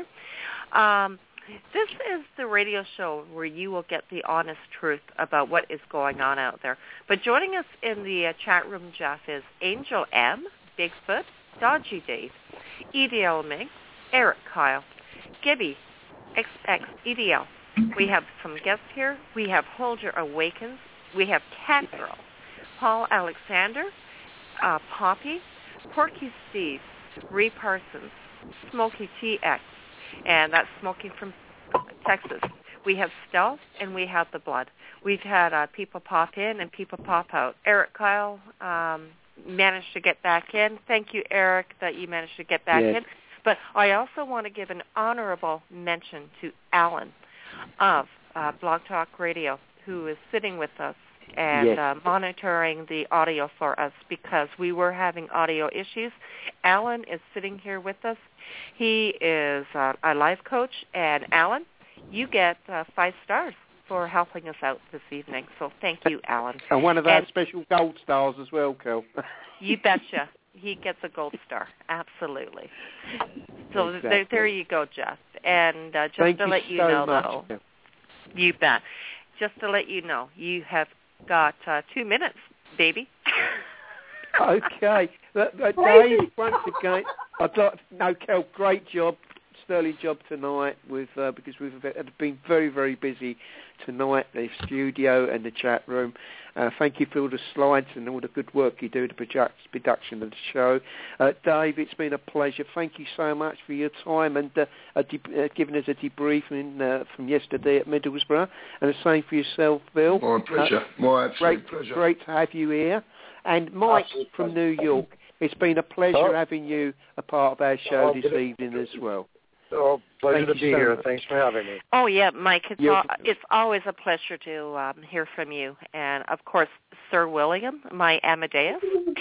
Speaker 6: This is the radio show where you will get the honest truth about what is going on out there. But joining us in the chat room, Jeff, is Angel M, Bigfoot, Dodgy Dave, EDL Mig, Eric Kyle, Gibby, XX EDL. We have some guests here. We have Holger Awakens. We have Cat Girl, Paul Alexander, Poppy, Porky Steve, Ree Parsons, Smokey TX, and that's Smokey from Texas. We have Stealth, and we have The Blood. We've had people pop in and people pop out. Eric Kyle managed to get back in. Thank you, Eric, that you managed to get back in. But I also want to give an honorable mention to Alan of Blog Talk Radio, who is sitting with us and monitoring the audio for us because we were having audio issues. Alan is sitting here with us. He is a life coach, and Alan, you get 5 stars for helping us out this evening. So thank you, Alan.
Speaker 5: And one of our special gold stars as well, Kel.
Speaker 6: You betcha. He gets a gold star. Absolutely. So there you go, Jeff. And just to let you know, though, you bet. Just to let you know, you have got 2 minutes, baby.
Speaker 5: Okay. Dave, once again, Kel, great job. sterling job tonight because we've been very, very busy tonight, the studio and the chat room. Thank you for all the slides and all the good work you do, the production of the show. Dave, it's been a pleasure. Thank you so much for your time and giving us a debriefing from yesterday at Middlesbrough. And the same for yourself, Bill.
Speaker 7: My pleasure. My absolute pleasure.
Speaker 5: Great to have you here. And Mike from New York, it's been a pleasure having you a part of our show this evening as well.
Speaker 11: Oh, pleasure to be here. Thanks for having me.
Speaker 6: Oh, yeah, Mike, it's always a pleasure to hear from you. And, of course, Sir William, my Amadeus,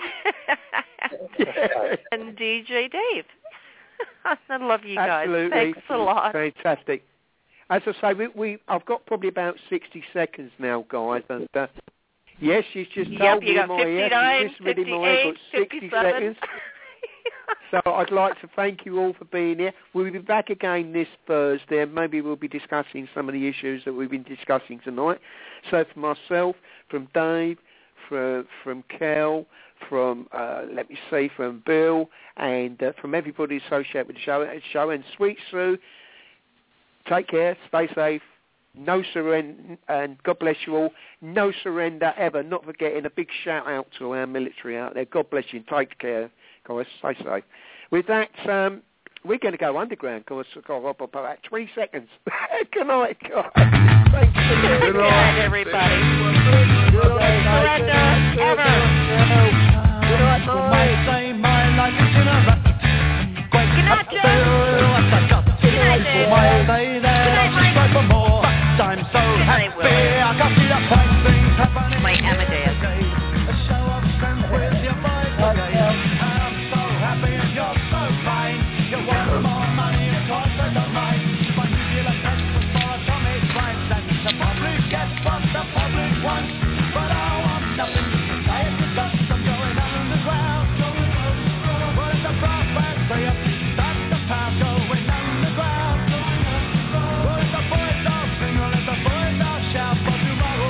Speaker 6: and DJ Dave. I love you guys.
Speaker 5: Absolutely.
Speaker 6: Thanks a lot.
Speaker 5: Fantastic. As I say, I've got probably about 60 seconds now, guys. And yes, she's just told me
Speaker 6: you got 59, 58,
Speaker 5: 60 seconds. So I'd like to thank you all for being here. We'll be back again this Thursday, and maybe we'll be discussing some of the issues that we've been discussing tonight. So from myself, from Dave, from Kel, from from Bill, and from everybody associated with the show, and Sweet Sue, take care, stay safe, no surrender, and God bless you all. No surrender ever. Not forgetting a big shout out to our military out there. God bless you. Take care, guys. Stay safe. With that, we're going to go underground. Guys, about 20 seconds. Good night, guys. Thanks.
Speaker 6: Good night, everybody.
Speaker 5: Good night,
Speaker 6: surrender ever.
Speaker 5: Good night, Mike.
Speaker 6: Good night, Joe. Good night, Dave. Good night, Mike.
Speaker 10: I'm so happy, I can see the fine things happening.
Speaker 6: My Amadeus.
Speaker 10: A show of strength with your voice again. I'm so happy and you're so fine. You want more money, of course I don't mind. But you feel like that's for atomic rights. And the public gets what the public wants. But I want nothing. I have to stop from going underground. What is the prospect for you? That's the path going underground. What is the voice of single? Let the voice of shout for tomorrow.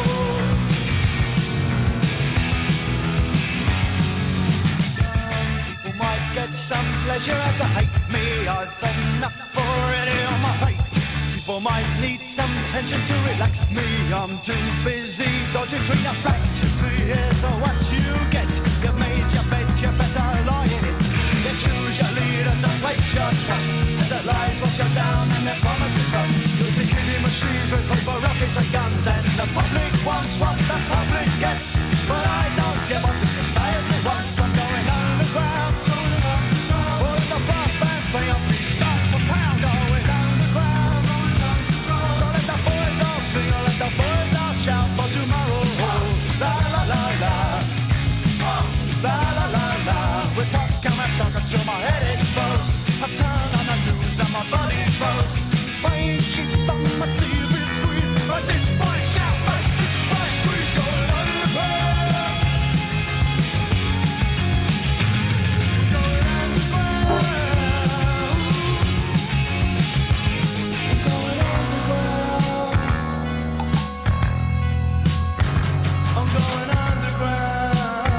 Speaker 10: People might get some pleasure as they hate me. I've enough already on my plate. People might need some tension to relax me. I'm too busy dodging through your flat. Here's what you get. You've made your bed, you better lie in it. You choose your leaders and place your trust. The lies will shut down and their promises come. You'll be killing machines with paper, rockets and guns. And the public wants what the public gets. But I don't give up the society wants. I'm going underground. What is the prospect for your feet? Start for pound going underground. So let the boys all sing, or let the boys all shout for tomorrow. La la la la. La la la la. With what's coming talking through my head exposed. I've turned on the news and my body froze. Fine sheets on my TV screen. But this boy shout like this boy scream going underground. Going underground. Going underground. I'm going underground.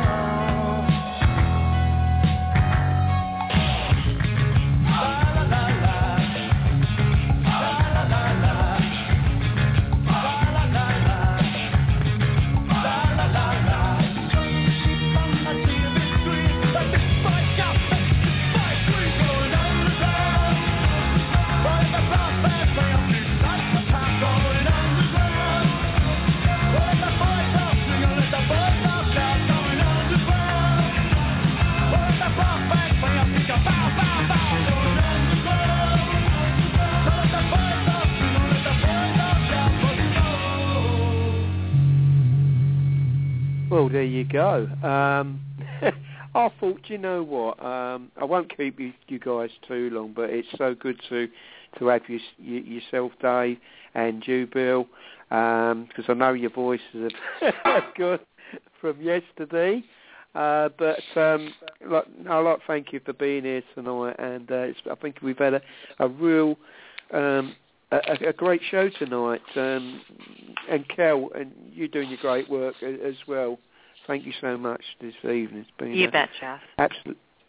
Speaker 5: Well, there you go. I thought, you know what, I won't keep you guys too long, but it's so good to have yourself, Dave, and you, Bill, because I know your voices are good from yesterday. But I'd like to thank you for being here tonight, and I think we've had a real a great show tonight. And Kel, and you're doing your great work as well. Thank you so much this evening. It's been
Speaker 6: you bet, Jeff.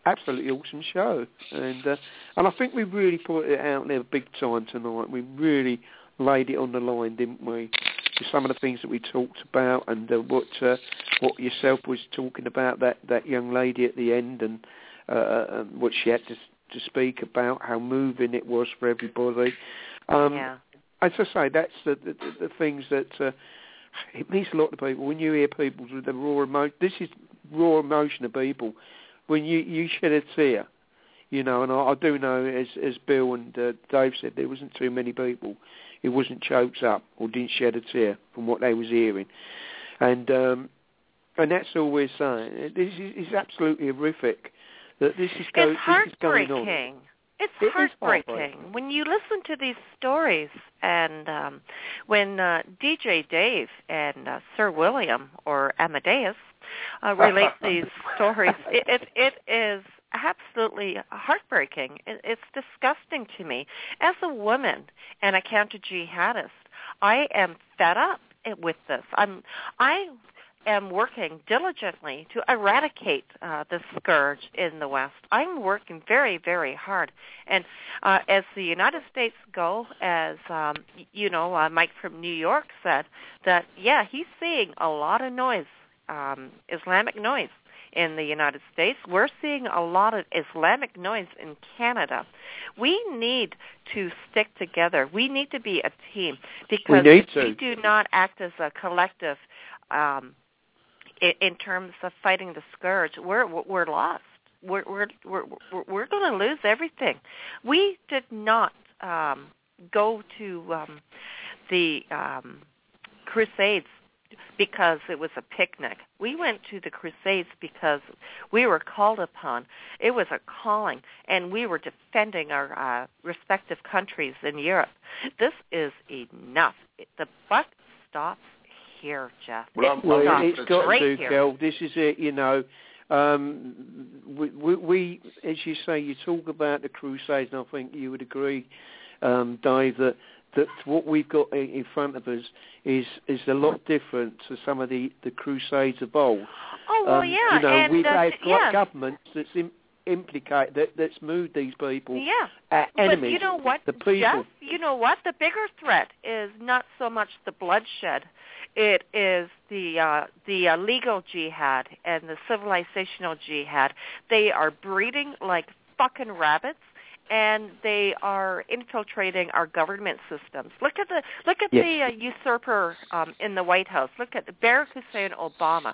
Speaker 5: absolutely awesome show, and I think we really put it out there big time tonight. We really laid it on the line, didn't we? With some of the things that we talked about, and what yourself was talking about, that young lady at the end, and what she had to speak about, how moving it was for everybody. As I say, that's the things that it means a lot to people. When you hear people with the raw emotion, this is raw emotion of people. When you shed a tear, and I do know, as Bill and Dave said, there wasn't too many people who wasn't choked up or didn't shed a tear from what they was hearing, and that's all we're saying. This is absolutely horrific. That this is going on.
Speaker 6: It's heartbreaking when you listen to these stories, and when DJ Dave and Sir William or Amadeus relate these stories. It is absolutely heartbreaking. It's disgusting to me. As a woman and a counter-jihadist, I am fed up with this. I am working diligently to eradicate this scourge in the West. I'm working very, very hard. And as the United States go, as Mike from New York said, that, he's seeing a lot of noise, Islamic noise in the United States. We're seeing a lot of Islamic noise in Canada. We need to stick together. We need to be a team, because if we do not act as a collective in terms of fighting the scourge, we're lost. We're going to lose everything. We did not go to the Crusades because it was a picnic. We went to the Crusades because we were called upon. It was a calling, and we were defending our respective countries in Europe. This is enough. The buck stops here, Jeff.
Speaker 5: It's got to, Kel. This is it, we, as you say, you talk about the Crusades, and I think you would agree, Dave, that what we've got in front of us is a lot different to some of the Crusades of old.
Speaker 6: Oh, well, and
Speaker 5: we've had governments that's implicated, that's moved these people enemies.
Speaker 6: But you know what,
Speaker 5: the people.
Speaker 6: Jeff? You know what? The bigger threat is not so much the bloodshed. It is the legal jihad and the civilizational jihad. They are breeding like fucking rabbits, and they are infiltrating our government systems. Look at the usurper in the White House. Look at Barack Hussein Obama.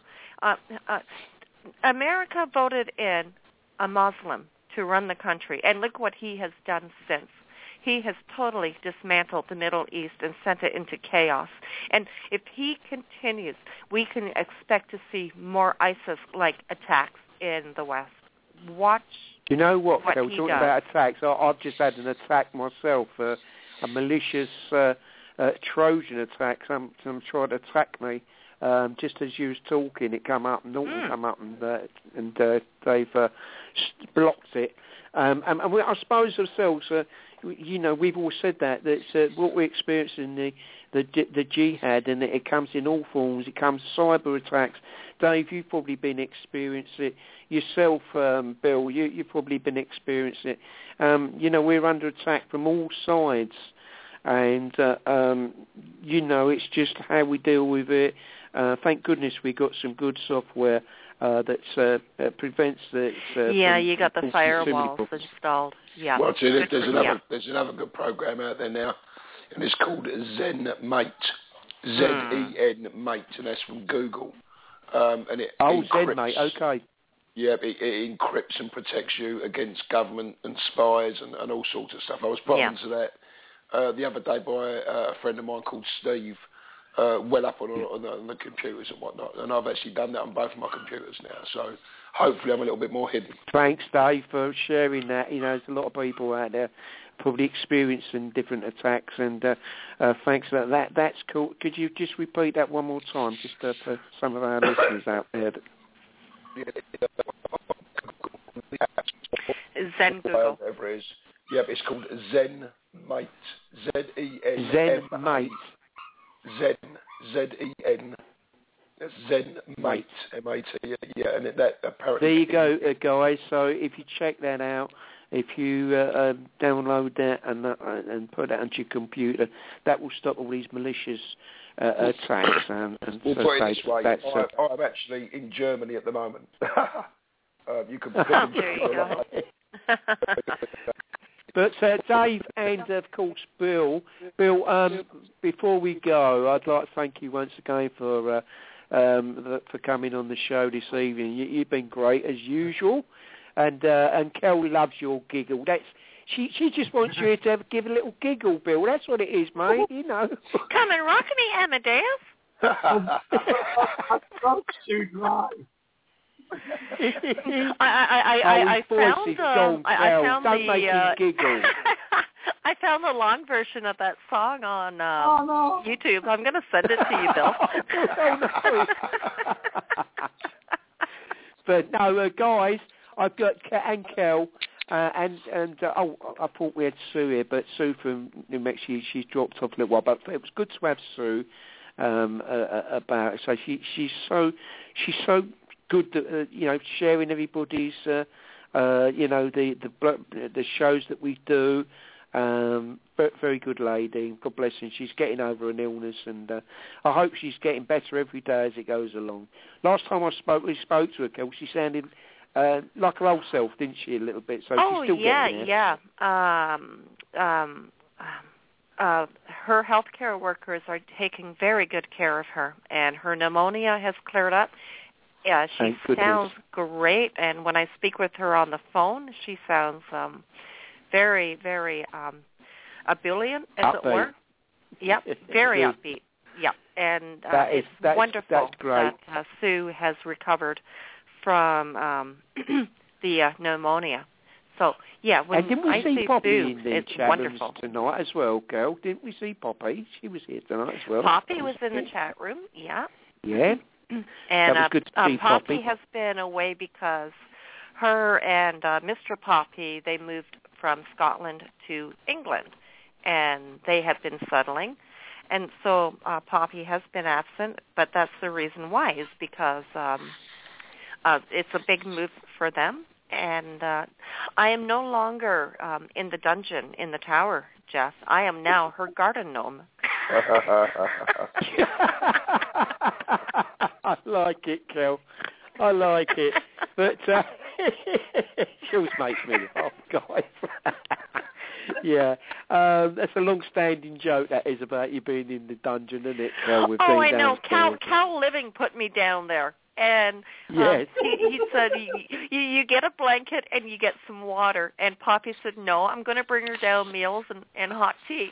Speaker 6: America voted in a Muslim to run the country, and look what he has done since. He has totally dismantled the Middle East and sent it into chaos. And if he continues, we can expect to see more ISIS-like attacks in the West. Watch.
Speaker 5: You know what Phil, talking about attacks, I've just had an attack myself, a malicious Trojan attack. Some tried to attack me. Just as you was talking, it come up, Norton come up, and they've blocked it. And I suppose ourselves, we've all said that what we experience in the jihad, and it comes in all forms. It comes cyber attacks. Dave, you've probably been experiencing it yourself. Bill, you've probably been experiencing it. We're under attack from all sides, and it's just how we deal with it. Thank goodness we got some good software that prevents the.
Speaker 6: You got the firewalls installed. Yeah.
Speaker 7: Well, there's another good program out there now, and it's called ZenMate. ZEN Mate, and that's from Google. And it encrypts,
Speaker 5: ZenMate, okay.
Speaker 7: Yeah, it encrypts and protects you against government and spies and all sorts of stuff. I was put onto that the other day by a friend of mine called Steve. Well up on the computers and whatnot, and I've actually done that on both of my computers now, so hopefully I'm a little bit more hidden.
Speaker 5: Thanks, Dave, for sharing that. There's a lot of people out there probably experiencing different attacks, and thanks for that. That's cool. Could you just repeat that one more time, just for some of our listeners out there?
Speaker 6: Zen Google.
Speaker 7: Whatever it is. Yep, it's called ZenMate. ZEN.
Speaker 5: ZenMate.
Speaker 7: ZEN That's Zen Mate, M-A-T. Yeah, and that apparently.
Speaker 5: There you go, guys. So if you check that out, if you download that and put that onto your computer, that will stop all these malicious attacks. And
Speaker 7: we'll put it this way: I'm actually in Germany at the moment. You can.
Speaker 6: There you go.
Speaker 5: But Dave and, of course, Bill, before we go, I'd like to thank you once again for coming on the show this evening. You've been great, as usual. And Kel loves your giggle. She just wants you to give a little giggle, Bill. That's what it is, mate, you know.
Speaker 6: Come and rock me, Amadeus.
Speaker 11: My throat's too dry.
Speaker 6: I found
Speaker 5: Don't make him giggle.
Speaker 6: I found the long version of that song on YouTube. I'm going to send it to you, Bill.
Speaker 5: Oh, no. But no, guys, I've got and Kel, and I thought we had Sue here, but Sue from New Mexico, she's dropped off a little while. But it was good to have Sue about it. So she's so good that sharing everybody's the shows that we do. Very good lady. God bless her. She's getting over an illness, and I hope she's getting better every day as it goes along. Last time we spoke to her, Kel, she sounded like her old self, didn't she, a little bit? So she's still getting there.
Speaker 6: Her healthcare workers are taking very good care of her, and her pneumonia has cleared up. Yeah, she sounds great, and when I speak with her on the phone, she sounds very, very ebullient, as it were. Yep, very upbeat. Yep, and it's wonderful that Sue has recovered from the pneumonia. So, yeah, when
Speaker 5: didn't we
Speaker 6: I
Speaker 5: see
Speaker 6: see
Speaker 5: Poppy
Speaker 6: Sue,
Speaker 5: in the
Speaker 6: it's
Speaker 5: chat
Speaker 6: wonderful.
Speaker 5: rooms tonight as well, girl? Didn't we see Poppy? She was here tonight as well.
Speaker 6: Poppy was in the chat room, yeah.
Speaker 5: Yeah.
Speaker 6: And
Speaker 5: that was good to see
Speaker 6: Poppy has been away because her and Mr. Poppy, they moved from Scotland to England, and they have been settling. And so Poppy has been absent, but that's the reason why, is because it's a big move for them. And I am no longer in the dungeon in the tower, Jeff. I am now her garden gnome.
Speaker 5: I like it, Kel. I like it. But she always makes me laugh, guys. Yeah. That's a long-standing joke, that is, about you being in the dungeon, isn't it, Kel?
Speaker 6: I know. Cal Living put me down there. And
Speaker 5: yes.
Speaker 6: he said, you get a blanket and you get some water. And Poppy said, no, I'm going to bring her down meals and hot tea.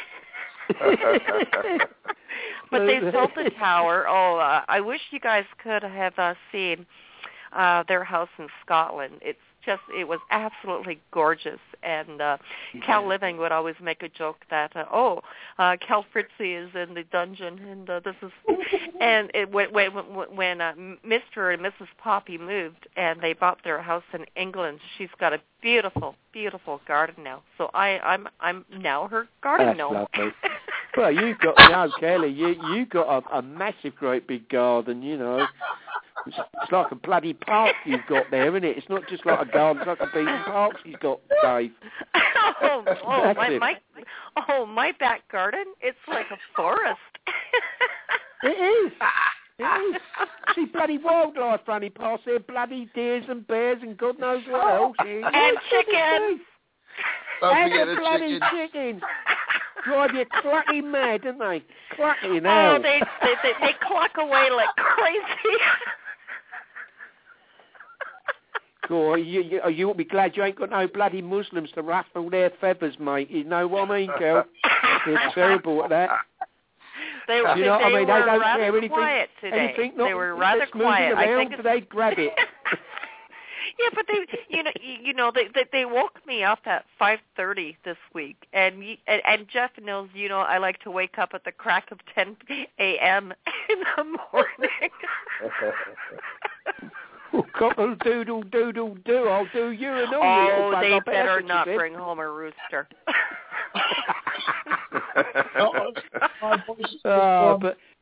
Speaker 6: But they built the tower. I wish you guys could have seen their house in Scotland. It was absolutely gorgeous. And Cal Living would always make a joke that, Cal Fritzy is in the dungeon, and this is, and when Mr. and Mrs. Poppy moved and they bought their house in England, she's got a beautiful, beautiful garden now. So I'm now her garden gnome.
Speaker 5: Lovely. Well, you've got Kelly. You got a massive, great big garden. You know. It's like a bloody park you've got there, isn't it? It's not just like a garden, it's like a beaten park you've got, Dave.
Speaker 6: My back garden, it's like a forest.
Speaker 5: It is. It is. See bloody wildlife running past there, bloody deers and bears and God knows what else.
Speaker 6: And chickens.
Speaker 5: And the bloody chickens. Drive you clucking mad, don't they? Clucking out.
Speaker 6: They cluck away like crazy.
Speaker 5: Cool. You won't be glad you ain't got no bloody Muslims to ruffle their feathers, mate. You know what I mean, girl? They're terrible at that.
Speaker 6: They were rather quiet today. They were rather quiet. I think
Speaker 5: they grab it.
Speaker 6: Yeah, but they woke me up at 5:30 this week, and Jeff knows, I like to wake up at the crack of 10 a.m. in the morning.
Speaker 5: Cockle doodle doodle do. I'll do you and all.
Speaker 6: Oh, they better not bring home a rooster.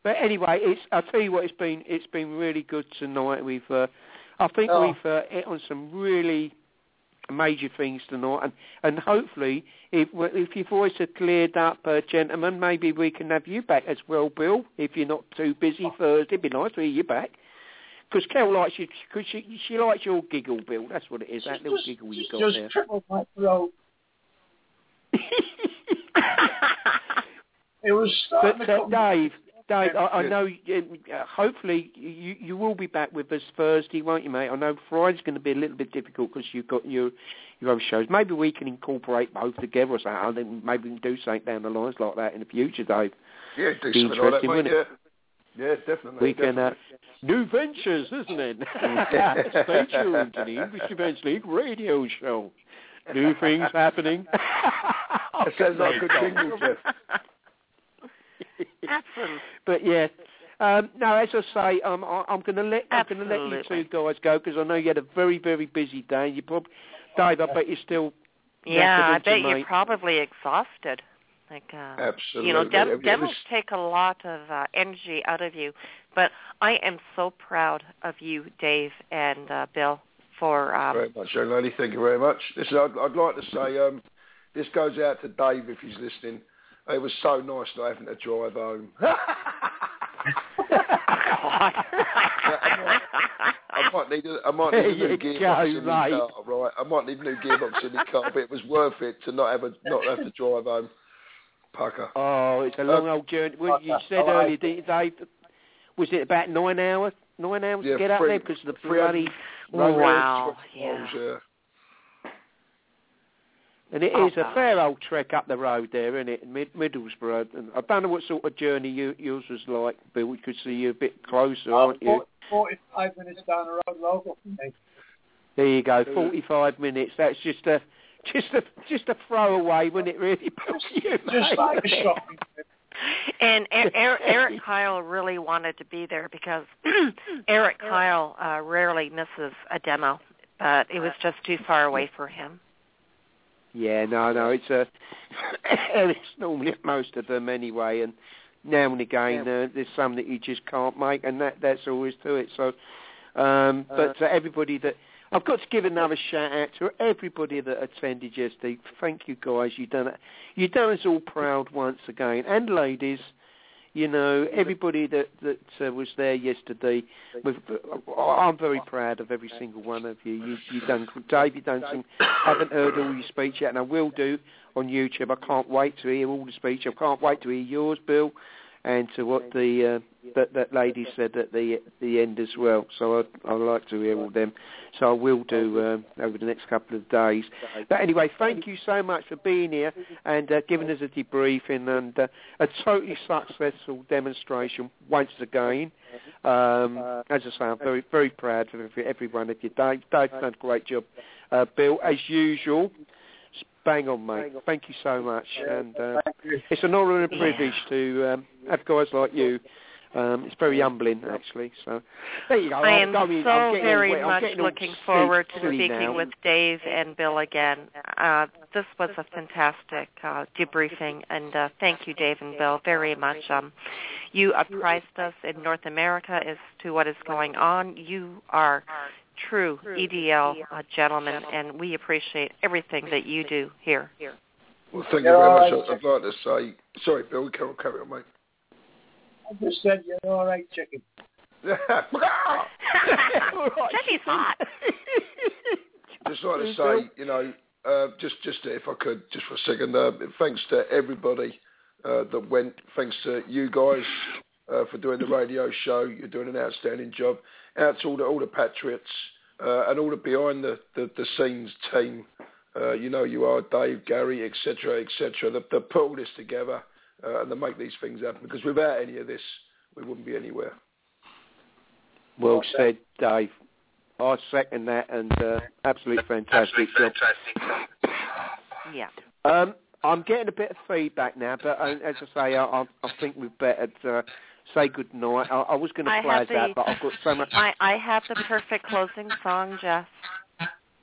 Speaker 5: But anyway, I'll tell you what, it's been really good tonight. We've hit on some really major things tonight, and hopefully, if your voice had cleared up, gentlemen, maybe we can have you back as well, Bill. If you're not too busy Thursday, it'd be nice to hear you back. Because Kel likes you, because she likes your giggle, Bill. That's what it is. That little giggle you got there.
Speaker 9: Just tripled my throat. It was starting to
Speaker 5: Dave, I know. Hopefully, you will be back with us Thursday, won't you, mate? I know Friday's going to be a little bit difficult because you've got your own shows. Maybe we can incorporate both together or something. Then maybe we can do something down the lines like that in the future, Dave.
Speaker 7: Yeah, do something like that, mate. Yeah, definitely.
Speaker 5: We can. New ventures, isn't it? Stay tuned to the English Defence League radio show. New things happening.
Speaker 7: That sounds like a good jingle, Jeff.
Speaker 6: Absolutely.
Speaker 5: But yeah, no. As I say, I'm going to let you two guys go because I know you had a very, very busy day. You probably, Dave, I bet you're still.
Speaker 6: Yeah, I bet you're probably exhausted. Like,
Speaker 7: absolutely.
Speaker 6: You know, demos take a lot of energy out of you. But I am so proud of you, Dave and Bill, for...
Speaker 7: very much, young lady. Thank you very much. Listen, I'd like to say this goes out to Dave if he's listening. It was so nice not having to drive home. I might need a new gearbox in the car, right? I might need a new gearbox in the car, but it was worth it to not have to drive home. Pucker.
Speaker 5: Oh, it's a long old journey. Well, you said earlier, Dave, was it about 9 hours? 9 hours to get up there because of the bloody...
Speaker 6: Wow.
Speaker 7: Yeah.
Speaker 5: And it is a fair old trek up the road there, isn't it, Middlesbrough? And I don't know what sort of journey yours was like, Bill. We could see you a bit closer, aren't you?
Speaker 9: 45 minutes down the road local for me.
Speaker 5: There you go, 45 minutes. That's just a throwaway, wouldn't it, really?
Speaker 9: Just like a shopping trip.
Speaker 6: And Eric Kyle really wanted to be there because Eric Kyle rarely misses a demo, but it was just too far away for him.
Speaker 5: Yeah, no, it's Eric's normally at most of them anyway, and now and again there's some that you just can't make, and that's always to it. So, but to everybody that I've got to give another shout out to everybody that attended yesterday. Thank you, guys. You've done us all proud once again, and ladies. You know, everybody that was there yesterday. I'm very proud of every single one of you. You've done, Dave. You've done some. Haven't heard all your speech yet, and I will do on YouTube. I can't wait to hear all the speech. I can't wait to hear yours, Bill, and to what the that lady said at the end as well. So I'd like to hear all them. So I will do over the next couple of days. But anyway, thank you so much for being here and giving us a debriefing and a totally successful demonstration once again. As I say, I'm very, very proud of every one of you. Dave's done a great job. Bill, as usual, bang on, mate. Thank you so much. And it's an honour and a privilege to have guys like you. It's very humbling, actually. So there you go.
Speaker 6: I am very much looking forward to speaking with Dave and Bill again. This was a fantastic debriefing, and thank you, Dave and Bill, very much. You apprised us in North America as to what is going on. You are true EDL gentlemen, and we appreciate everything that you do here.
Speaker 7: Well, thank you very much. I'd like to say, sorry, Bill, carry on, mate.
Speaker 9: I just said you're all right, chicken.
Speaker 6: Chicken's hot.
Speaker 7: Just like to say, you know, just if I could, just for a second, thanks to everybody that went. Thanks to you guys for doing the radio show. You're doing an outstanding job. Out to all the patriots and all the behind the scenes team. You know, you are Dave, Gary, etc., that put all this together. And to make these things happen, because without any of this, we wouldn't be anywhere.
Speaker 5: Well said, Dave. I second that, and absolutely fantastic job.
Speaker 6: Yeah.
Speaker 5: I'm getting a bit of feedback now, but as I say, I think we'd better say good night. I was going to play that, but I've got so much.
Speaker 6: I have the perfect closing song, Jeff.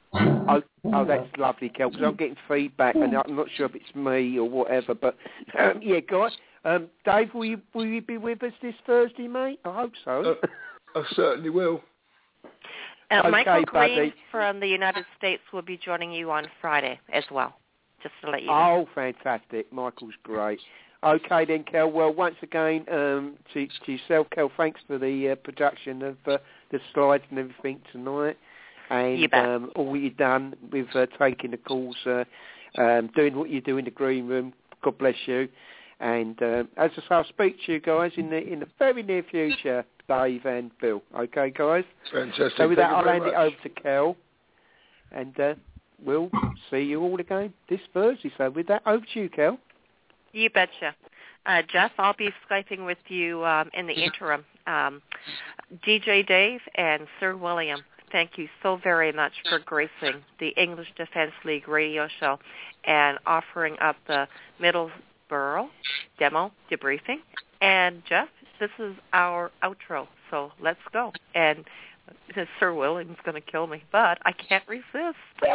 Speaker 5: Oh, that's lovely, Kel, because I'm getting feedback, and I'm not sure if it's me or whatever, but, yeah, guys, Dave, will you be with us this Thursday, mate? I hope so.
Speaker 7: I certainly will.
Speaker 5: Okay,
Speaker 6: Michael Green
Speaker 5: buddy.
Speaker 6: from the United States will be joining you on Friday as well, just to let you know.
Speaker 5: Oh, fantastic. Michael's great. Okay then, Kel. Well, once again, to yourself, Kel, thanks for the production of the slides and everything tonight. And
Speaker 6: you bet.
Speaker 5: All you've done with taking the calls, doing what you do in the green room. God bless you. And as I say, I'll speak to you guys in the very near future, Dave and Bill. Okay, guys?
Speaker 7: Fantastic.
Speaker 5: So with that, I'll hand
Speaker 7: much.
Speaker 5: it over to Kel. And we'll see you all again this Thursday. So with that, over to you, Kel.
Speaker 6: You betcha. Jeff, I'll be Skyping with you in the interim. DJ Dave and Sir William, thank you so very much for gracing the English Defense League radio show and offering up the Middlesbrough demo debriefing. And Jeff, this is our outro, so let's go. And Sir William's going to kill me, but I can't resist.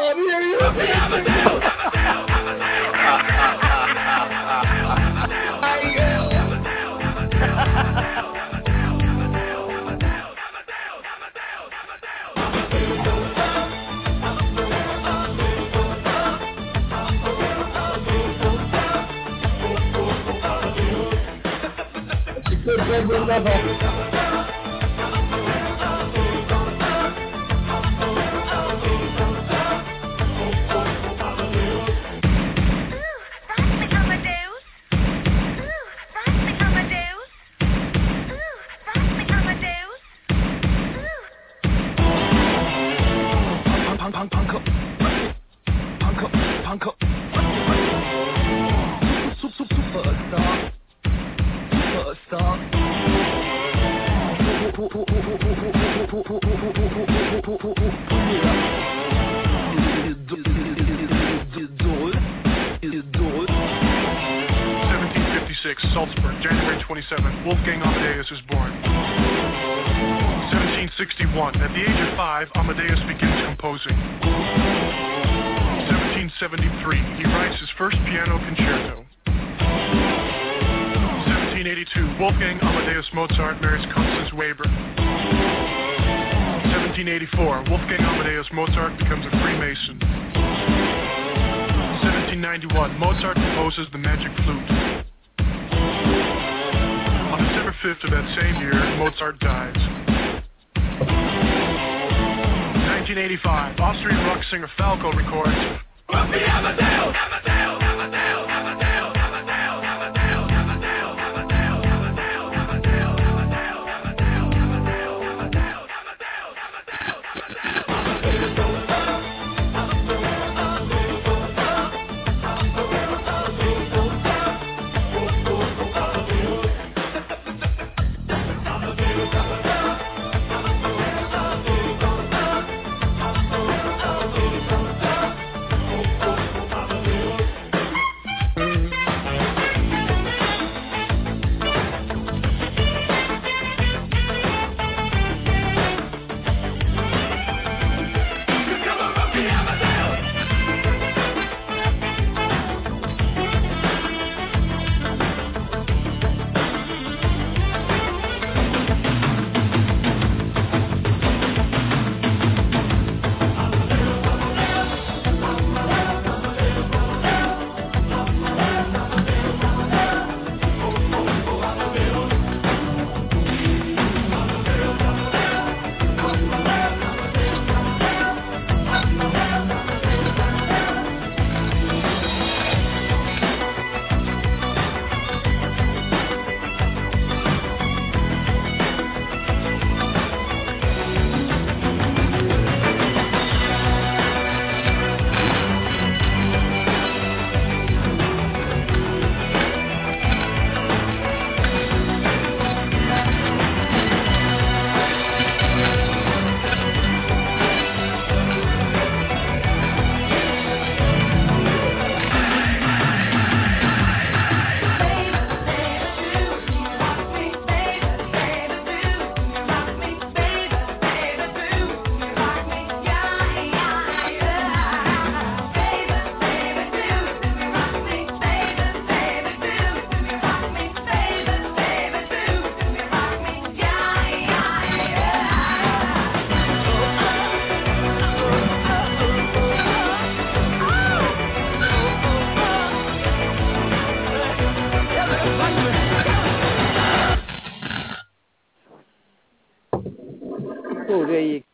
Speaker 12: Salzburg, January 27th, Wolfgang Amadeus is born. 1761, at the age of 5, Amadeus begins composing. 1773, he writes his first piano concerto. 1782, Wolfgang Amadeus Mozart marries Constance Weber. 1784, Wolfgang Amadeus Mozart becomes a Freemason. 1791, Mozart composes the Magic Flute. On December 5th of that same year, Mozart dies. 1985, Austrian rock singer Falco records Amadeus.
Speaker 5: Well, there you